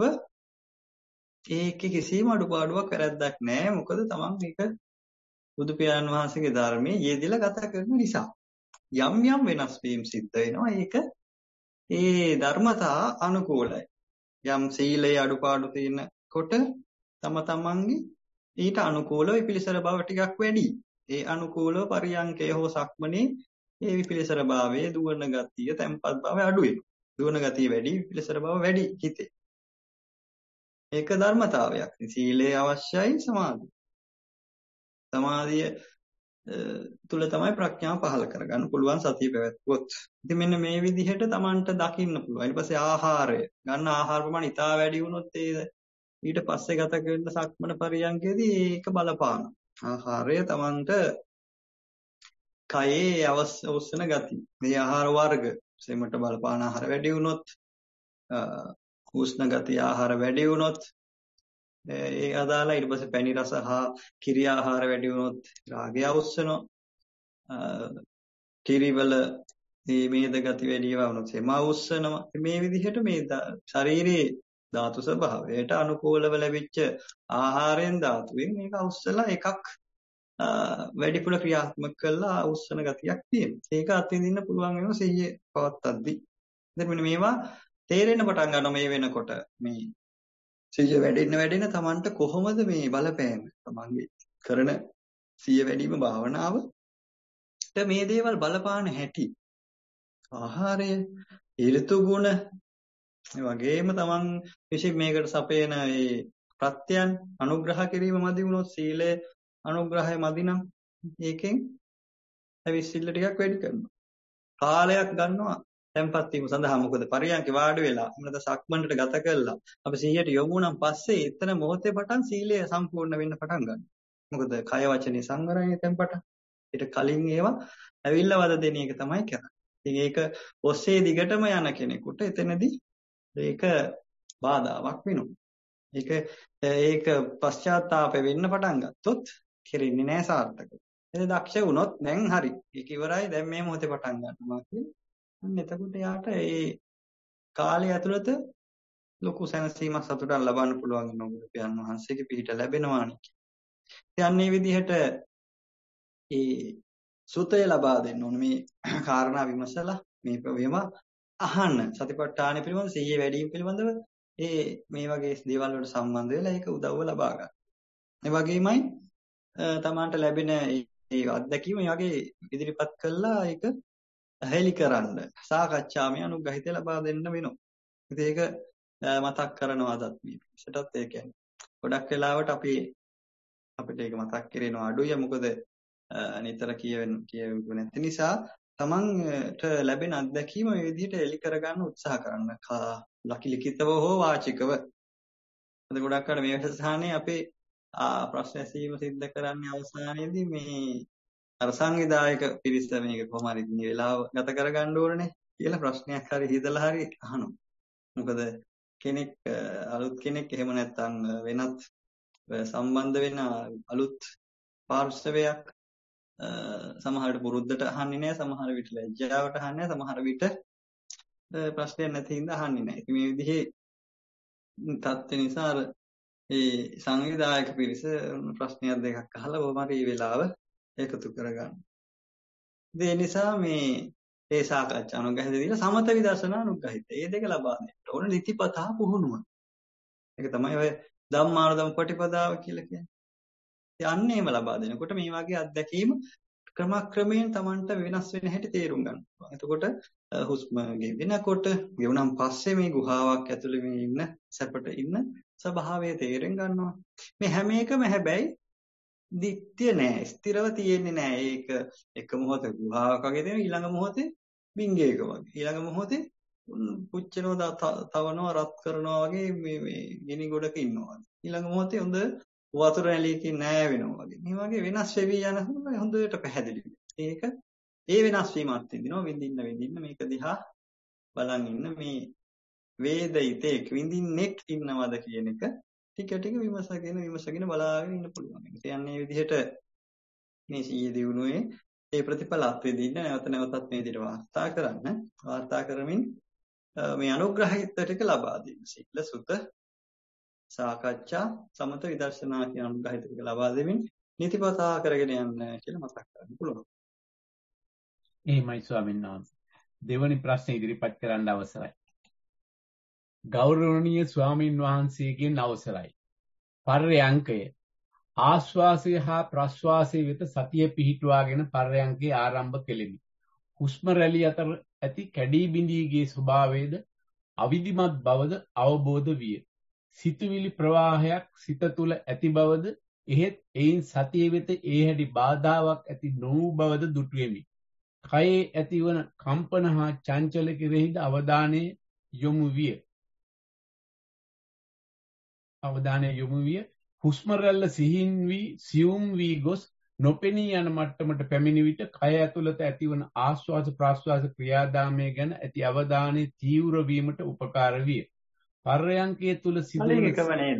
ඒකේ කිසිම අඩුපාඩුවක් වැරද්දක් නැහැ. මොකද තමන් මේක බුදු පියාණන් වහන්සේගේ ධර්මයේ යෙදিলা ගත කරන නිසා. යම් යම් වෙනස් වීම් සිද්ධ වෙනවා. ඒක ඒ ධර්මතා අනුකූලයි. යම් සීලේ අඩුපාඩු තියෙනකොට තම තමන්ගේ ඊට අනුකූලව විපිලිසර බව ටිකක් වැඩි. ඒ අනුකූලව පරියංකය හෝ සක්මනේ ඒ විපිලිසර භාවයේ දුවන ගතිය, තැම්පත් භාවය අඩු වෙනවා. දුවන ගතිය වැඩි, විපිලිසර භාව වැඩි හිතේ. ඒක ධර්මතාවයක්. සීලය අවශ්‍යයි, සමාධිය. සමාධිය තුල තමයි ප්‍රඥාව පහළ කරගන්න පුළුවන් සතිය පැවැත්වුවොත්. ඉතින් මෙන්න මේ විදිහට Tamanට දකින්න පුළුවන්. ඊට පස්සේ ආහාරය ගන්න ආහාර ප්‍රමාණය ඉතා වැඩි වුණොත් ඒ ඊට පස්සේ ගත කරන සක්මන පරියන්කේදී ඒක බලපාන. ආහාරය Tamanට කයේ අවශ්‍යන ගති. මේ ආහාර වර්ග සෙමට බලපාන ආහාර වැඩි වුණොත් උෂ්ණ ගති ආහාර වැඩි වුණොත් ඒ අදාළ ඊට පස්සේ පැණි රස හා කිරි ආහාර වැඩි වුණොත් රාගය අවශ්‍යනවා. කිරි වල මේ මේද ගති වැඩි වුණොත් සෙම අවශ්‍යනවා. මේ විදිහට මේ ශරීරයේ ධාතු ස්වභාවයට අනුකූලව ලැබිච්ච ආහාරයෙන් ධාතුවෙන් මේක අවශ්‍යලා එකක් වැඩිපුර ක්‍රියාත්මක කළා අවශ්‍යන ගතියක් තියෙනවා. ඒක අත්විඳින්න පුළුවන් වෙනවා සිහිය පවත්තද්දි. ඉතින් මෙන්න මේවා තේරෙන්න පටන් ගන්නවා මේ වෙනකොට මේ සිහිය වැඩෙන්න වැඩෙන්න Tamanට කොහොමද මේ බලපෑම තමන්ගේ කරන සිහිය වැඩිම භාවනාවට මේ දේවල් බලපාන හැටි ආහාරය ඍතු ගුණ ඒ වගේම Taman විශේෂ මේකට සපේන ඒ ප්‍රත්‍යයන් අනුග්‍රහ කිරීම මදි වුණොත් සීලය අනුග්‍රහය මදි නම් ඒකෙන් අවිසිල්ල ටිකක් වැඩි කරනවා. කාලයක් ගන්නවා tempat වීම සඳහා. මොකද පරියන්ක වාඩි වෙලා නැත්නම් සක්මන්ට ගත කළා අපි සිහියට යොමු වුණාන් පස්සේ එතන මොහොතේ පටන් සීලය සම්පූර්ණ වෙන්න පටන් ගන්නවා. මොකද කය වචනේ සංවරණය tempat. ඊට කලින් ඒවා ඇවිල්ලා වද දෙන එක තමයි කරන්නේ. ඉතින් ඒක ඔස්සේ දිගටම යන කෙනෙකුට එතනදී ඒක බාධාවක් වෙනවා. ඒක ඒක පශ්චාත්තාප වෙන්න පටන් ගත්තොත් කෙරෙන්නේ නැහැ සාර්ථකව. එතන දක්ෂ වුණොත් දැන් හරි. ඒක ඉවරයි. දැන් මේ මොහොතේ පටන් ගන්නවා කියන්නේ. අන්න එතකොට යාට ඒ කාලය ඇතුළත ලොකු සැනසීමක් සතුටක් ලබන්න පුළුවන් වෙනවා. බුදු පියාණන් වහන්සේගේ පිහිට ලැබෙනවානේ. ඉතින් අන්න මේ විදිහට ඒ සුතය ලබා දෙන්න ඕනේ. මේ කාරණා විමසලා මේ ප්‍රවේම අහන්න. සතිපට්ඨාන පිළිබඳ සිහිය වැඩි වීම පිළිබඳව ඒ මේ වගේ දේවල් වලට සම්බන්ධ වෙලා ඒක උදව්ව ලබා ගන්න. ඒ වගේමයි තමන්ට ලැබෙන ඒ අත්දැකීම ඒ වගේ ඉදිරිපත් කළා ඒක හෙලි කරන්න සාකච්ඡාමය අනුග්‍රහිතය ලබා දෙන්න වෙනවා. ඉතින් ඒක මතක් කරනවා අදත් මේ පිටසටත් ඒ කියන්නේ ගොඩක් වෙලාවට අපි අපිට ඒක මතක් කරේනවා අඩුයි මොකද නිතර කියවෙන කියවෙන්නේ නැති නිසා තමන්ට ලැබෙන අත්දැකීම මේ විදිහට එලි කරගන්න උත්සාහ කරන්න. ලකි ලිඛිතව හෝ වාචිකව. අද ගොඩක් අර මේ ස්ථානයේ අපේ ප්‍රශ්න ඇසීම සිද්ධ කරන්නේ අවසානයේදී මේ අර සංවිධායක පිරිස මේක කොහොම හරි මේ වෙලාව ගත කරගන්න ඕනේ කියලා ප්‍රශ්නයක් හරි හිතලා හරි අහනවා. මොකද කෙනෙක් අලුත් කෙනෙක් එහෙම නැත්නම් වෙනත් සම්බන්ධ වෙන අලුත් පාර්ශවයක් සමහරවිට පුරුද්දට අහන්නේ නැහැ, සමහර විට ලැජ්ජාවට අහන්නේ නැහැ, සමහර විට ප්‍රශ්නයක් නැති හින්දා අහන්නේ නැහැ. ඉතින් මේ විදිහේ තත්ත්ව නිසා අර ඒ සංවිධායක පිරිස ප්‍රශ්නයක් දෙකක් අහලා කොහොම හරි මේ වෙලාව එකතු කරගන්න. ඒ නිසා මේ ඒ සාකච්ඡා අනුග්‍රහිත දීලා සමත විදර්ශනා අනුග්‍රහිත. මේ දෙක ලබා දෙන්න ඕන නිතිපතා පුහුණුව. ඒක තමයි ඔය ධම්මානුධම්ම ප්‍රතිපදාව කියලා කියන්නේ. යන්නේම ලබා දෙනකොට මේ වගේ අත්දැකීම් ක්‍රමක්‍රමයෙන් Tamanට වෙනස් වෙන හැටි තේරුම් ගන්න පුළුවන්. එතකොට හුස්ම ගෙවෙනකොට ගෙවුනන් පස්සේ මේ ගුහාවක් ඇතුලේ මේ ඉන්න සැපට ඉන්න ස්වභාවය තේරෙන් ගන්නවා. මේ හැම එකම හැබැයි දිත්‍ය නෑ, ස්ථිරව තියෙන්නේ නෑ. ඒක එක මොහොතක ගුහාවක් වගේ තියෙන ඊළඟ මොහොතේ බින්ගයක වගේ. ඊළඟ මොහොතේ පුච්චනවා, තවනවා, රත් කරනවා වගේ මේ මේ ගිනි ගොඩක ඉන්නවා. ඊළඟ මොහොතේ හොඳ වතුර ඇලයකින් නෑ වෙනවා වගේ. මේ වගේ වෙනස් වෙවි යන හොඳට පැහැදිලි. ඒක ඒ වෙනස් වීමක් තින්දිනවා විඳින්න විඳින්න මේක දිහා බලන් ඉන්න මේ වේදිතේ විඳින්නෙක් ඉන්නවද කියන එක ටික ටික විමසගෙන විමසගෙන බලාගෙන ඉන්න පුළුවන්. ඒ කියන්නේ මේ විදිහට මේ සීයේ දිනුවේ ඒ ප්‍රතිඵලත් වෙදින්න නැවත නැවතත් මේ විදිහට වාර්තා කරන්න. වාර්තා කරමින් මේ අනුග්‍රහිත ටික ලබා දෙන්න. සීල සුත සාකච්ඡා සමත විදර්ශනා කියන අනුග්‍රහිත ටික ලබා දෙමින් නිතිපතා කරගෙන යන්න කියලා මතක් කරගන්න පුළුවන්. එහෙමයි ස්වාමීන් වහන්සේ. දෙවනි ප්‍රශ්නේ ඉදිරිපත් කරන්න අවසරයි. ගෞරවනීය ස්වාමින් වහන්සේගෙන් අවසරයි. පර්යංකය ආශ්වාසය හා ප්‍රශ්වාසය වෙත සතිය පිහිටුවාගෙන පර්යංකේ ආරම්භ කෙලිමි. හුස්ම රැලි අතර ඇති කැඩී බිඳී ගිය ස්වභාවයේද අවිධිමත් බවද අවබෝධ විය. සිතුවිලි ප්‍රවාහයක් සිත තුළ ඇති බවද එහෙත් එයින් සතිය වෙත ඒ හැටි බාධාවක් ඇති නොවූ බවද දුටුවෙමි. කයේ ඇතිවන කම්පන හා චංචල කෙරෙහිද අවධානය යොමු විය. අවධානය යොමු විය. හුස්ම රැල්ල සිහින් වී සියුම් වී ගොස් නොපෙනී යන මට්ටමට පැමිණි විට කය ඇතුළත ඇතිවන ආශ්වාස ප්‍රාශ්වාස ක්‍රියාදාමය ගැන ඇති අවධානය තීව්‍ර වීමට උපකාර විය. පර්යංකයේ තුල සිදුවන එකම නේද?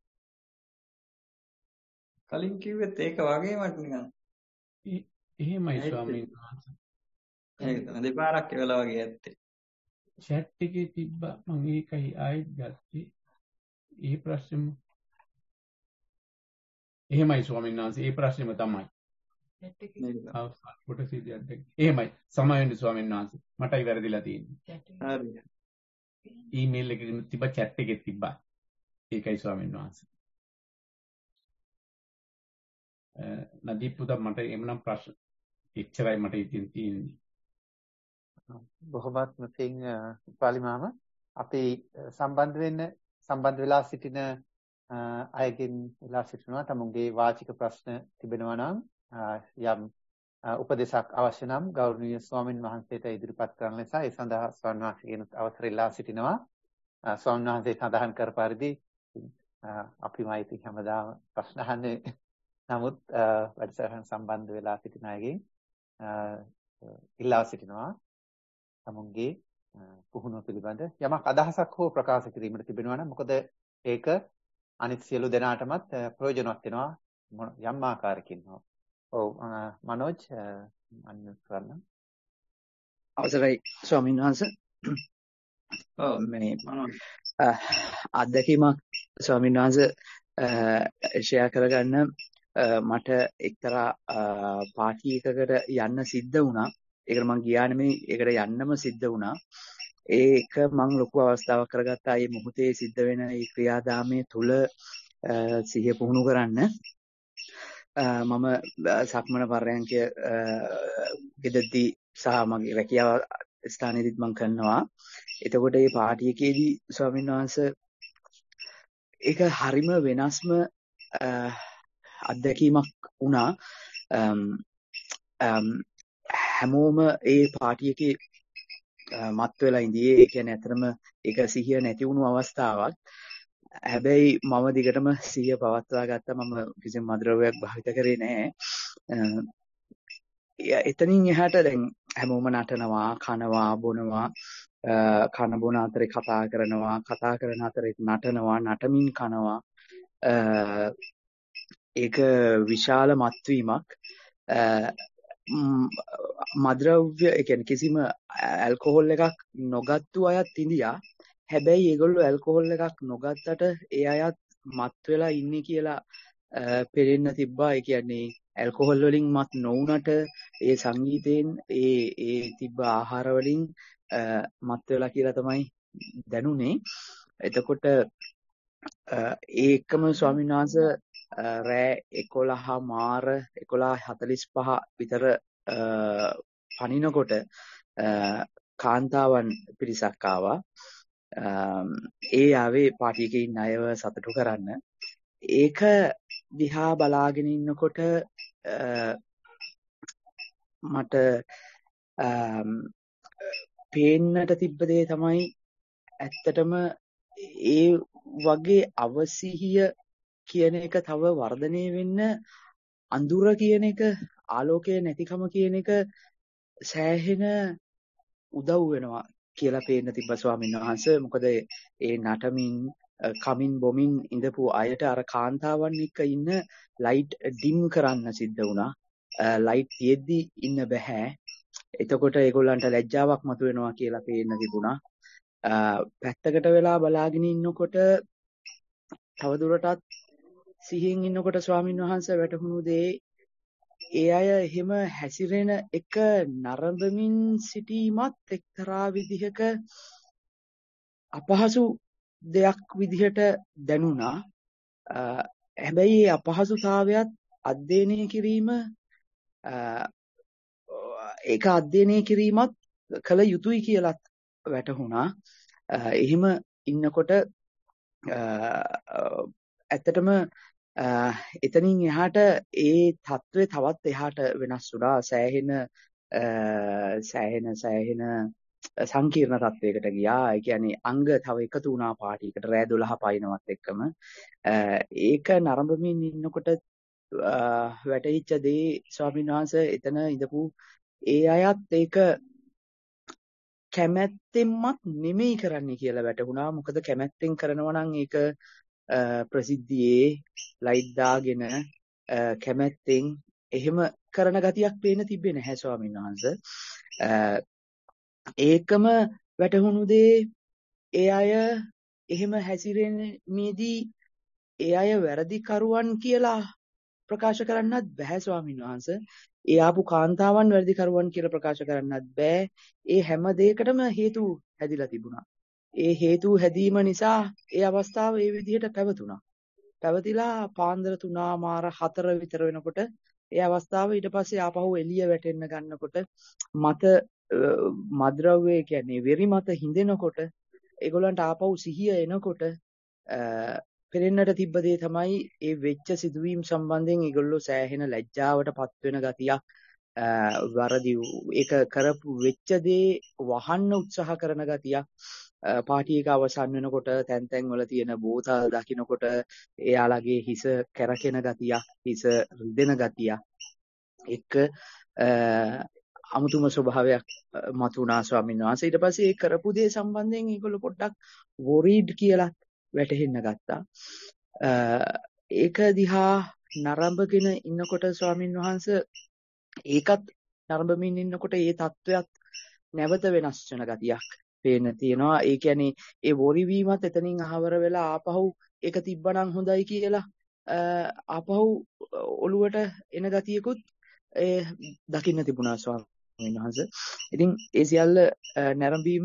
කලින් කිව්වෙත් ඒක වගේමත් නිකන්. එහෙමයි ස්වාමීන් වහන්සේ. ඒක තමයි දෙපාරක් කියලා වගේ ඇත්තේ. chat එකේ තිබ්බා මම ඒකයි ආයෙත් ගත්තේ. ඒ ප්‍රශ්නෙම එහෙමයි ස්වාමීන් වහන්සේ. ඒ ප්‍රශ්නෙම තමයි. chat එකේ අවසන් කොටස ඉදිරියට. එහෙමයි. සමය වෙන්න ස්වාමීන් වහන්සේ. මටයි වැරදිලා තියෙන්නේ. හරි. ඊමේල් එකේ තිබ්බ chat එකේ තිබ්බා. ඒකයි ස්වාමීන් වහන්සේ. නදීප් පුතා මට එමුනම් ප්‍රශ්න එච්චරයි මට ඉතින් තියෙන්නේ. බොහොමත්ම පිං උපාලි මාම අපි සම්බන්ධ වෙන්න සම්බන්ධ වෙලා සිටින අයගෙන් වෙලා සිටිනවා තමුන්ගේ වාචික ප්‍රශ්න තිබෙනවා නම් යම් උපදේශක් අවශ්‍ය නම් ගෞරවනීය ස්වාමින් වහන්සේට ඉදිරිපත් කරන ලෙස ඒ සඳහා ස්වාමීන් වහන්සේගෙන් අවසර ඉල්ලා සිටිනවා. ස්වාමීන් වහන්සේ සඳහන් කර පරිදි අපිමයි ඉතින් හැමදාම ප්‍රශ්න අහන්නේ. නමුත් වැඩසටහන සම්බන්ධ වෙලා සිටින අයගෙන් ඉල්ලා සිටිනවා තමුන්ගේ පුහුණුව පිළිබඳ යමක් අදහසක් හෝ ප්‍රකාශ කිරීමට තිබෙනවා නම් මොකද ඒක අනිත් සියලු දෙනාටමත් ප්‍රයෝජනවත් වෙනවා යම් ආකාරයකින් හෝ. ඔව් මනෝජ් අන්මියුට් කරන්න. අවසරයි ස්වාමීන් වහන්සේ. ඔව් මේ අත්දැකීමක් ස්වාමීන් වහන්සේ ෂෙයා කරගන්න මට එක්තරා පාටි එකකට යන්න සිද්ධ වුණා. ඒකට මං ගියා නෙමෙයි ඒකට යන්නම සිද්ධ වුණා. ඒක මං ලොකු අවස්ථාවක් කරගත්තා. මේ මොහොතේ සිද්ධ වෙන මේ ක්‍රියාදාමයේ තුල සිහිය පුහුණු කරන්න. මම සක්මන පර්යංකය ගෙදදී සහ මගේ රැකියාව ස්ථානෙදිත් මම කරනවා. එතකොට මේ පාටි එකේදී ස්වාමීන් වහන්සේ ඒක හරිම වෙනස්ම අත්දැකීමක් වුණා. හැමෝම ඒ පාටි එකේ මත් වෙලා ඉඳී. ඒ කියන්නේ අතරම ඒක සිහිය නැති වුණු අවස්ථාවක්. හැබැයි මම දිගටම සිහිය පවත්වා ගත්තා. මම කිසිම මද්‍රව්‍යයක් භාවිත කරේ නැහැ. එතනින් එහාට දැන් හැමෝම නටනවා, කනවා, බොනවා, කන බොන අතරේ කතා කරනවා, කතා කරන අතරේ නටනවා, නටමින් කනවා. ඒක විශාල මත්වීමක්. මද්‍රව්‍ය ඒ කියන්නේ කිසිම ඇල්කොහොල් එකක් නොගත්තු අයත් ඉඳියා. හැබැයි ඒගොල්ලෝ ඇල්කොහොල් එකක් නොගත්තට ඒ අයත් මත් වෙලා ඉන්නේ කියලා පෙරෙන්න තිබ්බා. ඒ කියන්නේ ඇල්කොහොල් වලින් මත් නොවුනට ඒ සංගීතයෙන් ඒ ඒ තිබ්බ ආහාර වලින් මත් වෙලා කියලා තමයි දැනුනේ. එතකොට ඒ එක්කම ස්වාමීන් වහන්සේ රෑ එකොළහ මාර එකොළහ හතළිස් පහ විතර පනිනකොට කාන්තාවන් පිරිසක් ආවා. ඒ ආවේ පාටි එකේ ඉන්න අයව සතුටු කරන්න. ඒක දිහා බලාගෙන ඉන්නකොට මට පේන්නට තිබ්බ දේ තමයි ඇත්තටම ඒ වගේ අවසිහිය කියන එක තව වර්ධනය වෙන්න අඳුර කියන එක ආලෝකය නැතිකම කියන එක සෑහෙන උදව් වෙනවා කියලා පේන්න තිබ්බ ස්වාමීන් වහන්සේ. මොකද ඒ නටමින් කමින් බොමින් ඉඳපු අයට අර කාන්තාවන් එක්ක ඉන්න ලයිට් ඩිම් කරන්න සිද්ධ වුණා. ලයිට් තියෙද්දි ඉන්න බෑ. එතකොට ඒගොල්ලන්ට ලැජ්ජාවක් මතුවෙනවා කියලා පේන්න තිබුණා. පැත්තකට වෙලා බලාගෙන ඉන්නකොට තවදුරටත් සිහියෙන් ඉන්නකොට ස්වාමීන් වහන්සේ වැටහුණු දේ ඒ අය එහෙම හැසිරෙන එක නරඹමින් සිටීමත් එක්තරා විදිහක අපහසු දෙයක් විදිහට දැනුණා. හැබැයි මේ අපහසුතාවයත් අධ්‍යයනය කිරීම ඒක අධ්‍යයනය කිරීමත් කළ යුතුයි කියලත් වැටහුණා. එහෙම ඉන්නකොට ඇත්තටම එතනින් එහාට ඒ தત્ත්වය තවත් එහාට වෙනස් වුණා. සෑහෙන සෑහෙන සෑහෙන සංකීර්ණ තත්වයකට ගියා. ඒ කියන්නේ අංග තව එකතු වුණා පාටියකට රෑ දොළහ පයින්නවත් එක්කම. ඒක නරඹමින් ඉන්නකොට වැටහිච්ච දේ ස්වාමීන් වහන්සේ එතන ඉඳපු ඒ අයත් ඒක කැමැත්තෙන්මත් නෙමෙයි කරන්නේ කියලා වැටහුණා. මොකද කැමැත්තෙන් කරනවා නම් ඒක ප්‍රසිද්ධියේ ලයිට් දාගෙන කැමැත්තෙන් එහෙම කරන ගතියක් පේන්න තිබෙන්නේ නැහැ ස්වාමීන් වහන්සේ. ඒකම වැටහුණු දේ ඒ අය එහෙම හැසිරෙන්නේදී ඒ අය වැරදි කරුවන් කියලා ප්‍රකාශ කරන්නත් බෑ ස්වාමීන් වහන්සේ. ඒ ආපු කාන්තාවන් වැරදි කරුවන් කියලා ප්‍රකාශ කරන්නත් බෑ. ඒ හැම දෙයකටම හේතු හැදිලා තිබුණා. ඒ හේතු හැදීම නිසා ඒ අවස්ථාව ඒ විදිහට පැවතුණා. පැවතිලා පාන්දර තුනා මාර හතර විතර වෙනකොට ඒ අවස්ථාව ඊට පස්සේ ආපහු එළිය වැටෙන්න ගන්නකොට මත මද්‍රව්‍ය කියන්නේ වෙරි මත හිඳෙනකොට ඒගොල්ලන්ට ආපහු සිහිය එනකොට පෙරෙන්නට තිබ්බ දේ තමයි ඒ වෙච්ච සිදුවීම් සම්බන්ධයෙන් ඒගොල්ලෝ සෑහෙන ලැජ්ජාවට පත් වෙන ගතියක් වරදි ඒක කරපු වෙච්ච දේ වහන්න උත්සාහ කරන ගතියක් පාටි එක අවසන් වෙනකොට තැන් තැන් වල තියෙන බෝතල් දකින්නකොට එයාලගේ හිස කැරකෙන ගතියක් හිස රිදෙන ගතියක් එක්ක අමුතුම ස්වභාවයක් මතුණා ස්වාමීන් වහන්සේ. ඊට පස්සේ ඒ කරපු දේ සම්බන්ධයෙන් ඒගොල්ලෝ පොඩ්ඩක් වොරීඩ් කියලා වැටහෙන්න ගත්තා. ඒක දිහා නරඹගෙන ඉන්නකොට ස්වාමීන් වහන්සේ ඒකත් නරඹමින් ඉන්නකොට ඒ தත්වයක් නැවත වෙනස් වෙන ගතියක් පේන්න තියෙනවා. ඒ කියන්නේ ඒ වොරි වීමත් එතනින් අහවර වෙලා ආපහු ඒක තිබ්බනම් හොඳයි කියලා ආපහු ඔළුවට එන ගතියකුත් ඒ දකින්න තිබුණා ස්වාමීන් වහන්සේ. ඉතින් ඒ සියල්ල නැරඹීම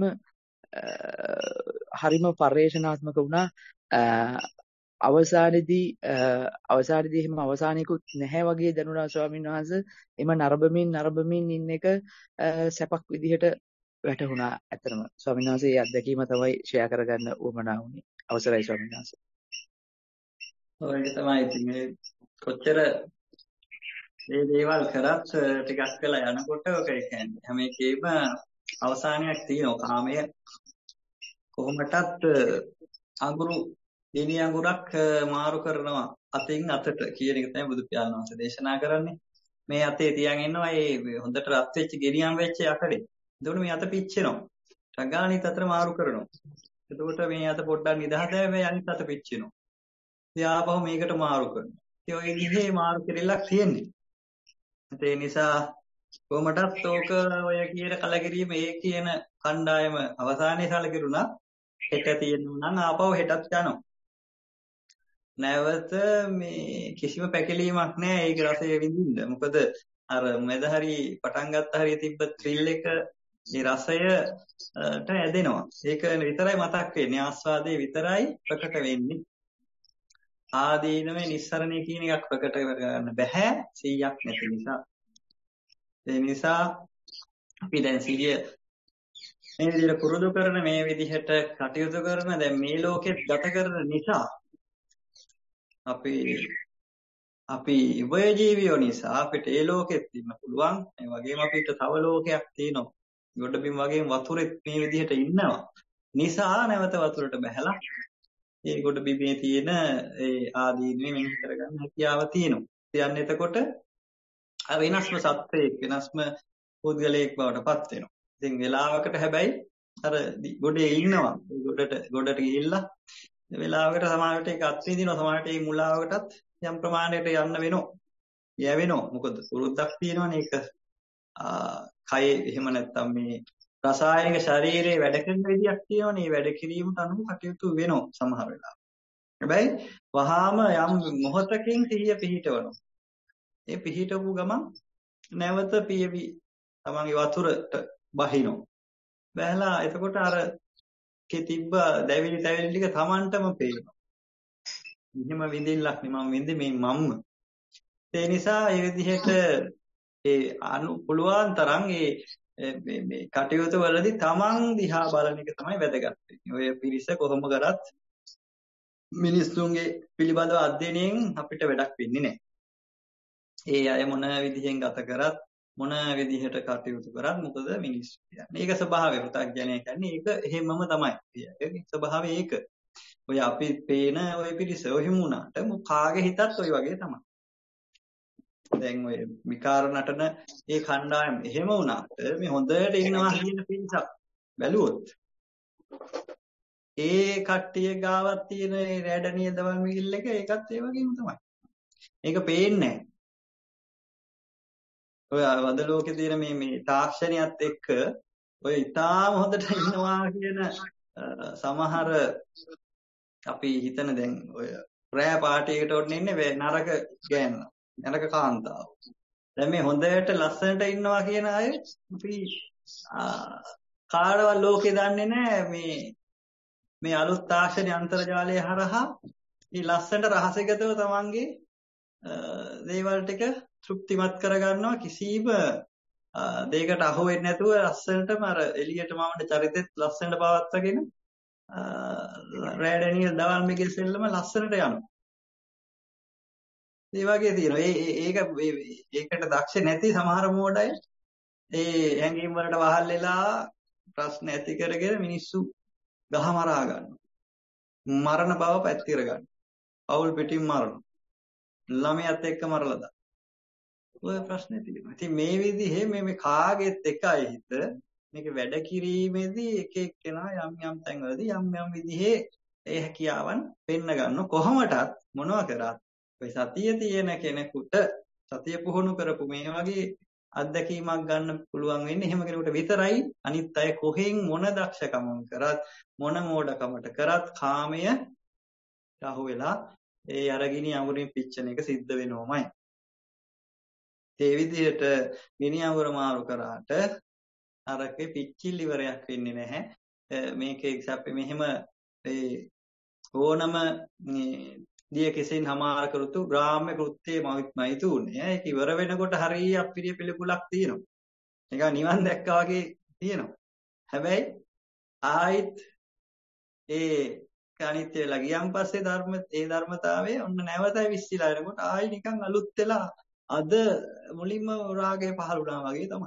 හරිම පරිේශනාත්මක වුණා. අවසානයේදී අවසානයේදී එහෙම අවසානයකුත් නැහැ වගේ දැනුණා ස්වාමීන් වහන්සේ. එම නරඹමින් නරඹමින් ඉන්න එක සැපක් විදිහට වැටහුණා. ඇත්තටම ස්වාමීන් වහන්සේ මේ අත්දැකීම තමයි ෂෙයා කරගන්න උවමනා වුණේ. අවසරයි ස්වාමීන් වහන්සේ. ඔය ඒක තමයි ඉතින් මේ කොච්චර මේ දේවල් කරත් ටිකක් වෙලා යනකොට ඔක ඒ කියන්නේ හැම එකේම අවසානයක් තියෙනවා. කාමය කොහොමටත් අඟුරු දිනි අඟුරක් මාරු කරනවා අතින් අතට කියන එක තමයි බුදු පියාණන් වහන්සේ දේශනා කරන්නේ. මේ අතේ තියන් ඉන්නවා ඒ හොඳට රත් වෙච්ච ගෙනියම් වෙච්ච යකඩේ. එතකොට මේ අත පිච්චෙනවා. ටගානිත් අතට මාරු කරනවා. එතකොට මේ අත පොඩ්ඩක් නිදහස වෙයි අනිත් අත පිච්චෙනවා. ඉතින් ආපහු මේකට මාරු කරනවා. ඉතින් ඔය විදිහේ මාරු කෙරෙල්ලක් තියෙන්නේ. ඒ නිසා කොහොමදත් ඕක ඔය කියන කලකිරීම ඒ කියන කණ්ඩායම අවසානයේ සැලකිරුණා හෙට තියෙනවා නම් ආපහු හෙටත් යනවා. නැවත මේ කිසිම පැකිලීමක් නැහැ ඒක රසය විඳින්න. මොකද අර මෙද හරි පටන් ගත්ත හරිය තිබ්බ ත්‍රිල් එක මේ රසයට ඇදෙනවා. ඒක විතරයි මතක් වෙන්නේ. ආස්වාදයේ විතරයි ප්‍රකට වෙන්නේ. ආදීනමේ නිස්සරණය කියන එකක් ප්‍රකට කරගන්න බෑ සීයක් නැති නිසා. ඒ නිසා අපි දැන් සිහිය මේ විදිහට පුරුදු කරන මේ විදිහට කටයුතු කරන දැන් මේ ලෝකෙත් ගත කරන නිසා අපි අපි ඉවජීවියෝ නිසා අපිට ඒ ලෝකෙත් ඉන්න පුළුවන්. ඒ වගේම අපිට තව ලෝකයක් තියෙනවා. ගොඩබිම් වගේම වතුරෙත් මේ විදිහට ඉන්නවා. නිසා නැවත වතුරට බහැලා ඒ ගොඩබිමේ තියෙන ඒ ආදීනේ මෙහෙ කරගන්න හැකියාව තියෙනවා. කියන්නේ එතකොට අර වෙනස්ම සත්‍යයක් වෙනස්ම පුද්ගලයෙක් බවට පත් වෙනවා. ඉතින් වෙලාවකට හැබැයි අර ගොඩේ ඉන්නවා. ගොඩට ගොඩට ගිහිල්ලා වෙලාවකට සමාජයට ඒක අත්විඳිනවා. සමාජයට ඒ මුලාවකටත් යම් ප්‍රමාණයකට යන්න වෙනවා. යැවෙනවා. මොකද පුරුද්දක් තියෙනවනේ ඒක. කයේ එහෙම නැත්තම් මේ රසායනික ශරීරයේ වැඩ කරන විදියක් තියෙනවනේ. මේ වැඩ කිරීමට අනුව කටයුතු වෙනවා සමහර වෙලාවට. හැබැයි වහාම යම් මොහොතකින් සිහිය පිහිටවනවා. ඒ පිහිටවපු ගමන් නැවත පියවි තමන්ගේ වතුරට බහිනවා. බැලලා එතකොට අර කෙතිබ්බ දැවිලි තැවිලි ටික තමන්ටම පේනවා. එහෙම විඳින්නක් නේ මම විඳි මේ මම්ම. ඒ නිසා ඒ විදිහට ඒ අනු පුළුවන් තරම් ඒ මේ කටයුතු වලදී තමන් දිහා බලන එක තමයි වැදගත් වෙන්නේ. ඔය පිරිස කොහොම කරත් මිනිස්සුන්ගේ පිළිබඳව අධ්‍යයනයෙන් අපිට වැඩක් වෙන්නේ නැහැ. ඒ අය මොන විදිහෙන් ගත කරත් මොන විදිහට කටයුතු කරත් මොකද මිනිස්සු කියන්නේ. ඒක ස්වභාවය. පුතග්ජනය කියන්නේ ඒක එහෙමම තමයි. ඒකේ ස්වභාවය ඒක. ඔය අපි පේන ඔය පිරිස ඔය හිමුණාට කාගේ හිතත් ඔය වගේ තමයි. දැන් ඔය විකාර නටන ඒ කණ්ඩායම එහෙම වුණාට මේ හොඳට ඉන්නවා කියන පිරිසක් බැලුවොත් ඒ කට්ටිය ගාවක් තියෙන ඒ රැඩනිය දවල් මිගිල් එක ඒකත් ඒ වගේම තමයි. ඒක පේන්නේ නැහැ. ඔය වද ලෝකේ තියෙන මේ මේ තාක්ෂණියත් එක්ක ඔය ඉතාලම හොඳට ඉන්නවා කියන සමහර අපි හිතන දැන් ඔය රෑ පාටියකට ඔන්න ඉන්නේ නරක ගෑන නරක කාන්තාව. දැන් මේ හොඳට ලස්සනට ඉන්නවා කියන අය අපි කාඩවල් ලෝකේ දන්නේ නැහැ මේ මේ අලුත් තාක්ෂණ අන්තර්ජාලය හරහා මේ ලස්සනට රහසිගතව තමන්ගේ දේවල් ටික තෘප්තිමත් කරගන්නවා කිසිම දෙයකට අහු වෙන්නේ නැතුව ලස්සනටම අර එළියට මවන්න චරිතෙත් ලස්සනට පවත්වාගෙන රෑඩනිය දවල් මිගිල් සෙල්ලම ලස්සනට යනවා. ඒ වගේ තියෙනවා. ඒ ඒක ඒකට දක්ෂ නැති සමහර මෝඩය ඒ හැංගීම් වලට වහල් වෙලා ප්‍රශ්න ඇති කරගෙන මිනිස්සු ගහමරා ගන්නවා. මරණ බව පැතිර ගන්නවා. පවුල් පිටින් මරනවා. ළමයාත් එක්ක මරලා දානවා. ඔය ප්‍රශ්නේ තියෙනවා. ඉතින් මේ විදිහේ මේ මේ කාගෙත් එකයි හිත මේක වැඩ කිරීමේදී එක එක්කෙනා යම් යම් තැන්වලදී යම් යම් විදිහේ ඒ හැකියාවන් පෙන්න ගන්න කොහොමටත් මොනවා කරත් ඔය සතිය තියෙන කෙනෙකුට සතිය පුහුණු කරපු මේ වගේ අත්දැකීමක් ගන්න පුළුවන් වෙන්නේ එහෙම කෙනෙකුට විතරයි. අනිත් අය කොහෙන් මොන දක්ෂකම කරත් මොන මෝඩකමට කරත් කාමය රහු වෙලා ඒ අරගිනි අඟුරින් පිච්චෙන එක සිද්ධ වෙනවමයි. ඒ විදිහට ගිනි අඟුර මාරු කරාට අරකේ පිච්චිලි ඉවරයක් වෙන්නේ නැහැ. මේකේ අපි මෙහෙම ඒ ඕනම දිය කෙසෙන් හමාර කරුතු ග්‍රාම්‍ය කෘත්‍යයමයි තුනේ. ඒක ඉවර වෙනකොට හරිය අපිරිය පිළිකුලක් තියෙනවා. ඒක නිවන් දැක්කා වගේ තියෙනවා. හැබැයි ආයිත් ඒ අනිත්‍ය වෙලා ගියන් පස්සේ ධර්ම ඒ ධර්මතාවයේ ඔන්න නැවතයි විශ්සිලා එනකොට ආයි නිකන් අලුත් වෙලා අද මුලින්ම රාගය පහළ වුණා වගේ තමයි.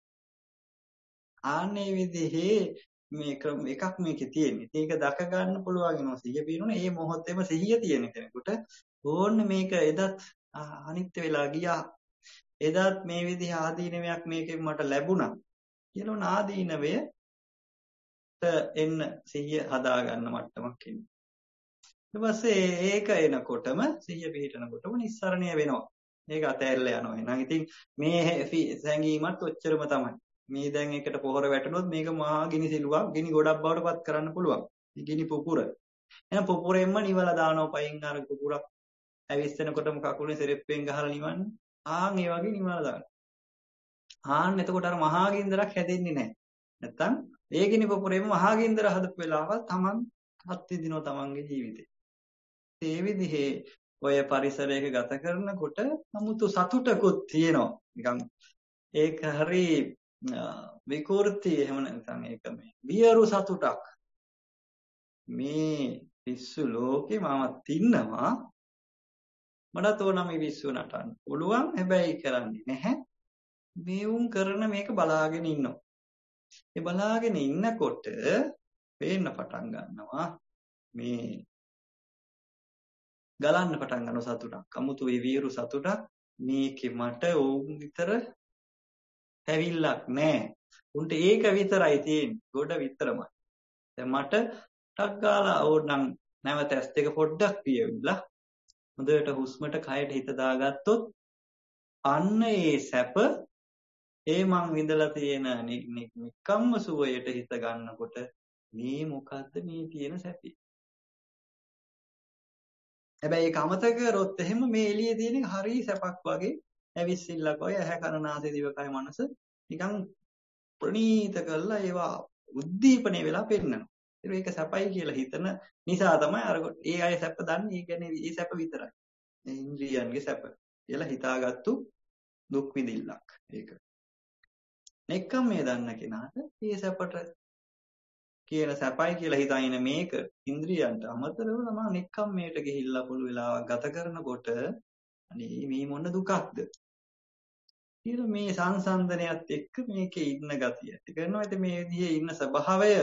ආන්නේ විදිහේ මේ ක්‍රම එකක් මේකේ තියෙන්නේ. ඒක දක ගන්න පුළුවන් වෙනවා සිහිය පිරුණේ. මේ මොහොතේම සිහිය තියෙන කෙනෙකුට ඕන්න මේක එදත් අනිත්‍ය වෙලා ගියා. එදත් මේ විදිහ ආදීනවයක් මේකෙන් මට ලැබුණා. කියනෝන ආදීනවය එන්න සිහිය හදා ගන්න මට්ටමක් එන්නේ. ඊට පස්සේ ඒක එනකොටම සිහිය පිහිටනකොටම නිස්සරණය වෙනවා. මේක අතෑරලා යනවා. එහෙනම් ඉතින් මේ සැඟීමත් ඔච්චරම තමයි. මේ දැන් එකට පොහොර වැටුනොත් මේක මහා ගිනි සිලුවක්, ගිනි ගොඩක් බවට පත් කරන්න පුළුවන්. මේ ගිනි පුපුර. එහෙනම් පුපුරෙන්ම නිවලා දානවා පයින් අර පුපුරක් ඇවිස්සෙනකොටම කකුලේ සෙරෙප්පෙන් ගහලා නිවන්නේ. ආන් ඒ වගේ නිවලා දානවා. ආන් එතකොට අර මහා ගින්දරක් හැදෙන්නේ නැහැ. නැත්තම් ඒ ගිනි පුපුරෙන්ම මහා ගින්දර හදපු වෙලාවල් Taman අත්විඳිනවා Tamanගේ ජීවිතේ. ඒ විදිහේ ඔය පරිසරයක ගත කරනකොට නමුතු සතුටකුත් තියෙනවා. නිකන් ඒක හරි විකෘති එහෙම නැත්නම් ඒක මේ බියරු සතුටක්. මේ පිස්සු ලෝකේ මමත් ඉන්නවා. මට තෝරන මේ විශ්ව නටන්න පුළුවන්. හැබැයි කරන්නේ නැහැ. මේ උන් කරන මේක බලාගෙන ඉන්නවා. ඒ බලාගෙන ඉන්නකොට පේන්න පටන් ගන්නවා මේ ගලන්න පටන් ගන්න සතුටක්. අමුතු ඒ වීරු සතුටක්. මේකේ මට ඕන් විතර ඇවිල්ලක් නැහැ. උන්ට ඒක විතරයි තියෙන්නේ. ගොඩ විතරමයි. දැන් මට ටක් ගාලා ඕනනම් නැවත ඇස් දෙක පොඩ්ඩක් පියවිලා හොඳට හුස්මට කයට හිත දාගත්තොත් අන්න ඒ සැප ඒ මං විඳලා තියෙන නිකම්ම සුවයට හිත ගන්නකොට මේ මොකද්ද මේ තියෙන සැපේ. හැබැයි ඒක අමතක කරොත් එහෙම මේ එළියේ තියෙන හරි සැපක් වගේ ඇවිස්සිල්ලක් වගේ ඇහැ කන නාසය දිවකය මනස නිකන් ප්‍රණීත කරලා ඒවා උද්දීපනය වෙලා පෙන්නනවා. ඒක සැපයි කියලා හිතන නිසා තමයි අර ඒ අය සැප දන්නේ. ඒ කියන්නේ ඒ සැප විතරයි. මේ ඉන්ද්‍රියන්ගේ සැප කියලා හිතාගත්තු දුක් විඳිල්ලක් ඒක. නෙක්කම් මේ දන්න කෙනාට මේ සැපට කියන සැපයි කියලා හිතාගෙන මේක ඉන්ද්‍රියන්ට අමතරව තමයි නෙක්කම් මේට ගිහිල්ලා පොළු වෙලාවක් ගත කරනකොට අනේ මේ මොන දුකක්ද කියලා මේ සංසන්දනයත් එක්ක මේකේ ඉන්න ගතිය. ඒ කරනවා ඉතින් මේ විදිහේ ඉන්න ස්වභාවය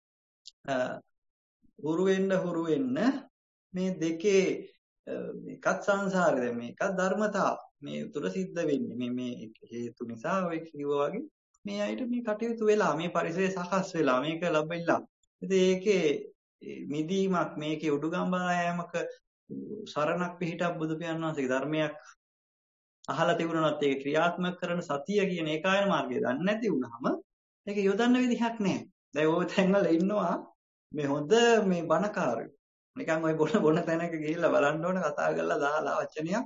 හුරු වෙන්න හුරු වෙන්න මේ දෙකේ එකත් සංසාරේ දැන් මේකත් ධර්මතාව මේ තුර සිද්ධ වෙන්නේ මේ මේ හේතු නිසා ඔය කිව්වා වගේ මේ අයිට මේ කටයුතු වෙලා මේ පරිසරය සකස් වෙලා මේක ලැබෙilla. ඉතින් ඒකේ මිදීමක් මේකේ උඩුගම්බා යෑමක සරණක් පිහිටක් බුදු පියාණන් වහන්සේගේ ධර්මයක් අහලා තිබුණාත් ඒක ක්‍රියාත්මක කරන සතිය කියන ඒකායන මාර්ගය දන්නේ නැති වුනහම ඒක යොදන්න විදිහක් නැහැ. දැන් ඔය තැන්වල ඉන්නවා මේ හොඳ මේ බණකාරයෝ. නිකන් ඔය බොන බොන තැනක ගිහිල්ලා බලන්න ඕන කතා කරලා දාලා වචනයක්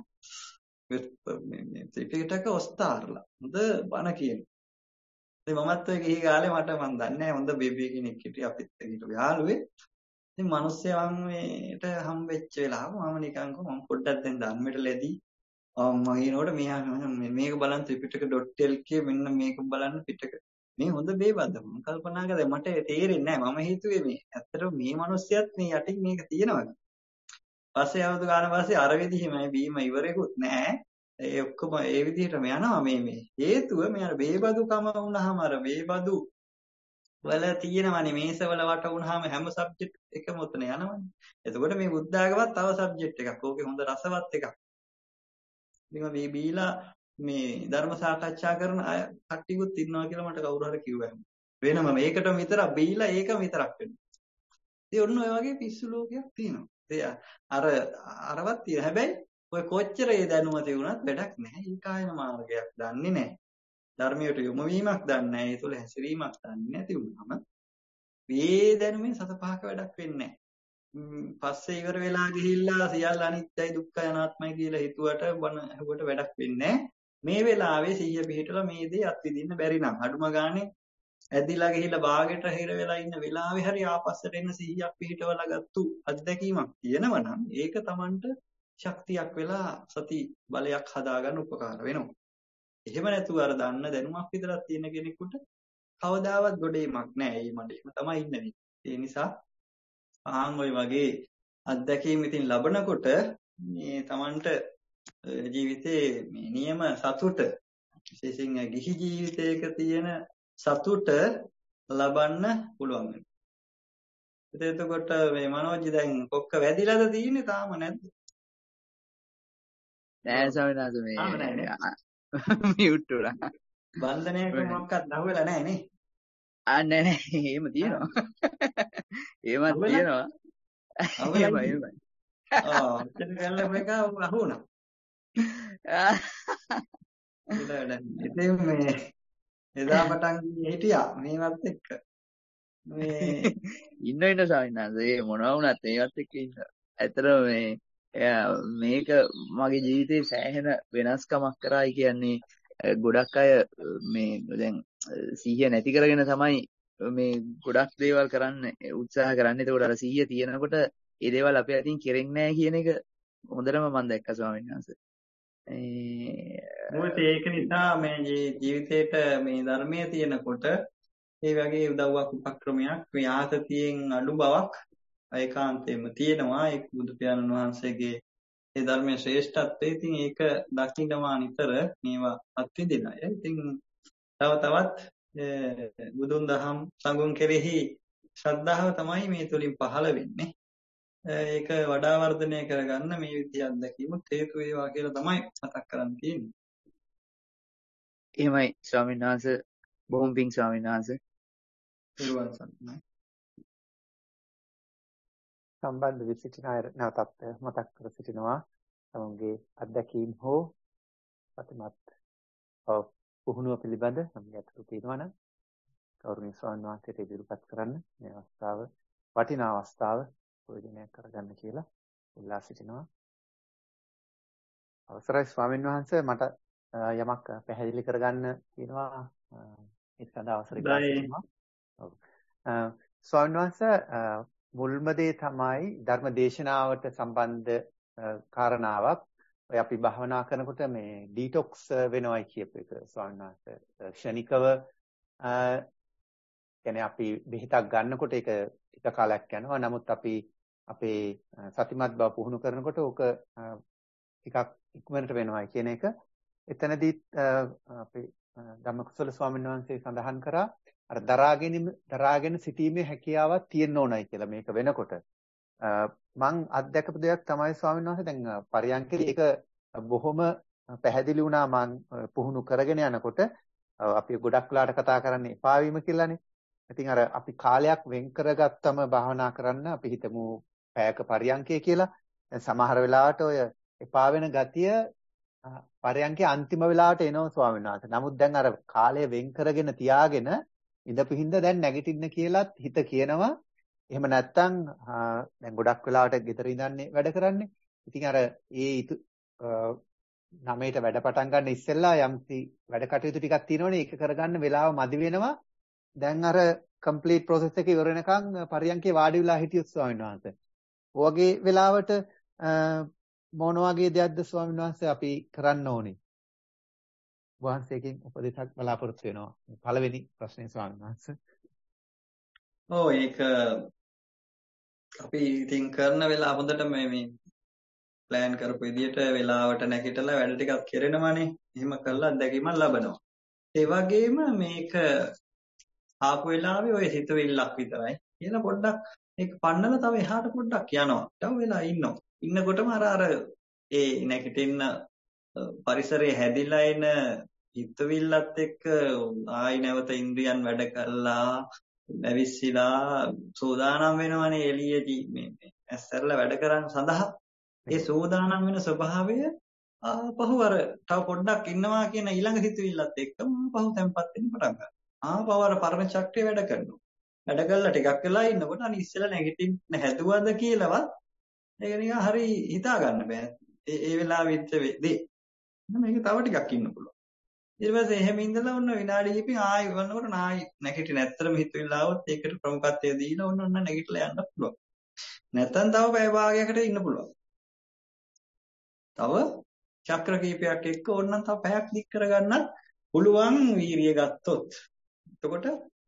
මේ මේ ත්‍රිපිටක ඔස්තාරලා හොඳ බණ කියනවා. ඉතින් මමත් ඔය ගිහි කාලේ මට මන් දන්නේ නැහැ හොඳ බේබී කෙනෙක් හිටියා අපිත් එක්ක යාළුවේ. ඉතින් මිනිස්සයන් මේට හම්බෙච්ච වෙලාව මම නිකන් කො මම පොඩ්ඩක් දැන් ධර්මයට ලැබී අම්මා කියනකොට මෙහා මේක බලන්න ත්‍රිපිටක.lk මෙන්න මේක බලන්න පිටක මේ හොඳ බේබද්ද මම කල්පනා කරලා මට තේරෙන්නේ නැහැ මම හිතුවේ මේ ඇත්තටම මේ මිනිස්සයත් මේ යටින් මේක තියෙනවා. පස්සේ අවුරුදු ගාන පස්සේ අර විදිහමයි බීම ඉවරෙකුත් නැහැ. ඒ ඔක්කොම ඒ විදිහටම යනවා මේ මේ හේතුව මේ අර බේබදුකම වුණාම අර බේබදු වල තියෙනවනේ මේසවල වට වුණාම හැම සබ්ජෙක්ට් එකම උතන යනවනේ. එතකොට මේ බුද්ධ ආගමත් තව සබ්ජෙක්ට් එකක්. ඕකේ හොඳ රසවත් එකක්. ඉතින් මේ බීලා මේ ධර්ම සාකච්ඡා කරන අය කට්ටියකුත් ඉන්නවා කියලා මට කවුරු හරි කිව්වා. වෙනම මේකට විතරක් බීලා ඒකම විතරක් වෙනවා. ඉතින් ඔන්න ඔය වගේ පිස්සු ලෝකයක් තියෙනවා. ඉතින් අර අරවත් තියෙන හැබැයි ඔය කොච්චර ඒ දැනුම තියුණත් වැඩක් නැහැ. ඒකායන මාර්ගයක් දන්නේ නැහැ. ධර්මයට යොමු වීමක් දන්නේ නැහැ. ඒ තුළ හැසිරීමක් දන්නේ නැති වුණාම මේ දැනුමෙන් සත පහක වැඩක් වෙන්නේ නැහැ. පස්සේ ඉවර වෙලා ගිහිල්ලා සියල්ල අනිත්‍යයි දුක්ඛයි අනාත්මයි කියලා හිතුවට බන හුවට වැඩක් වෙන්නේ නැහැ. මේ වෙලාවේ සිහිය පිහිටලා මේ දේ අත්විඳින්න බැරි නම් අඩුම ගානේ ඇදිලා ගිහිල්ලා බාගෙට හිර වෙලා ඉන්න වෙලාවේ හරි ආපස්සට එන්න සිහියක් පිහිටවලා ගත්තු අත්දැකීමක් තියෙනවා නම් ඒක Tamanට ශක්තියක් වෙලා සති බලයක් හදාගන්න උපකාර වෙනවා. එහෙම නැතුව අර දන්න දැනුමක් විතරක් තියෙන කෙනෙකුට කවදාවත් ගොඩේමක් නැහැ. ඒ මඩේම තමයි ඉන්නේ. ඒ නිසා ආන් ඔය වගේ අත්දැකීම් ඉතින් ලබනකොට මේ Tamanට ජීවිතේ මේ නියම සතුට විශේෂයෙන් ගිහි ජීවිතයක තියෙන සතුට ලබන්න පුළුවන් වෙනවා. එතකොට මේ මනෝජ් දැන් කොක්ක වැදිලාද තියෙන්නේ තාම නැද්ද? නෑ ස්වාමීන් වහන්සේ තාම නෑ මේ නේ. මියුට් වුණා. බන්ධනයක මොකක්වත් අහුවෙලා නැහැ නේ. ආ නෑ නෑ එහෙම තියෙනවා. එහෙමත් තියෙනවා. එහෙමයි එහෙමයි. ආ මෙතන ගල්ලප එක අහුණා. ඉතින් මේ එදා පටන් හිටියා මේවත් එක්ක. මේ ඉන්න ඉන්න ස්වාමීන් වහන්සේ මොනවා වුණත් මේවත් එක්ක ඉන්න. ඇත්තටම මේ මේක මගේ ජීවිතේ සෑහෙන වෙනස්කමක් කරායි කියන්නේ ගොඩක් අය මේ දැන් සිහිය නැති කරගෙන තමයි මේ ගොඩක් දේවල් කරන්න උත්සාහ කරන්නේ. ඒකට අර සිහිය තියෙනකොට ඒ දේවල් අපේ අතින් කෙරෙන්නේ නැහැ කියන එක හොඳටම මම දැක්කා ස්වාමීන් වහන්සේ. මොකද ඒක නිසා මේ ජීවිතේට මේ ධර්මයේ තියෙනකොට ඒ වගේ උදව්වක් උපක්‍රමයක් මේ ආතතියෙන් අඩු බවක් ඒකාන්තයෙන්ම තියෙනවා. ඒක බුදු පියාණන් වහන්සේගේ ඒ ධර්මයේ ශ්‍රේෂ්ඨත්වය. ඉතින් ඒක දකින්නවා නිතර මේවා අත්විඳින අය. ඉතින් තව තවත් බුදුන් දහම් සංඝුන් කෙරෙහි ශ්‍රද්ධාව තමයි මේ තුලින් පහළ වෙන්නේ. ඒක වඩා වර්ධනය කරගන්න මේ විදිහ අත්දැකීම හේතු වේවා කියලා තමයි මතක් කරන් තියෙන්නේ. එහෙමයි ස්වාමීන් වහන්සේ. බොහොම පිං ස්වාමීන් වහන්සේ. පිරුවන් සරණයි. සම්බන්ධ වී සිටින අය නැවතත් මතක් කර සිටිනවා. තමන්ගේ අත්දැකීම් හෝ ප්‍රතිමත් පුහුණුව පිළිබඳ නම් ගැටලු තියෙනවා නම් ගෞරවනීය ස්වාමීන් වහන්සේට ඉදිරිපත් කරන්න මේ අවස්ථාව වටිනා අවස්ථාව ප්‍රයෝජනයක් කරගන්න කියලා ඉල්ලා සිටිනවා. අවසරයි ස්වාමීන් වහන්සේ මට යමක් පැහැදිලි කරගන්න තියෙනවා. ඒ සඳහා අවසර ඉල්ලා ඔව්. ස්වාමීන් වහන්සේ මුල්ම දේ තමයි ධර්ම දේශනාවට සම්බන්ධ කාරණාවක්. ඔය අපි භවනා කරනකොට මේ ඩීටොක්ස් වෙනවයි කියපු එක ස්වාමීන් වහන්සේ. ක්ෂණිකව කියන්නේ අපි බෙහෙතක් ගන්නකොට ඒක එක කාලයක් යනවා. නමුත් අපි අපේ සතිමත් බව පුහුණු කරනකොට ඕක ටිකක් ඉක්මනට වෙනවයි කියන එක. එතනදිත් අපේ ධම්මකුසල ස්වාමීන් වහන්සේ සඳහන් කරා අර දරාගෙන දරාගෙන සිටීමේ හැකියාවක් තියෙන්න ඕනයි කියලා මේක වෙනකොට. මං අත්දැකපු දෙයක් තමයි ස්වාමීන් වහන්සේ දැන් පරියන්කේ ඒක බොහොම පැහැදිලි වුණා මං පුහුණු කරගෙන යනකොට. අපි ගොඩක් වෙලාට කතා කරන්නේ එපා වීම කියලානේ. ඉතින් අර අපි කාලයක් වෙන් කරගත්තම භාවනා කරන්න අපි හිතමු පැයක පරියන්කේ කියලා. දැන් සමහර වෙලාවට ඔය එපා වෙන ගතිය පරියන්කේ අන්තිම වෙලාවට එනවා ස්වාමීන් වහන්සේ. නමුත් දැන් අර කාලය වෙන් කරගෙන තියාගෙන ඉඳපින්ද දැන් නැගිටින්න කියලාත් හිත කියනවා. එහෙම නැත්තම් දැන් ගොඩක් වෙලාවට ගෙදර ඉඳන්නේ වැඩ කරන්නේ. ඉතින් අර ඒ නවයට වැඩ පටන් ගන්න ඉස්සෙල්ලා යම්සි වැඩ කටයුතු ටිකක් තියෙනවනේ ඒක කරගන්න වෙලාව මදි වෙනවා. දැන් අර කම්ප්ලීට් ප්‍රොසෙස් එක ඉවර වෙනකන් පරියන්කේ වාඩි වෙලා හිටියොත් ස්වාමීන් වහන්සේ. ඔයගේ වෙලාවට මොන වගේ දෙයක්ද ස්වාමීන් වහන්සේ අපි කරන්න ඕනේ? වහන්සේකින් උපදෙසක් බලාපොරොත්තු වෙනවා. පළවෙනි ප්‍රශ්නේ ස්වාමීන් වහන්සේ. ඔව් ඒක අපි ඉතින් කරන වෙලාව හොඳට මේ මේ ප්ලෑන් කරපු විදිහට වෙලාවට නැගිටලා වැඩ ටිකක් කරනවානේ. එහෙම කරලා අත්දැකීමක් ලබනවා. ඒ වගේම මේක ආපු වෙලාවේ ඔය හිතවිල්ලක් විතරයි. කියලා පොඩ්ඩක් ඒක පන්නලා තව එහාට පොඩ්ඩක් යනවා. තව වෙලා ඉන්නවා. ඉන්නකොටම අර අර ඒ නැගිටින්න පරිසරයේ හැදිලා එන හිතවිල්ලත් එක්ක ආයි නැවත ඉන්ද්‍රියන් වැඩ කළා නැවිස්සීලා සෝදානම් වෙනවනේ එළියේදී මේ මේ ඇස්සරලා වැඩ කරන් සඳහා ඒ සෝදානම් වෙන ස්වභාවය ආපහු අර තව පොඩ්ඩක් ඉන්නවා කියන ඊළඟ හිතවිල්ලත් එක්කම ආපහු තැම්පත් වෙන්න පටන් ගන්නවා. ආපහු අර පරණ චක්‍රය වැඩ කරනවා. වැඩ කළා ටිකක් වෙලා ඉන්නකොට අනිත් ඉස්සෙල්ලා නැගිටින්න හැදුවද කියලාවත් ඒක නිකන් හරි හිතා ගන්න බෑ. ඒ ඒ වෙලාවෙත් වෙදී. මේක තව ටිකක් ඉන්න පුළුවන්. ඊට පස්සේ එහෙම ඉඳලා ඔන්න විනාඩි කිහිපෙක ආයෙ වන්නකොට ආයෙ නැගිටින ඇත්තටම හිතවිලා આવොත් ඒකට ප්‍රමුඛත්වය දීලා ඔන්න ඔන්න නැගිටලා යන්න පුළුවන්. නැත්නම් තව පැය භාගයකට ඉන්න පුළුවන්. තව චක්‍ර කීපයක් එක්ක ඕනනම් තව පැයක් දික් කරගන්නත් පුළුවන් වීරිය ගත්තොත්. එතකොට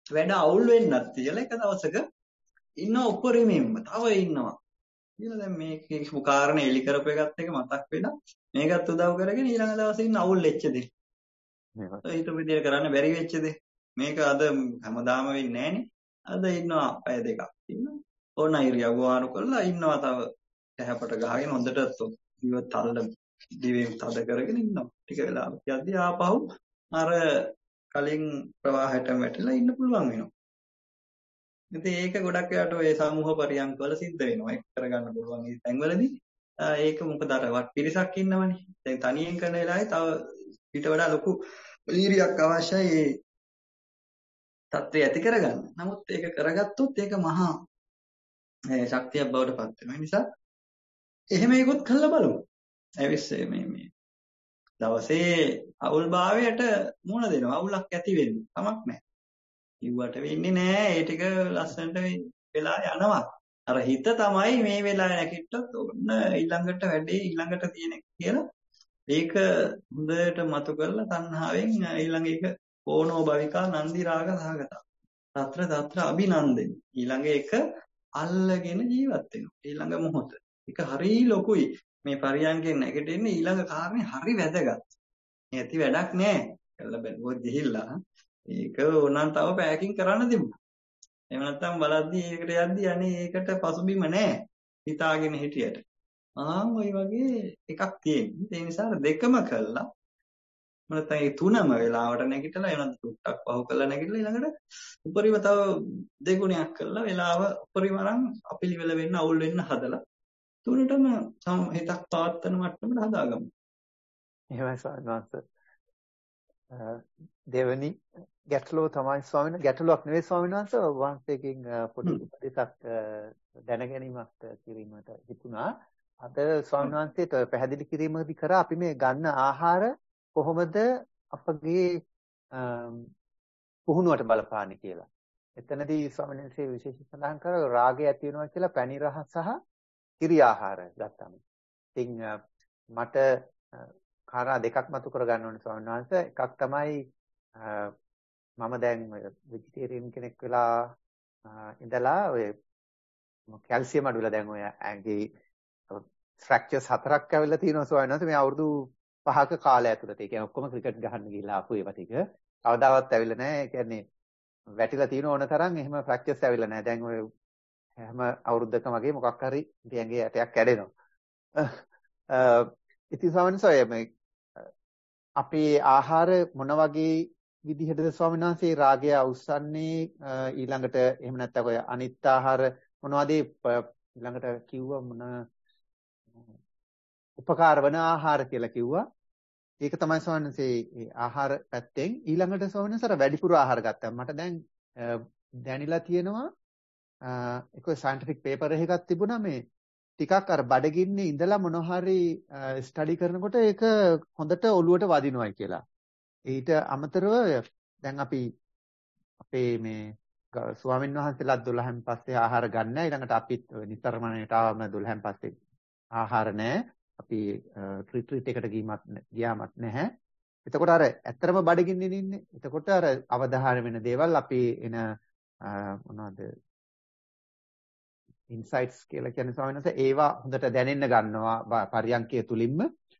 වැඩ අවුල් වෙන්නත් තියලා එක දවසක ඉන්න උපරිමයෙන්ම තව ඉන්නවා. ඊළඟ දැන් මේකේ කාරණේ එලි කරපු එකත් එක මතක් වෙලා මේකත් උදව් කරගෙන ඊළඟ දවසේ ඉන්න අවුල් වෙච්ච දේ. ඒක විදියට කරන්න බැරි වෙච්ච දේ. මේක අද හැමදාම වෙන්නේ නැහනේ. අද ඉන්නවා පැය දෙකක් ඉන්නවා. ඕන ඉරියව්ව වාරු කරලා ඉන්නවා තව පැහැපට ගහගෙන හොඳට දිව තල්ල දිවෙන් තද කරගෙන ඉන්නවා. ටික වෙලාවක් යද්දී ආපහු අර කලින් ප්‍රවාහයට වැටිලා ඉන්න පුළුවන් වෙනවා. ඉතින් ඒක ගොඩක් වෙලාට ඔය සමූහ පරියන්ක වල සිද්ධ වෙනවා. ඒක කරගන්න පුළුවන් මේ තැන්වලදී. ඒක මොකද අර වත් පිරිසක් ඉන්නවනේ. දැන් තනියෙන් කරන වෙලාවේ තව ඊට වඩා ලොකු වීරියක් අවශ්‍යයි ඒ தත්ත්වය ඇති කරගන්න. නමුත් ඒක කරගත්තොත් ඒක මහා ශක්තියක් බවට පත් වෙනවා. ඒ නිසා එහෙම ඒකත් කළා බලමු. ඇවිස්සේ මේ මේ දවසේ අවුල්භාවයට මුණ දෙනවා. අවුලක් ඇති වෙන්නේ. කමක් නැහැ. කිව්වට වෙන්නේ නැහැ. ඒ ටික ලස්සනට වෙලා යනවා. අර හිත තමයි මේ වෙලාවේ නැකිට්ටොත් ඔන්න ඊළඟට වැඩේ ඊළඟට තියෙන කියලා ඒක හොඳට මතු කරලා තණ්හාවෙන් ඊළඟ එක ඕනෝ භවිකා නන්දි රාග සහගත. తත්‍ර తත්‍ර අභිනන්දෙන් ඊළඟ එක අල්ලගෙන ජීවත් වෙනවා. ඊළඟ මොහොත. ඒක හරි ලොකුයි. මේ පරියන්කෙන් නැගිටින්නේ ඊළඟ කාරණේ හරි වැදගත්. ඇති වැඩක් නෑ. කළ බැලුවොත් ගිහිල්ලා ඒක ඕනනම් තව පැයකින් කරන්න තිබුණා. එහෙම නැත්නම් බලද්දී ඒකට යද්දී අනේ ඒකට පසුබිම නෑ. හිතාගෙන හිටියට. ආන් ওই වගේ එකක් තියෙනවා. ඒ නිසා දෙකම කළා. නැත්නම් ඒ තුනම වෙලාවට නැගිටලා එනත් ටුක්ටක් පහු කරලා නැගිටලා ඊළඟට උපරිම තව දෙගුණයක් කරලා වෙලාව උපරිම නම් අපිලිවෙල වෙන්න අවුල් වෙන්න හදලා තුනටම හිතක් පවත්තන මට්ටමට හදාගමු. එහෙමයි ස්වාමීන් වහන්සේ. දෙවනි ගැටලුව තමයි ස්වාමීන් වහන්සේ ගැටලුවක් නෙවෙයි ස්වාමීන් වහන්සේ වහන්සේකින් පොඩි උපදෙසක් දැනගැනීමක් කිරීමට හිතුණා. අද ස්වාමීන් වහන්සේට පැහැදිලි කිරීමදී කරා අපි මේ ගන්න ආහාර කොහොමද අපගේ පුහුණුවට බලපාන්නේ කියලා. එතනදී ස්වාමීන් වහන්සේ විශේෂ සඳහන් කරා රාගය ඇති වෙනවා කියලා පැණි රහ සහ කිරි ආහාර ගත්තම. ඉතින් මට කාරණා දෙකක් මතු කර ගන්න ඕනේ ස්වාමීන් වහන්සේ. එකක් තමයි මම දැන් වෙජිටේරියන් කෙනෙක් වෙලා ඉඳලා ඔය කැල්සියම් අඩු වෙලා දැන් ඔය ඇඟේ ෆ්‍රැක්චර්ස් හතරක් ඇවිල්ලා තියෙනවා ස්වාමීන් වහන්සේ මේ අවුරුදු පහක කාලය ඇතුළත. ඒ කියන්නේ ඔක්කොම ක්‍රිකට් ගහන්න ගිහිල්ලා ආපු ඒවා ටික. කවදාවත් ඇවිල්ලා නැහැ. ඒ කියන්නේ වැටිලා තියෙන ඕන තරම් එහෙම ෆ්‍රැක්චර්ස් ඇවිල්ලා නැහැ. දැන් ඔය හැම අවුරුද්දකම වගේ මොකක් හරි ඉතින්ගේ ඇටයක් කැඩෙනවා. ඉතින් ස්වාමීන් වහන්සේ මේ අපේ ආහාර මොන වගේ විදිහටද ස්වාමීන් වහන්සේ රාගය අවුස්සන්නේ ඊළඟට එහෙම නැත්නම් ඔය අනිත් ආහාර මොනවද ඊළඟට කිව්වා මොන උපකාර වන ආහාර කියලා කිව්වා. ඒක තමයි ස්වාමීන් වහන්සේ ආහාර පැත්තෙන් ඊළඟට ස්වාමීන් වහන්සේ වැඩිපුර ආහාර ගත්තා. මට දැන් දැනিলা තියෙනවා ඒක සයන්ටිෆික් පේපර් එකක් තිබුණා මේ ටිකක් අර බඩගින්නේ ඉඳලා මොන හරි ස්ටඩි කරනකොට ඒක හොඳට ඔලුවට වදිනවායි කියලා. ඊට අමතරව දැන් අපි අපේ මේ ස්වාමීන් වහන්සේලා දොළහෙන් පස්සේ ආහාර ගන්න ඊළඟට අපිත් නිතරමනට ආවම දොළහෙන් පස්සේ ආහාර නැහැ. අපි රිට්‍රීට් එකට ගියමත් ගියාමත් නැහැ. එතකොට අර ඇත්තරම බඩගින්නේ ඉන්නේ. එතකොට අර අවධානය වෙන දේවල් අපි එන මොනවද ඉන්සයිට්ස් කියලා කියන්නේ ස්වාමීන් වහන්සේ ඒවා හොඳට දැනෙන්න ගන්නවා පරියන්කය තුලින්ම.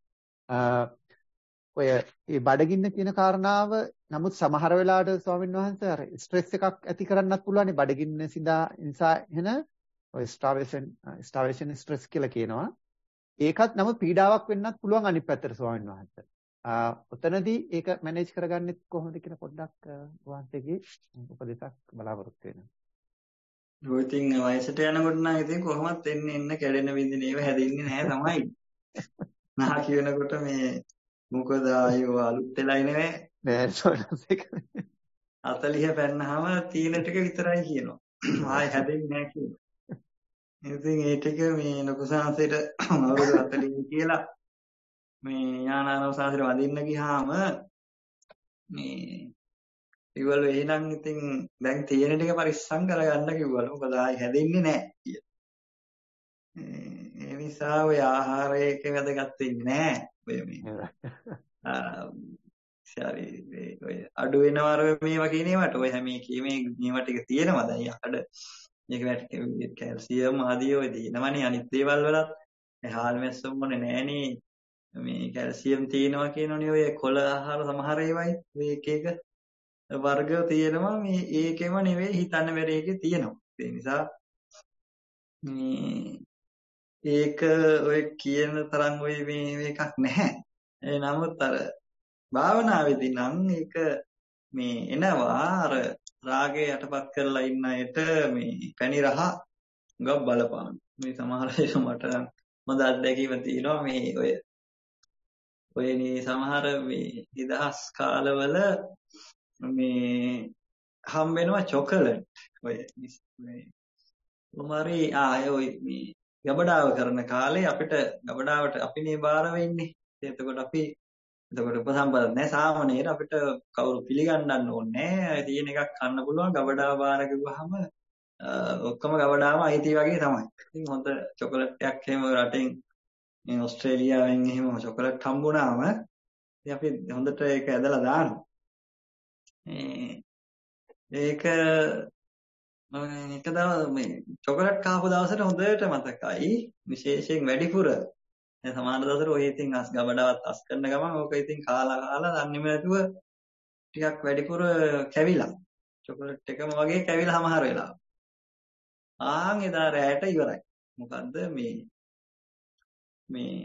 ඔය මේ බඩගින්න කියන කාරණාව නමුත් සමහර වෙලාවට ස්වාමීන් වහන්සේ අර ස්ට්‍රෙස් එකක් ඇති කරන්නත් පුළුවන්. බඩගින්න සිඳා නිසා එන ඔය ස්ටාර්වේෂන් ස්ටාර්වේෂන් ස්ට්‍රෙස් කියලා කියනවා. ඒකත් නමුත් පීඩාවක් වෙන්නත් පුළුවන් අනිත් පැත්තට ස්වාමීන් වහන්සේ. ඔතනදී ඒක මැනේජ් කරගන්නෙත් කොහොමද කියලා පොඩ්ඩක් වහන්සේගේ උපදෙසක් බලාපොරොත්තු වෙනවා. ඔය ඉතින් වයසට යනකොට නම් ඉතින් කොහොමත් එන්නේ එන්න කැඩෙන විදිහේ ඒව හැදෙන්නේ නැහැ තමයි. නා කියනකොට මේ මොකද ආයෝ අලුත් වෙලා නෙවෙයි. නෑ සෝනසෙක. හතලිහ පැන්නාම තීන ටික විතරයි කියනවා. ආයෙ හැදෙන්නේ නැහැ කියනවා. ඉතින් ඒ ටික මේ ලොකු සංසයට අවුරුදු හතලිහ කියලා මේ ඥානාරම සංසයට වදින්න ගියාම මේ ඉවල එහෙනම් ඉතින් දැන් තියෙන ටික පරිස්සම් කරගන්න කිව්වලු. මොකද ආයි හැදෙන්නේ නැහැ කියලා. ඒ නිසා ඔය ආහාරයක වැදගත් වෙන්නේ නැහැ. ඔය මේ හරි ඔය අඩු වෙනවා මේවා කියන ඒවාට ඔය හැම එකේම මේවා ටික තියෙනවා දැන් යකඩ මේක කැල්සියම් ආදී ඔය දිනවනේ අනිත් දේවල් වලත් හාල් මැස්සොම් මොනේ නෑනේ මේ කැල්සියම් තියෙනවා කියනෝනේ ඔය කොළ ආහාර සමහර ඒවායි ඔය එක එක වර්ග තියෙනවා මේ ඒකෙම නෙවෙයි හිතන්න බැරි එකේ තියෙනවා ඒ නිසා මේ ඒක ඔය කියන තරම් ඔය මේ එකක් නැහැ ඒ නමුත් අර භාවනාවේදී නම් ඒක මේ එනවා අර රාගය යටපත් කරලා ඉන්න අයට මේ පැණි රහ ගොබ් බලපාන මේ සමහර අය මට හොඳ අත්දැකීම තියෙනවා මේ ඔය ඔය මේ සමහර මේ නිදහස් කාලවල මේ හම් වෙනවා චොකලට් ඔය මේ මොමාරි ආය ඔය මේ ගබඩාව කරන කාලේ අපිට ගබඩාවට අපිනේ බාර වෙන්නේ එතකොට අපි එතකොට උපසම්පද නැහැ සාමාන්‍යයෙන් අපිට කවුරු පිළිගන්නන්න ඕනේ නැහැ තියෙන එකක් කන්න පුළුවන් ගබඩාව බාර ගිහුවාම ඔක්කොම ගබඩාවම අයිති වගේ තමයි. ඉතින් හොඳ චොකලට් එකක් එහෙම රටින් මේ ඕස්ට්‍රේලියාවෙන් එහෙම චොකලට් හම්බුනාම ඉතින් අපි හොඳට ඒක ඇදලා දානවා. ඒක එක දවස් මේ චොකලට් කාපු දවසට හොඳට මතකයි විශේෂයෙන් වැඩිපුර දැන් සමහර දවසට ඔය ඉතින් අස් ගබඩාවත් අස් කරන ගමන් ඕක ඉතින් කාලා කාලා දන්නේම නැතුව ටිකක් වැඩිපුර කැවිලා චොකලට් එකම වගේ කැවිලා සමහර වෙලාවට ආන් එදා රැයට ඉවරයි මොකද්ද මේ මේ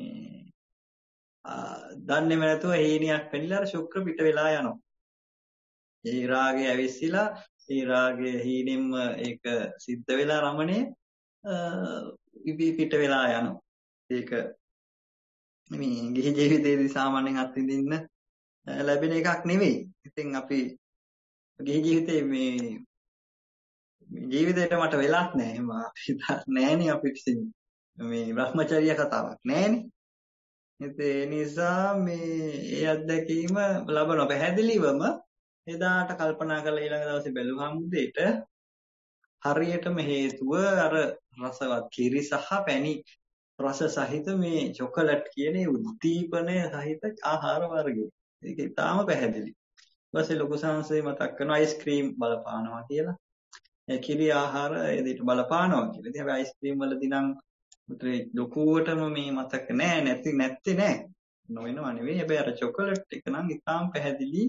දන්නේම නැතුව හීනියක් පෙනිලා ශුක්‍ර පිට වෙලා යනවා ඒ රාගය ඇවිස්සিলা ඒ රාගය හීනෙම්ම ඒක සිද්ධ වෙලා රමණේ ඉබි පිට වෙලා යනවා ඒක මේ ගිහි ජීවිතයේදී සාමාන්‍යයෙන් අත්විඳින්න ලැබෙන එකක් නෙවෙයි. ඉතින් අපි ගිහි ජීවිතේ මේ ජීවිතේට මට වෙලක් නැහැ. එහෙම අපි නැහැනේ අපි විසින් මේ Brahmacharya කතාවක් නැහැනේ. ඒ නිසා මේ ඒ අත්දැකීම ලබන පැහැදිලිවම එදාට කල්පනා කරලා ඊළඟ දවසේ බැලුවම දෙයට හරියටම හේතුව අර රසවත් කිරි සහ පැණි රස සහිත මේ චොකලට් කියන උද්දීපනය සහිත ආහාර වර්ගය. ඒක ඉතාම පැහැදිලි. ඊපස්සේ ලොකු සංසය මතක් කරනවා අයිස්ක්‍රීම් බලපානවා කියලා. ඒ කිරි ආහාර ඒ දෙයට බලපානවා කියලා. ඉතින් හැබැයි අයිස්ක්‍රීම් වලදී නම් ලොකුවටම මේ මතක නෑ නැති නැත්තේ නෑ. නොවෙනවා නෙවෙයි. හැබැයි අර චොකලට් එක නම් ඉතාම පැහැදිලි.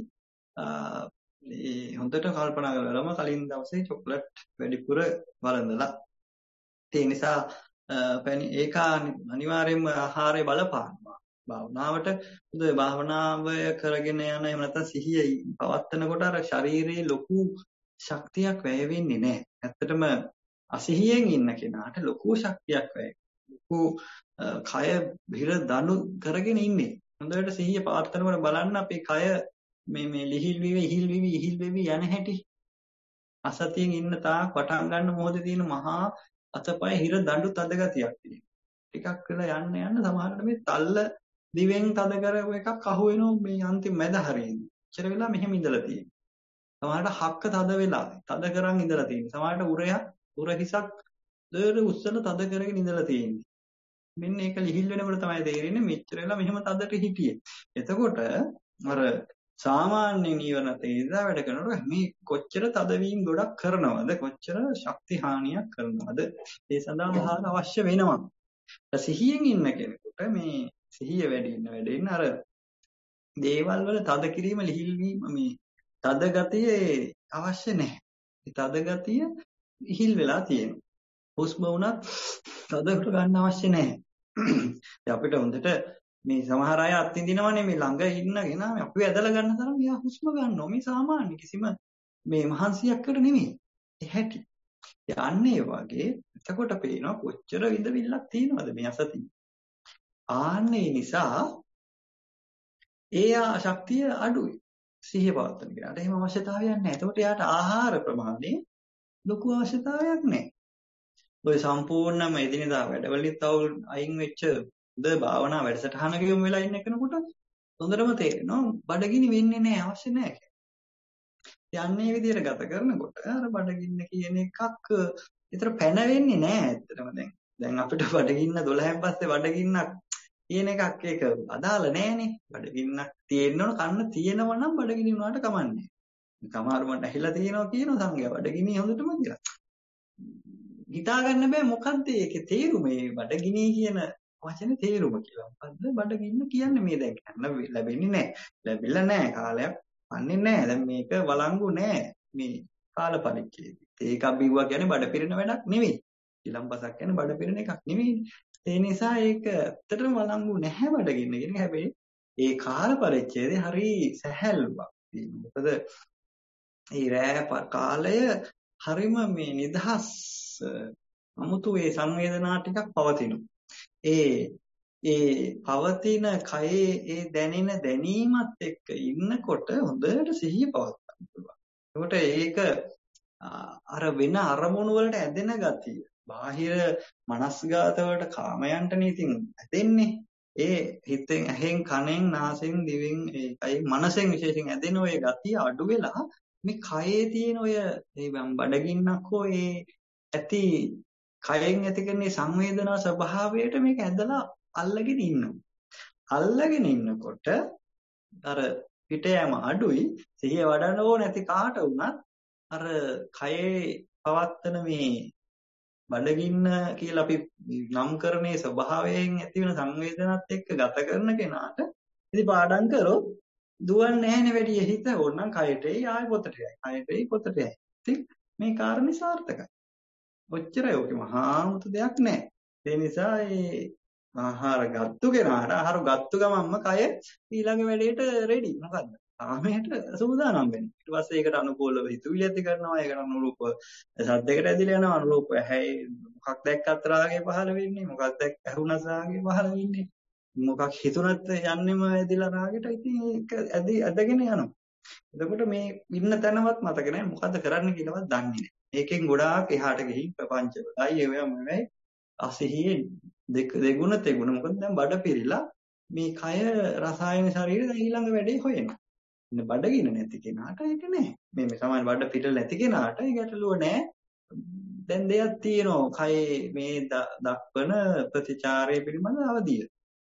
ඒ හොඳට කල්පනා කරලාම කලින් දවසේ චොකලට් වැඩිපුර වළඳලා. ඒ නිසා පැණි ඒක අනිවාර්යයෙන්ම ආහාරය බලපානවා භාවනාවට හොඳ භාවනාව කරගෙන යන එහෙම නැත්නම් සිහිය පවත්නකොට අර ශරීරයේ ලොකු ශක්තියක් වැය වෙන්නේ නැහැ. ඇත්තටම අසිහියෙන් ඉන්න කෙනාට ලොකු ශක්තියක් වැය. ලොකු කය බිර දණු කරගෙන ඉන්නේ. හොඳට සිහිය පවත්නකොට බලන්න අපේ කය මේ මේ ලිහිල් වෙවි ඉහිල් වෙවි ඉහිල් වෙවි යන හැටි. අසතියෙන් ඉන්න තාක් පටන් ගන්න මොහොතේ තියෙන මහා අතපය හිර දඬු තද ගතියක් තියෙනවා. ටිකක් වෙලා යන්න යන්න සමහරවිට මේ තල්ල දිවෙන් තද කරව එකක් අහු වෙනවා මේ අන්තිම මැද හරියන්නේ. ඉතර වෙලා මෙහෙම ඉඳලා තියෙනවා. සමහරවිට හක්ක තද වෙලා තද කරන් ඉඳලා තියෙනවා. සමහරවිට උරයක් උර හිසක් දෙර උස්සන තද කරගෙන ඉඳලා තියෙන්නේ. මෙන්න ඒක ලිහිල් වෙනකොට තමයි තේරෙන්නේ මෙච්චර වෙලා මෙහෙම තදට හිටියේ. එතකොට අර සාමාන්‍ය නීවරණ තේදා වැඩ කරනකොට මේ කොච්චර තදවීම් ගොඩක් කරනවද කොච්චර ශක්ති හානියක් කරනවද ඒ සඳහා මහාන අවශ්‍ය වෙනවා. සිහියෙන් ඉන්න කෙනෙකුට මේ සිහිය වැඩි ඉන්න වැඩි ඉන්න අර දේවල් වල තද කිරීම ලිහිල් වීම මේ තද ගතිය අවශ්‍ය නැහැ. ඒ තද ගතිය ඉහිල් වෙලා තියෙනවා. හුස්ම වුණත් තදට ගන්න අවශ්‍ය නැහැ. අපිට හොඳට මේ සමහර අය අත්විඳිනවනේ මේ ළඟ ඉන්නගෙන අපි ඇදලා ගන්න තරම් එයා හුස්ම ගන්නවා. මේ සාමාන්‍ය කිසිම මේ මහන්සියක් කර නෙමෙයි. ඒ හැටි. යන්නේ වගේ එතකොට පේනවා කොච්චර විඳවිල්ලක් තියෙනවද මේ අසතිය. ආන්නේ නිසා ඒ ශක්තිය අඩුයි. සිහිය පවත්වන කෙනාට එහෙම අවශ්‍යතාවයක් නැහැ. එතකොට එයාට ආහාර ප්‍රමාණය ලොකු අවශ්‍යතාවයක් නැහැ. ඔය සම්පූර්ණම එදිනෙදා වැඩවලින් තව අයින් වෙච්ච ද භාවනා වැඩසටහනක යොමු වෙලා ඉන්න කෙනෙකුට හොඳටම තේරෙනවා බඩගිනි වෙන්නේ නැහැ අවශ්‍ය නැහැ. යන්නේ විදියට ගත කරනකොට අර බඩගින්න කියන එකක් විතර පැන වෙන්නේ නැහැ ඇත්තටම දැන්. දැන් අපිට බඩගින්න දොළහෙන් පස්සේ බඩගින්නක් කියන එකක් ඒක අදාළ නෑනේ. බඩගින්නක් තියෙන්න ඕන කන්න තියෙනවා නම් බඩගිනි වුණාට කමන්නේ. සමහර මට ඇහිලා තියෙනවා කියනවා සංගය බඩගිනි හොඳටම කියලා. හිතා ගන්න බෑ මොකද්ද ඒකේ තේරුම මේ බඩගිනි කියන වචනේ තේරුම කියලා. මොකද්ද බඩගින්න කියන්නේ මේ දැන් ගන්න ලැබෙන්නේ නෑ. ලැබිලා නෑ කාලයක් අන්නේ නෑ. දැන් මේක වළංගු නෑ මේ කාල පරිච්ඡේදය. ඒක බිව්වා කියන්නේ බඩ පිරෙන වැඩක් නෙවෙයි. ඊළම්පසක් කියන්නේ බඩ පිරෙන එකක් නෙවෙයි. ඒ නිසා ඒක ඇත්තටම වළංගු නැහැ බඩගින්න කියන එක. හැබැයි ඒ කාල පරිච්ඡේදය හරි සැහැල්ලුවක්. මොකද ඒ රෑ කාලය හරිම මේ නිදහස් 아무තු ඒ සංවේදනා ටිකක් පවතිනවා. ඒ ඒ පවතින කයේ ඒ දැනෙන දැනීමත් එක්ක ඉන්නකොට හොඳට සිහිය පවත්වා ගන්න පුළුවන්. ඒකට ඒක අර වෙන අරමුණු වලට ඇදෙන ගතිය. බාහිර මනස්ගත වලට කාමයන්ටනේ ඉතින් ඇදෙන්නේ. ඒ හිතෙන් ඇහෙන් කනෙන් නාසයෙන් දිවෙන් ඒකයි මනසෙන් විශේෂයෙන් ඇදෙන ඔය ගතිය අඩු වෙලා මේ කයේ තියෙන ඔය මේ බඩගින්නක් හෝ ඒ ඇති කයෙන් ඇති කරන සංවේදනා ස්වභාවයට මේක ඇදලා අල්ලගෙන ඉන්නවා. අල්ලගෙන ඉන්නකොට අර පිට යෑම අඩුයි. සිහිය වඩන්න ඕන නැති කාට වුණත් අර කයේ පවත්තන මේ බඩගින්න කියලා අපි නම් කරන්නේ ස්වභාවයෙන් ඇති වෙන සංවේදනත් එක්ක ගත කරන කෙනාට ඉතින් පාඩම් කරොත් දුවන්නේ නැහැනේ වැඩි හිත ඕනනම් කයටයි ආයෙ පොතට යයි. කයටයි පොතට යයි. ඉතින් මේ කාරණේ සාර්ථකයි. ඔච්චරයි ඔක මහා මුතු දෙයක් නෑ. ඒ නිසා ඒ ආහාර ගත්තු කෙනාට ආහාර ගත්තු ගමන්ම කය ඊළඟ වැඩේට රෙඩි. මොකද්ද? කාමයට සූදානම් වෙනවා. ඊට පස්සේ ඒකට අනුකූලව හිතුවිලි ඇති කරනවා. ඒකට අනුරූප සද්දයකට ඇදිලා යනවා. අනුරූප ඇහැයි මොකක් දැක්කත් රාගේ පහළ වෙන්නේ. මොකක් දැක්ක ඇහුණත් රාගේ පහළ වෙන්නේ. මොකක් හිතුණත් යන්නෙම ඇදිලා රාගෙට. ඉතින් ඒක ඇදි ඇදගෙන යනවා. එතකොට මේ ඉන්න තැනවත් මතක නැහැ. මොකද්ද කරන්න කියලාවත් දන්නේ නැහැ. ඒකෙන් ගොඩාක් එහාට ගිහින් ප්‍රපංච වලයි ඒවම නෙවෙයි අසහියේ දෙක දෙගුණ තෙගුණ. මොකද දැන් බඩ පිරিলা මේ කය රසායන ශරීරය දැන් ඊළඟ වැඩේ හොයනවා. ඉන්න බඩගින නැති කෙනාට ඒක නෑ. මේ මේ සමාන බඩ පිරෙල නැති කෙනාට ඒ ගැටලුව නෑ. දැන් දෙයක් තියෙනවා කයේ මේ දක්වන ප්‍රතිචාරය පිළිබඳ අවදිය.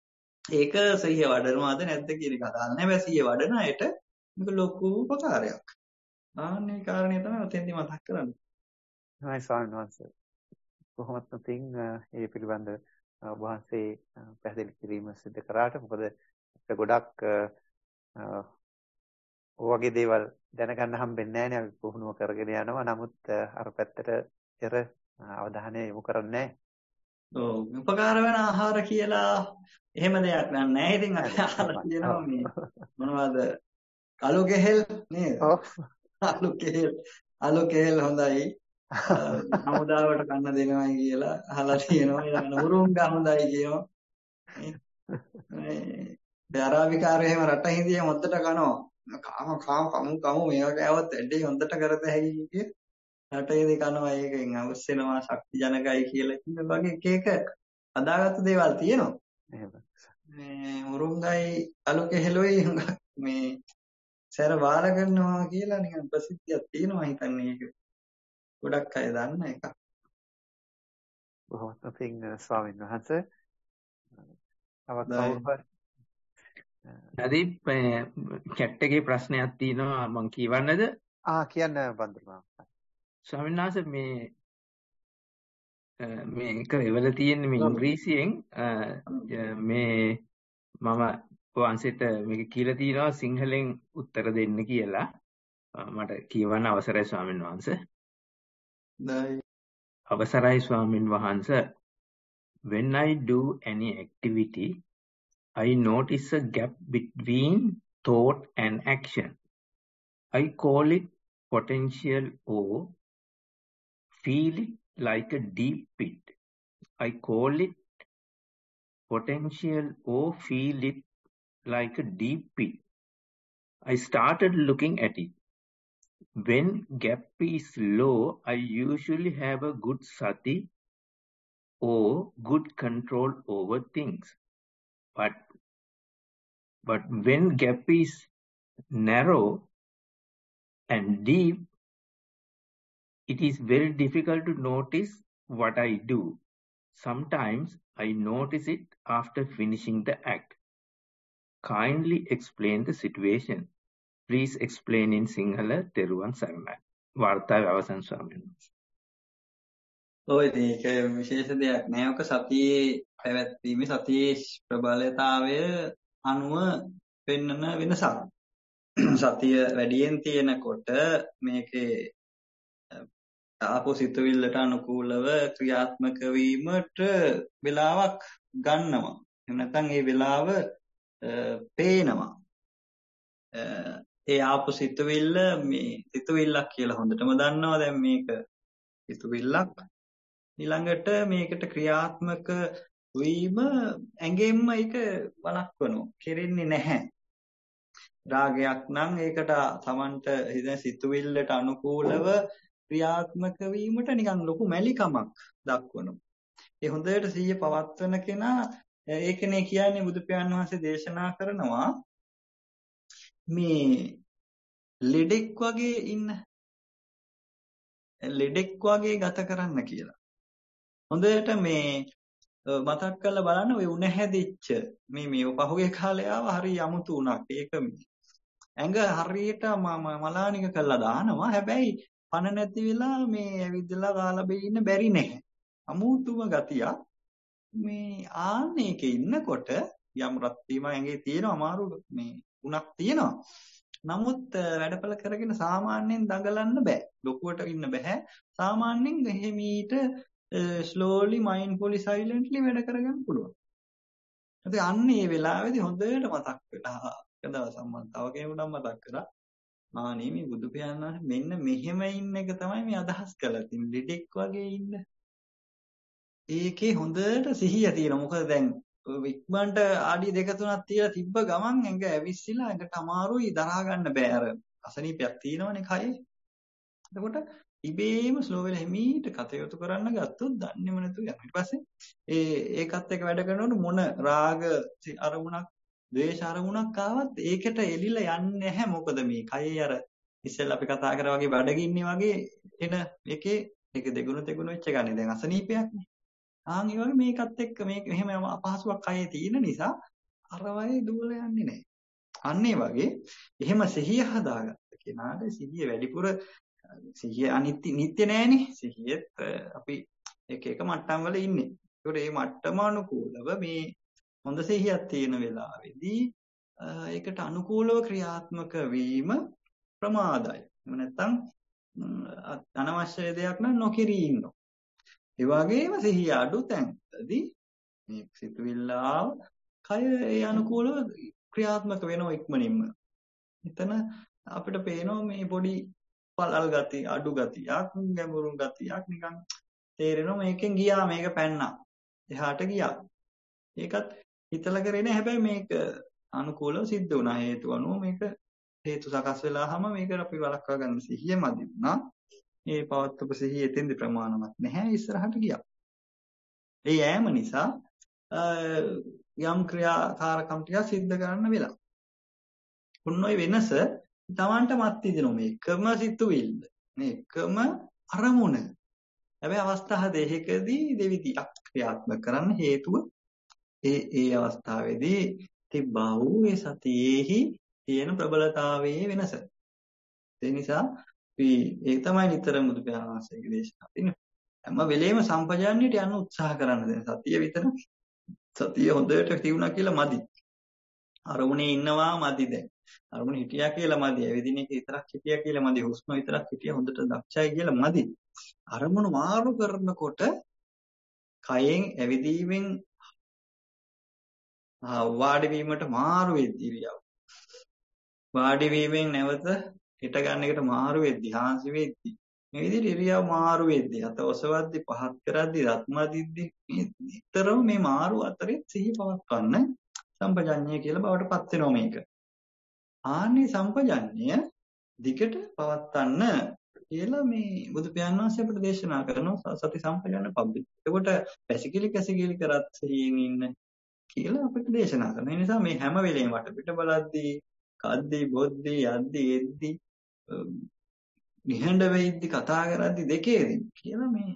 ඒක සිහිය වඩනවාද නැද්ද කියන එක අදාළ නෑ. හැබැයි සිහිය වඩන අයට මේක ලොකු උපකාරයක්. ආන්නේ කාරණේ තමයි ඔතෙන්දි මතක් කරන්නේ. හයි ස්වාමීන් වහන්සේ. කොහොමත් නැතිනම් මේ පිළිබඳ වහන්සේ පැහැදිලි කිරීම සිදු කරාට මොකද ගොඩක් ඔයගේ දේවල් දැනගන්න හම්බෙන්නේ නැහැ නේ අපි පුහුණුව කරගෙන යනවා. නමුත් අර පැත්තට පෙර අවධානය යොමු කරන්නේ නැහැ. ඔව් උපකාර වෙන ආහාර කියලා එහෙම දෙයක් නෑ. ඉතින් අපි අහලා තියෙනවා මේ මොනවද අලු කෙහෙල් නේද? ඔව්. අලු කෙහෙල් අලු කෙහෙල් හොඳයි. හමුදාවට කන්න දෙනවයි කියලා අහලා තියෙනවා. ඊළඟට උරුංගා හොඳයි කියනවා. මේ අරාබිකාරය එහෙම රට හිඳිය හොද්දට කනවා. කාම කාම කමු කමු මේවා කෑවත් ඇඩේ හොඳට කරත හැකි කිය රටේදී කනවා. ඒකෙන් අවශ්‍යනවා ශක්ති ජනකයි කියලා කියන වගේ එක එක අදාගත්තු දේවල් තියෙනවා. එහෙම. මේ උරුංගයි අලු කෙහෙලුයි මේ සැර බාර ගන්නවා කියලා නිකන් ප්‍රසිද්ධියක් තියෙනවා හිතන්නේ. ඒක ගොඩක් අය දන්න එකක්. බොහොම පිං ස්වාමීන් වහන්සේ. තවත් කවුරුහරි නදීප් chat එකේ ප්‍රශ්නයක් තියෙනවා මම කියවන්නද? ආ කියන්න බන්දුමා. ස්වාමීන් වහන්සේ මේ මේක එවල තියෙන මේ ඉංග්‍රීසියෙන් මේ මම වහන්සේට මේක කියලා තියෙනවා සිංහලෙන් උත්තර දෙන්න කියලා. මට කියවන්න අවසරයි ස්වාමීන් වහන්සේ. අවසරයි ස්වාමීන් වහන්සේ. When I do any activity, I notice a gap between thought and action. I call it potential or feel it like a deep pit. I call it potential or feel it like a deep pit. I started looking at it. When gap is low, I usually have a good sati or good control over things. But, but when gap is narrow and deep, it is very difficult to notice what I do. Sometimes I notice it after finishing the act. Kindly explain the situation. Please explain in Sinhala. Teruvan Saranai. වාර්තාවේ අවසන් ස්වාමීන් වහන්සේ. ඔය ඒක විශේෂ දෙයක් නෑ. ඔක සතියේ පැවැත්වීමේ සතියේ ප්‍රබලතාවය අනුව වෙන්නන වෙනසක්. සතිය වැඩියෙන් තියෙනකොට මේකේ ආපෝ සිතුවිල්ලට අනුකූලව ක්‍රියාත්මක වීමට වෙලාවක් ගන්නවා. එහෙම නැත්නම් ඒ වෙලාව පේනවා. ඒ ආපෝ සිතුවිල්ල මේ සිතුවිල්ලක් කියලා හොඳටම දන්නවා. දැන් මේක සිතුවිල්ලක්. ඊළඟට මේකට ක්‍රියාත්මක වීම ඇඟෙන්ම ඒක වළක්වනවා. කෙරෙන්නේ නැහැ. රාගයක් නම් ඒකට තමන්ට හිතෙන සිතුවිල්ලට අනුකූලව ක්‍රියාත්මක වීමට නිකන් ලොකු මැලිකමක් දක්වනවා. ඒ හොඳට සිහිය පවත්වන කෙනා ඒකනේ කියන්නේ බුදු පියාණන් වහන්සේ දේශනා කරනවා මේ ලෙඩෙක් වගේ ඉන්න ලෙඩෙක් වගේ ගත කරන්න කියලා. හොඳට මේ මතක් කරලා බලන්න ඔය උණ හැදිච්ච මේ මේ පහුගිය කාලේ ආව හරි යමුතු උණක්. ඒක ඇඟ හරියට මලානික කරලා දානවා. හැබැයි පණ නැති වෙලා මේ ඇවිදලා කාලා බේ ඉන්න බැරි නැහැ. අමුතුම ගතිය මේ ආන්නේකේ ඉන්නකොට යම් රත් වීම ඇඟේ තියෙන අමාරු මේ උණක් තියෙනවා. නමුත් වැඩපල කරගෙන සාමාන්‍යයෙන් දඟලන්න බෑ. ලොකුවට ඉන්න බෑ. සාමාන්‍යයෙන් එහෙමීට slowly mindfully silently වැඩ කරගන්න පුළුවන්. ඉතින් අන්න මේ වෙලාවේදී හොඳට මතක් වෙලා කදා සම්බන්ධතාව කෙනෙකුට මතක් කරා. ආනේ මේ බුදු පියාණන් මෙන්න මෙහෙම ඉන්න එක තමයි මේ අදහස් කරලා තියෙන්නේ. ලෙඩෙක් වගේ ඉන්න. ඒකේ හොඳට සිහිය තියෙනවා. මොකද දැන් ඉක්මනට ආඩි දෙක තුනක් තියලා තිබ්බ ගමන් ඇඟ ඇවිස්සিলা ඇඟට අමාරුයි දරා ගන්න බෑ. අර අසනීපයක් තියෙනවනේ කයේ. එතකොට ඉබේම ස්ලෝ වෙලා හිමීට කටයුතු කරන්න ගත්තොත් දන්නේම නැතුව යනවා. ඊට පස්සේ ඒ ඒකත් එක්ක වැඩ කරනකොට මොන රාග අරමුණක්, ද්වේෂ අරමුණක් ආවත් ඒකට එලිලා යන්නේ නැහැ. මොකද මේ කයේ අර ඉස්සෙල්ලා අපි කතා කරා වගේ බඩගින්නේ වගේ එන එකේ ඒක දෙගුණ දෙගුණ වෙච්ච ගන්නේ. දැන් අසනීපයක්නේ. ආන් ඒ වගේ මේකත් එක්ක මේක මෙහෙම අපහසුයක් කයේ තියෙන නිසා අර වගේ දුවල යන්නේ නැහැ. අන්න ඒ වගේ එහෙම සිහිය හදාගත්ත කෙනාට සිහිය වැඩිපුර සිහිය අනිත්‍ය නිට්ටය නෑනේ. සිහියෙත් අපි එක එක මට්ටම් වල ඉන්නේ. ඒකට මේ මට්ටම අනුකූලව මේ හොඳ සිහියක් තියෙන වෙලාවේදී ඒකට අනුකූලව ක්‍රියාත්මක වීම ප්‍රමාදයි. එහෙම නැත්නම් අනවශ්‍ය දෙයක් නම් නොකිරී ඉන්නවා. ඒ වගේම සිහිය අඩු තැන්වලදී මේ සිතුවිල්ලාව කය ඒ අනුකූලව ක්‍රියාත්මක වෙනවා ඉක්මනින්ම. එතන අපිට පේනවා මේ පොඩි පළල් ගති අඩු ගතියක් ගැඹුරු ගතියක් නිකන් තේරෙනවා මේකෙන් ගියා මේක පැන්නා එහාට ගියා. ඒකත් හිතලා කරේ නෑ. හැබැයි මේක අනුකූලව සිද්ධ වුණා. හේතු අනුව මේක හේතු සකස් වෙලාම මේක අපි වළක්වා ගන්න සිහිය මදි වුණා. මේ පවත්වපු සිහිය එතෙන්දි ප්‍රමාණවත් නැහැ. ඉස්සරහට ගියා. ඒ යෑම නිසා යම් ක්‍රියාකාරකම් ටික සිද්ධ කරන්න වෙලා. උන් ඔය වෙනස තමන්ට මත් ඉදිනෝ මේකම සිතුවිල්ල. මේකම අරමුණ. හැබැයි අවස්ථා දෙකකදී දෙවිදියක් ක්‍රියාත්මක කරන්න හේතුව ඒ ඒ අවස්ථාවේදී තිබ්බා වූ ඒ සතියේහි තියෙන ප්‍රබලතාවයේ වෙනස. ඒ නිසා ඒ තමයි නිතරම බුදු පියාණන් වහන්සේගේ දේශනා තියෙන්නේ. හැම වෙලේම සම්පජාන්නයට යන්න උත්සාහ කරන්න. දැන් සතිය විතර සතිය හොඳට තියුණා කියලා මදි. අරමුණේ ඉන්නවා මදි දැන්. අරමුණ හිටියා කියලා මදි. ඇවිදින එක විතරක් හිටියා කියලා මදි. හුස්ම විතරක් හිටියා හොඳට දක්ෂයි කියලා මදි. අරමුණ මාරු කරනකොට කයෙන් ඇවිදීමෙන් වාඩි වීමට මාරු වෙද්දී ඉරියව්. වාඩි වීමෙන් නැවත හිට ගන්න එකට මාරු වෙද්දී හාන්සි වෙද්දී මේ විදිහට ඉරියව් මාරු වෙද්දී අත ඔසවද්දී පහත් කරද්දී රත්මදිද්දී නිතරම මේ මාරු අතරේ සිහි පවත්වන්න සම්පජඤ්ඤය කියලා බවට පත් වෙනවා මේක. ආන්නේ සම්පජඤ්ඤය දිගට පවත්වන්න කියලා මේ බුදු පියාණන් වහන්සේ අපිට දේශනා කරනවා සති සම්පජඤ්ඤ පබ්බි. එතකොට පැසිකිලි කැසිකිලි කරත් සිහියෙන් ඉන්න කියලා අපිට දේශනා කරනවා. ඒ නිසා මේ හැම වෙලේම වටපිට බලද්දී, කද්දී, බොද්දී, යද්දී, එද්දී, නිහඬ වෙද්දී, කතා කරද්දී දෙකේදී කියලා මේ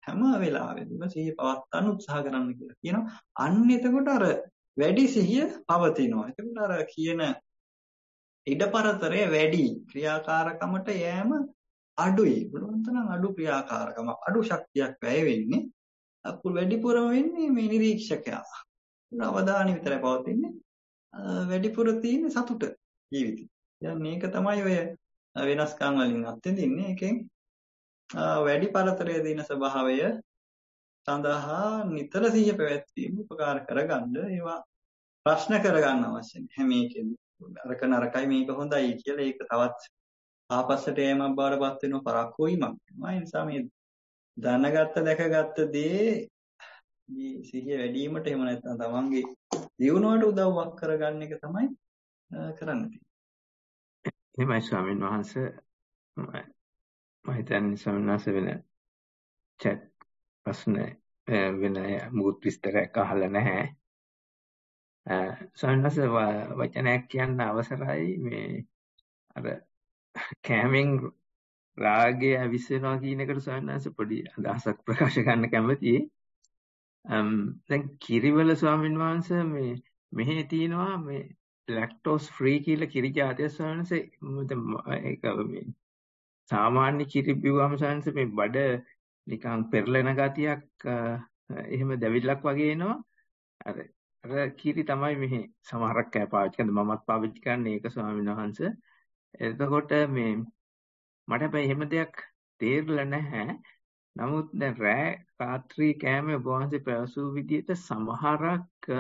හැම වෙලාවෙදිම සිහිය පවත්වන්න උත්සාහ කරන්න කියලා කියනවා. අන්න එතකොට අර වැඩි සිහිය පවතිනවා. එතකොට අර කියන ඉඩපරතරය වැඩි, ක්‍රියාකාරකමට යෑම අඩුයි. පුළුවන් තරම් අඩු ක්‍රියාකාරකම, අඩු ශක්තියක් වැය වෙන්නේ. අපු වැඩිපුරම වෙන්නේ මේ නිරීක්ෂකයා. අවධානය විතරයි පවතින්නේ. වැඩිපුර තියෙන සතුට ජීවිතේ. දැන් මේක තමයි ඔය වෙනස්කම් වලින් අත්විඳින්නේ. එකෙන් වැඩි පරතරයේ දින ස්වභාවය සඳහා නිතර සිහිය පැවැත්වීම උපකාර කරගන්න ඒවා ප්‍රශ්න කරගන්න අවශ්‍ය නැහැ. හැම එකෙම අරක නරකයි මේක හොඳයි කියලා ඒක තවත් ආපස්සට යෑමක් බාරපත් වෙන පරක්කු වීමක් වෙනවා. ඒ නිසා මේ දැනගත්ත දැකගත්ත දේ මේ සිහිය වැඩි වීමට එහෙම නැත්නම් තමන්ගේ දියුණුවට උදව්වක් කරගන්න එක තමයි කරන්න තියෙන්නේ. එහෙමයි ස්වාමීන් වහන්සේ. මම හිතන්නේ ස්වාමීන් වහන්සේ වෙන chat ප්‍රශ්න වෙන මුකුත් විස්තරයක් අහලා නැහැ. ස්වාමීන් වහන්සේ වචනයක් කියන්න අවසරයි. මේ අර කැමෙන් රාගය විශ්වෙනවා කියන එකට ස්වාමීන් වහන්සේ පොඩි අදහසක් ප්‍රකාශ කරන්න කැමතියි. දැන් කිරිවල ස්වාමීන් වහන්සේ මේ මෙහි තියෙනවා මේ ලැක්ටෝස් ෆ්‍රී කියලා කිරි జాතිය ස්වාමීන් වහන්සේ ඒක මේ සාමාන්‍ය කිරි බිව්වම ස්වාමීන් වහන්සේ මේ බඩ නිකන් පෙරලෙන ගතියක් එහෙම දැවිල්ලක් වගේ එනවා. අර අර කිරි තමයි මෙහි සමහරක් අය පාවිච්චි කරන්නේ. මමත් පාවිච්චි කරන්නේ ඒක ස්වාමීන් වහන්සේ. එතකොට මේ මට හැබැයි එහෙම දෙයක් තේරෙලා නැහැ. නමුත් දැන් රෑ රාත්‍රී කෑමේ ඔබ වහන්සේ පැවසූ විදිහට සමහරක්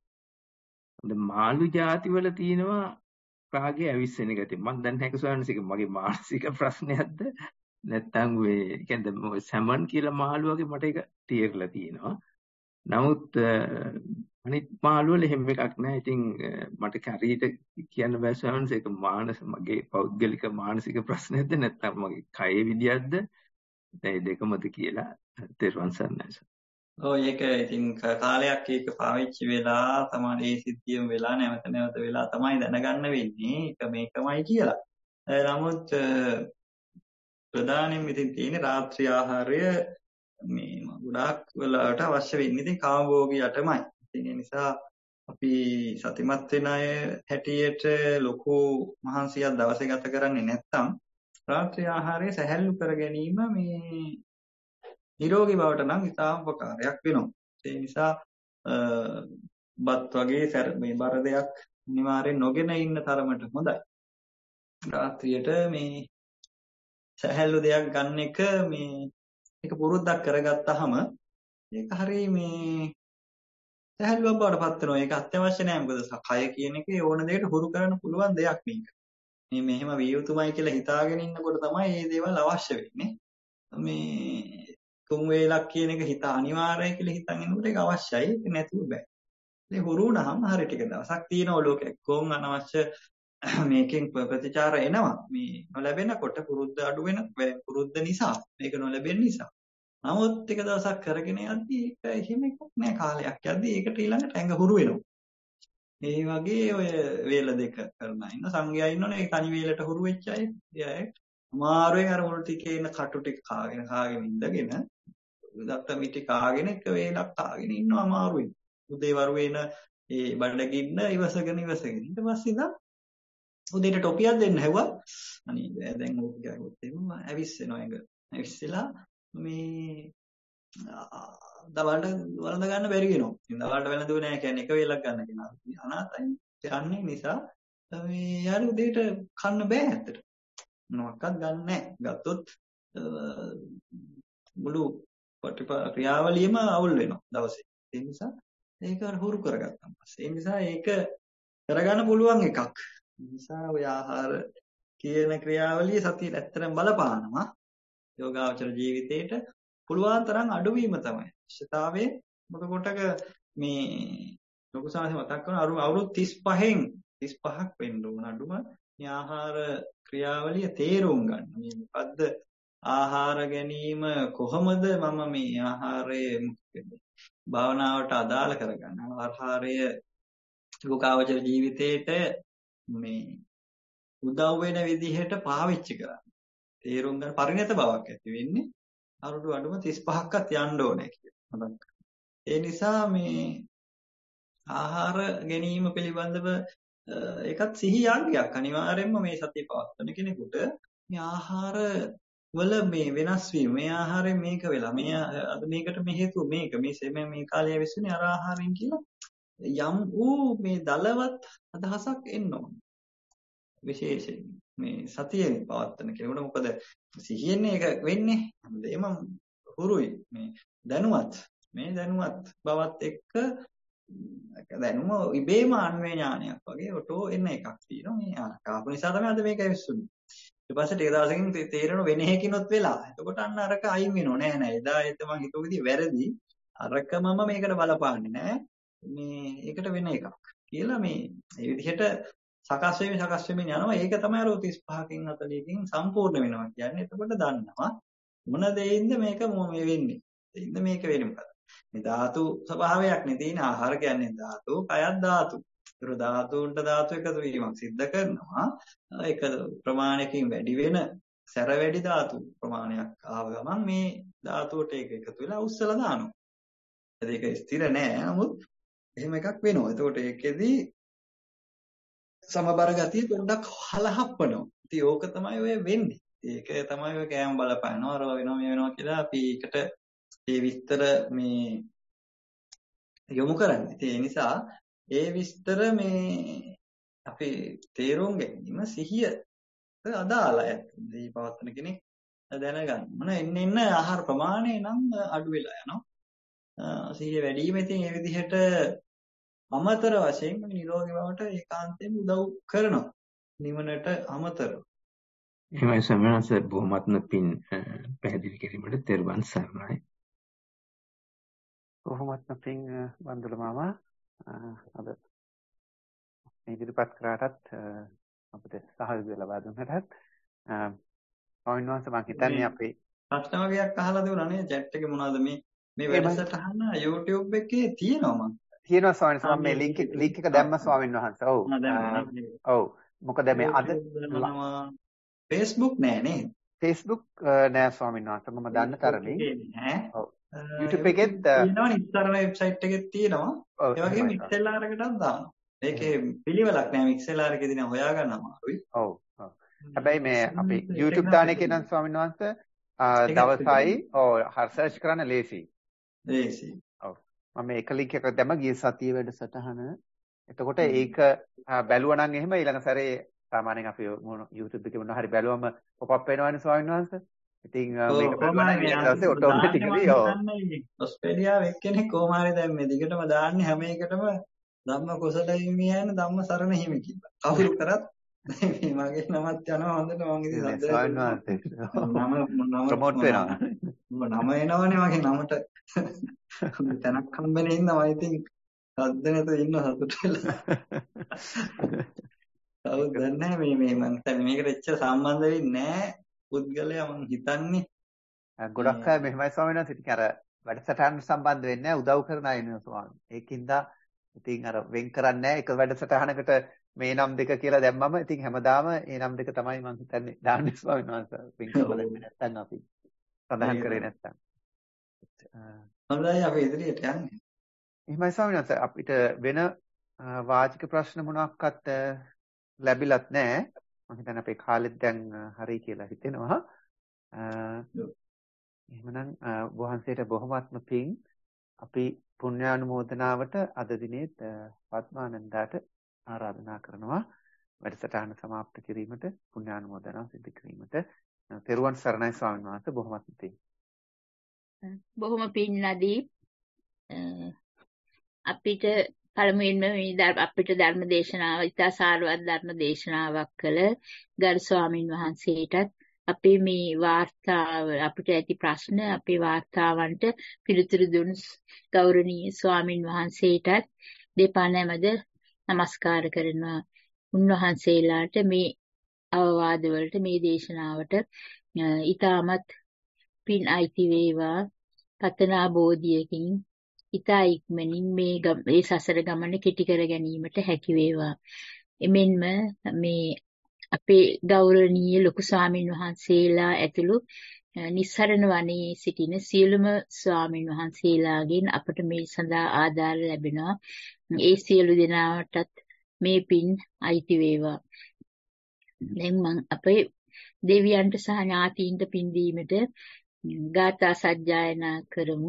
මාළු ಜಾති වල තියෙනවා රාගය අවිස්සෙන ගතිය. මම දැන් හැක සොයන්නේ මගේ මානසික ප්‍රශ්නයක්ද නැත්නම් මේ කියන්නේ සැමන් කියලා මාළු වගේ මට ඒක තේරෙලා තියෙනවා. නමුත් අනිත් මාළු වල එහෙම එකක් නැහැ. ඉතින් මට හරියට කියන්න බෑ සොයන්නේ ඒක මානස මගේ පෞද්ගලික මානසික ප්‍රශ්නයක්ද නැත්නම් මගේ කයේ විදියක්ද ඒ දෙකමද කියලා තේරුම් ගන්නයි. ඔව් ඒක ඉතින් කාලයක් ඒක පාවිච්චි වෙලා තමයි ඒ සිද්ධියම වෙලා නැවත නැවත වෙලා තමයි දැනගන්න වෙන්නේ ඒක මේකමයි කියලා. නමුත් ප්‍රධානයෙන් ඉතින් තියෙන්නේ රාත්‍රී ආහාරය මේ ගොඩාක් වෙලාවට අවශ්‍ය වෙන්නේ ඉතින් කාමභෝගියටමයි. ඉතින් ඒ නිසා අපි සතිමත් වෙන අය හැටියට ලොකු මහන්සියක් දවසේ ගත කරන්නේ නැත්නම් රාත්‍රී ආහාරය සැහැල්ලු කර ගැනීම මේ නිරෝගී බවට නම් ඉතාම උපකාරයක් වෙනවා. ඒ නිසා බත් වගේ මේ බර දෙයක් අනිවාර්යෙන් නොගෙන ඉන්න තරමට හොඳයි. රාත්‍රියට මේ සැහැල්ලු දෙයක් ගන්න එක මේ එක පුරුද්දක් කරගත්තාම ඒක හරිය මේ සැහැල්ලුවක් බවට පත් වෙනවා. ඒක අත්‍යවශ්‍ය නෑ. මොකද කය කියන එකේ ඕන දෙයකට හුරු කරන්න පුළුවන් දෙයක් මේක. මේ මෙහෙම විය යුතුමයි කියලා හිතාගෙන ඉන්නකොට තමයි මේ දේවල් අවශ්‍ය වෙන්නේ. මේ තුන් වේලක් කියන එක හිත අනිවාර්යයි කියලා හිතන් ඉන්නකොට ඒක අවශ්‍යයි. ඒක නැතුව බෑ. ඒ හුරු වුණාම හරිය ටික දවසක් තියෙනවා ලෝකෙක කොහොම අනවශ්‍ය මේකෙන් ප්‍රතිචාර එනවා. මේ නොලැබෙනකොට පුරුද්ද අඩු වෙන පුරුද්ද නිසා මේක නොලැබෙන නිසා. නමුත් ටික දවසක් කරගෙන යද්දී ඒක එහෙම එකක් නෑ. කාලයක් යද්දී ඒකට ඊළඟට ඇඟ හුරු වෙනවා. ඒ වගේ ඔය වේල දෙක කරන ඉන්න සංගයයා ඉන්නෝනේ ඒ තනි වේලට හුරු වෙච්ච අය. ඒ අය අමාරුවෙන් අර මුල් ටිකේ ඉන්න කටු ටික කාගෙන කාගෙන ඉඳගෙන දත්ත මිටි කාගෙන එක වේලක් කාගෙන ඉන්නවා අමාරුවෙන්. උදේ වරුවේන ඒ බඩගින්න ඉවසගෙන ඉවසගෙන ඊට පස්සේ ඉඳන් උදේට ටොපියක් දෙන්න හැවුවා. අනේ දැන් ඕක ගියොත් එහෙම ඇවිස්සෙනවා ඒක. ඇවිස්සලා මේ දවල්ට වළඳ ගන්න බැරි වෙනවා. ඉතින් දවල්ට වෙළඳුවේ නැහැ කියන්නේ එක වේලක් ගන්න කෙනා. අනාතයි. යන්නේ නිසා මේ යාළු උදේට කන්න බෑ ඇත්තට. මොනවක්වත් ගන්න නැහැ. ගත්තොත් මුළු ක්‍රියාවලියම අවුල් වෙනවා දවසේ. ඒ නිසා ඒක හුරු කරගත්තා පස්සේ. ඒ නිසා ඒක කරගන්න පුළුවන් එකක්. ඒ නිසා ඔය ආහාර කියන ක්‍රියාවලිය සතිය ඇත්තටම බලපානවා. යෝගාචර ජීවිතේට පුළුවන් තරම් අඩුවීම තමයි. අවශ්‍යතාවයේ මොකද කොටක මේ ලොකු සාහස මතක් කරන අවුරුදු තිස් පහෙන් තිස් පහක් වෙන්න ඕන අඩුම මේ ආහාර ක්‍රියාවලිය තේරුම් ගන්න. මේ මොකද්ද ආහාර ගැනීම කොහොමද මම මේ ආහාරයේ මොකද භාවනාවට අදාළ කරගන්න. ආහාරය යෝගාචර ජීවිතේට මේ උදව් වෙන විදිහට පාවිච්චි කරන්න. තේරුම් ගන්න පරිණත බවක් ඇති වෙන්නේ අවුරුදු අඩුම තිස් පහක්වත් යන්න ඕනේ කියලා. ඒ නිසා මේ ආහාර ගැනීම පිළිබඳව ඒකත් සිහි යග්ගයක් අනිවාර්යයෙන්ම මේ සතිය පවත්වන කෙනෙකුට මේ ආහාර වල මේ වෙනස් වීම මේ ආහාරයෙන් මේක වෙලා මේ අද මේකට මේ හේතුව මේක මේ මේ කාලය විශ්ුනේ අර ආහාරයෙන් කියලා යම් වූ මේ දලවත් අදහසක් එන්න ඕනේ විශේෂයෙන් මේ සතියෙන් පවත්වන කෙනෙකුට මොකද සිහියෙන් ඒක වෙන්නේ හැමදේම හුරුයි මේ දැනුවත් මේ දැනුවත් බවත් එක්ක දැනුම ඉබේම අන්වේ ඥානයක් වගේ ඔටෝ එන එකක් තියෙනවා මේ ආකාපු නිසා තමයි අද මේක ඇවිස්සුනේ ඊට පස්සේ ටික දවසකින් තේරෙන වෙන එකකිනොත් වෙලා එතකොට අන්න අරක අයින් වෙනව නෑ නෑ එදා ඒත් මම හිතුව විදිහ වැරදි අරකමම මේකට බලපාන්නේ නෑ මේ ඒකට වෙන එකක් කියලා මේ මේ විදිහට සකස් වෙමින් සකස් වෙමින් යනවා ඒක තමයි අර තිස් පහකින් හතලිහකින් සම්පූර්ණ වෙනවා කියන්නේ එතකොට දන්නවා මොන දෙයින්ද මේක මේ වෙන්නේ දෙයින්ද මේක වෙන්නේ මොකද මේ ධාතු ස්වභාවයක් නේ තියෙන ආහාර කියන්නේ ධාතු කයත් ධාතු ඒතර ධාතුන්ට ධාතු එකතු වීමක් සිද්ධ කරනවා ඒක ප්‍රමාණයකින් වැඩි වෙන සැර වැඩි ධාතු ප්‍රමාණයක් ආව ගමන් මේ ධාතුවට ඒක එකතු වෙලා උස්සලා දානවා ඒක ස්ථිර නෑ නමුත් එහෙම එකක් වෙනවා එතකොට ඒකෙදි සමබර ගතිය පොඩ්ඩක් හලහප්පනවා ඉතින් ඕක තමයි ඔය වෙන්නේ ඒක තමයි ඔය කෑම බලපානවා අර වෙනවා මේ වෙනවා කියලා අපි ඒකට ඒ විස්තර මේ යොමු කරන්නේ. ඒ නිසා ඒ විස්තර මේ අපි තේරුම් ගැනීම සිහිය අදාළයි. මේ පවත්වන කෙනෙක් දැනගන්න. මොන එන්න එන්න ආහාර ප්‍රමාණය නම් අඩු වෙලා යනවා. සිහිය වැඩි වීම ඉතින් මේ විදිහට අමතර වශයෙන් නිරෝගී බවට ඒකාන්තයෙන් උදව් කරනවා. නිවනට අමතරව. එහෙමයි සමහරවිට බොහොමත්ම පින් පැහැදිලි කිරීමට තෙරුවන් සරණයි. කොහොමත්ම පින් වන්දල මාමා අද මේ ඉදිරිපත් කරාටත් අපිට සහයෝගය ලබා දුන්නටත් ස්වාමීන් වහන්සේ මම හිතන්නේ අපේ ප්‍රශ්න වගේක් අහලා දුන්නා නේ chat එකේ මොනවද මේ මේ වැඩසටහන YouTube එකේ තියෙනවා මම තියෙනවා ස්වාමීන් වහන්සේ මම මේ link link එක දැම්ම ස්වාමීන් වහන්සේ ඔව් ඔව් මොකද මේ අද Facebook නෑ නේද Facebook නෑ ස්වාමීන් වහන්සේ මම දන්න තරමින් නෑ ඔව් YouTube එකෙත් තියෙනවා ඉස්සරහ වෙබ්සයිට් එකෙත් තියෙනවා ඒ වගේම Mixlr එකටත් දානවා ඒකේ පිළිවෙලක් නෑ Mixlr එකේදී නම් හොයාගන්න අමාරුයි ඔව් ඔව් හැබැයි මේ අපි YouTube දාන එකේ නම් ස්වාමීන් වහන්සේ දවසයි ඔව් හර් සර්ච් කරන්න ලේසි ලේසි ඔව් මම එක link එකක් දැම්ම ගිය සතියේ වැඩසටහන එතකොට ඒක බැලුවා නම් එහෙම ඊළඟ සැරේ සාමාන්‍යයෙන් අපි YouTube එකේ මොනවා හරි බැලුවම pop up වෙනවනේ ස්වාමීන් වහන්සේ ඉතින් මේක බලන්න ඊට පස්සේ ඔටෝමැටිකලි ඔව් ඔස්ට්‍රේලියාවේ එක්කෙනෙක් කොහොම හරි දැන් මේ දිගටම දාන්නේ හැම එකටම ධම්ම කුසල හිමියන් ධම්ම සරණ හිමි කියලා. කවුරු කරත් මේ මගේ නමත් යනවා හොඳට මම ඉතින් නම නම ප්‍රොමෝට් වෙනවා. නම එනවනේ මගේ නමට. තැනක් හම්බෙන්නේ ඉන්නවා මම ඉතින් සද්ද නැතුව ඉන්න සතුට වෙලා. කවුද දන්නේ මේ මේ මම හිතන්නේ මේකට එච්චර සම්බන්ධ වෙන්නේ නැහැ. පුද්ගලයා මම හිතන්නේ ගොඩක් අය මෙහෙමයි ස්වාමීන් වහන්සේ ඉතින් අර වැඩසටහන සම්බන්ධ වෙන්නේ නැහැ උදව් කරන අය නේ ස්වාමීන්. ඒකින්ද ඉතින් අර වෙන් කරන්නේ නැහැ එක වැඩසටහනකට මේ නම් දෙක කියලා දැම්මම ඉතින් හැමදාම මේ නම් දෙක තමයි මම හිතන්නේ දාන්නේ ස්වාමීන් වහන්සේ. වෙන් කරලා දැම්මේ නැත්නම් අපි සඳහන් කරේ නැත්නම්. හොඳයි අපි ඉදිරියට යන්නේ. එහෙමයි ස්වාමීන් වහන්සේ අපිට වෙන වාචික ප්‍රශ්න මොනක්වත් ලැබිලත් නැහැ. මම හිතන්නේ අපේ කාලෙත් දැන් හරි කියලා හිතෙනවා. එහෙමනම් වහන්සේට බොහොමත්ම පිං අපි පුණ්‍යානුමෝදනාවට අද දිනේත් පద్මානන්දාට ආරාධනා කරනවා වැඩසටහන સમાપ્ત කිරීමට පුණ්‍යානුමෝදනාව සිදු කිරීමට. තෙරුවන් සරණයි ස්වාමීන් වහන්සේ බොහොමත්ම පිං. බොහොම පිං නදී අපිට පළමුවෙන්ම මේ අපිට ධර්ම දේශනාව ඉතා සාරවත් ධර්ම දේශනාවක් කළ ගරු ස්වාමින් වහන්සේටත් අපේ මේ වාර්තාව අපිට ඇති ප්‍රශ්න අපේ වාර්තාවන්ට පිළිතුරු දුන් ගෞරවනීය ස්වාමින් වහන්සේටත් දෙපා නැමද নমස්කාර කරනවා. උන්වහන්සේලාට මේ අවවාද වලට මේ දේශනාවට ඊටමත් පින් අයිති වේවා. පතනා බෝධියකින් ඉතා ඉක්මනින් මේ මේ සසර ගමන කෙටි කර ගැනීමට හැකි වේවා. එමෙන්ම මේ අපේ ගෞරවනීය ලොකු ස්වාමින් වහන්සේලා ඇතුළු නිස්සරණ වනයේ සිටින සියලුම ස්වාමින් වහන්සේලාගෙන් අපට මේ සඳහා ආධාර ලැබෙනවා. ඒ සියලු දෙනාටත් මේ පින් අයිති වේවා. දැන් මම අපේ දෙවියන්ට සහ ඥාතීන්ට පින් දීමට ගාථා සජ්ජායනා කරමු.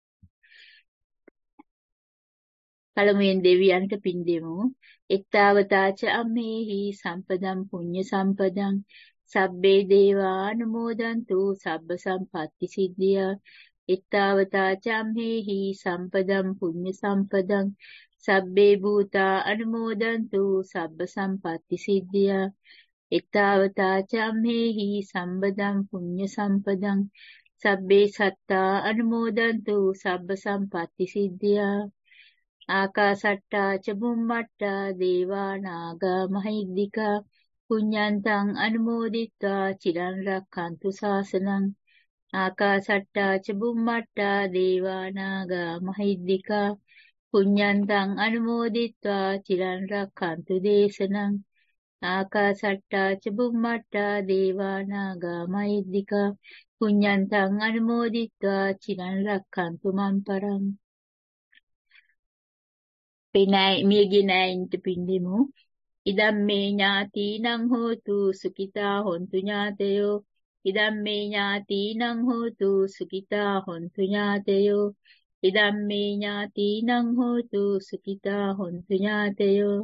පළමුවෙන් දෙවියන්ට පින් දෙමු. එත්තාවතාච අම්මේහි සම්පදම් පුඤ්ඤ සම්පදං සබ්බේ දේවානුමෝදන්තු සබ්බ සම්පatti සිද්ධියා. එත්තාවතාච අම්මේහි සම්පදම් පුඤ්ඤ සම්පදං සබ්බේ භූතා අනුමෝදන්තු සබ්බ සම්පatti සිද්ධියා. එත්තාවතාච අම්මේහි සම්පදම් පුඤ්ඤ සම්පදං සබ්බේ සත්තා අනුමෝදන්තු සබ්බ සම්පatti සිද්ධියා. ආකාසට්ටා ච බුම්මට්ටා දේවා නාග මහිද්దికා පුඤ්ඤන්තං අනුමෝදිත්වා චිරන් රක්ඛන්තු ශාසනං. ආකාසට්ටා ච බුම්මට්ටා දේවා නාග මහිද්దికා පුඤ්ඤන්තං අනුමෝදිත්වා චිරන් රක්ඛන්තු දේශනං. ආකාසට්ටා ච බුම්මට්ටා දේවා නාග මහිද්దికා පුඤ්ඤන්තං අනුමෝදිත්වා චිරන් රක්ඛන්තු මම් පරං. පිනයි මියගේ නෑයින්ට පින් දෙමු. ඉදම්මේ ඥාතිනං හෝතු සුඛිතා හොන්තු ඥාතයෝ. ඉදම්මේ ඥාතිනං හෝතු සුඛිතා හොන්තු ඥාතයෝ. ඉදම්මේ ඥාතිනං හෝතු සුඛිතා හොන්තු ඥාතයෝ.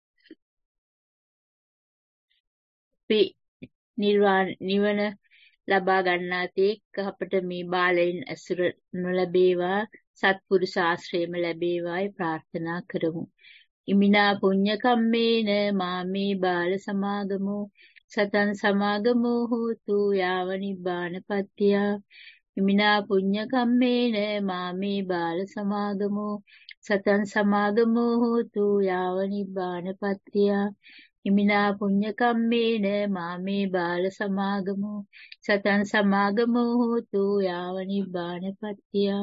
පි නිර්වාණ නිවන ලබා ගන්නාතේ අපට මේ බාලයන් ඇසුර නොලැබේවා, සත්පුරුෂ ආශ්‍රයම ලැබේවායි ප්‍රාර්ථනා කරමු. ඉමිනා පුඤ්ඤ කම්මේන මාමේ බාල සමාගමෝ සතං සමාගමෝ හෝතු යාව නිබ්බානපත්තිය. ඉමිනා පුඤ්ඤ කම්මේන මාමේ බාල සමාගමෝ සතං සමාගමෝ හෝතු යාව නිබ්බානපත්තිය. ඉමිනා පුඤ්ඤ කම්මේන මාමේ බාල සමාගමෝ සතං සමාගමෝ හෝතු යාව නිබ්බානපත්තිය.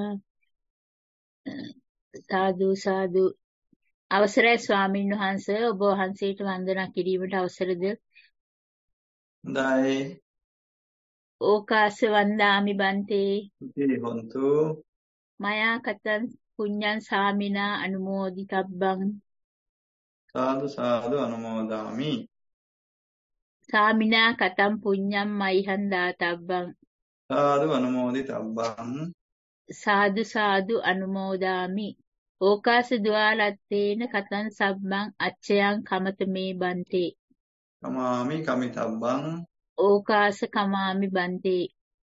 සාදු සාදු. අවසරයි ස්වාමීන් වහන්සේ, ඔබ වහන්සේට වන්දනා කිරීමට අවසරද? හොඳයි. ඕකාස වන්දාමි බන්තේ. ඉතිරි හොන්තු. මයා කතං පුඤ්ඤං සාමිනා අනුමෝදිතබ්බං. සාදු සාදු අනුමෝදාමි. සාමිනා කතං පුඤ්ඤං මයිහං දාතබ්බං. සාදු අනුමෝදිතබ්බං. සාදු සාදු අනුමෝදාමි. ඕකාස ద్వාලත්තේන කතං සබ්බං අච්චයං කමත මේ බන්තේ. කමාමි කමිතබ්බං. ඕකාස කමාමි බන්තේ.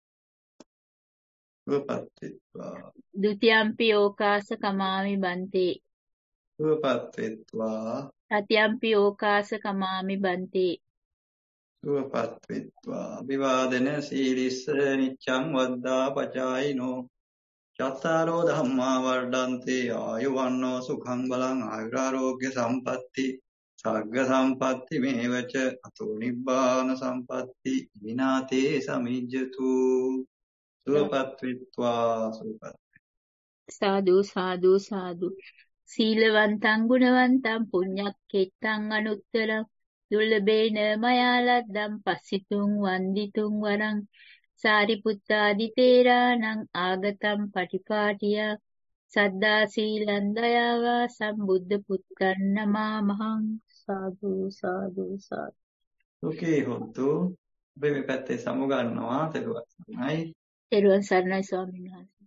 සුවපත්ත්වා. ဒ ුතියම්පි ඕකාස කමාමි බන්තේ. සුවපත්ත්වා. තතියම්පි ඕකාස කමාමි බන්තේ. සුවපත්ත්වා. අභිවාදන සීලිස්ස නිච්ඡං වද්දා පචායිනෝ චත්තාරෝ ධම්මා වර්ධන්තේ ආයුවන්නෝ සුඛං බලං ආයුරාෝග්‍ය සම්පatti සග්ග සම්පatti මේවච අතෝ නිබ්බාන සම්පatti විනාතේ සමිජ්ජතු. සුවපත් විත්වා සුවපත්. සාදු සාදු සාදු. සීලවන්තං ගුණවන්තං පුඤ්ඤක්ඛෙත්තං අනුත්තරං දුර්ලභේන මයා ලද්දං පස්සිතුං වන්දිතුං වරං සාරිපුත්තාදි තේරාණං ආගතං පටිපාටියා සද්දා සීලං දයාවා සම්බුද්ධ පුත්තං නමාමහං. සාදු සාදු සාදු. සුඛී හොන්තු. අපි මේ පැත්තේ සමු ගන්නවා. තෙරුවන් සරණයි. තෙරුවන් සරණයි ස්වාමීන් වහන්සේ.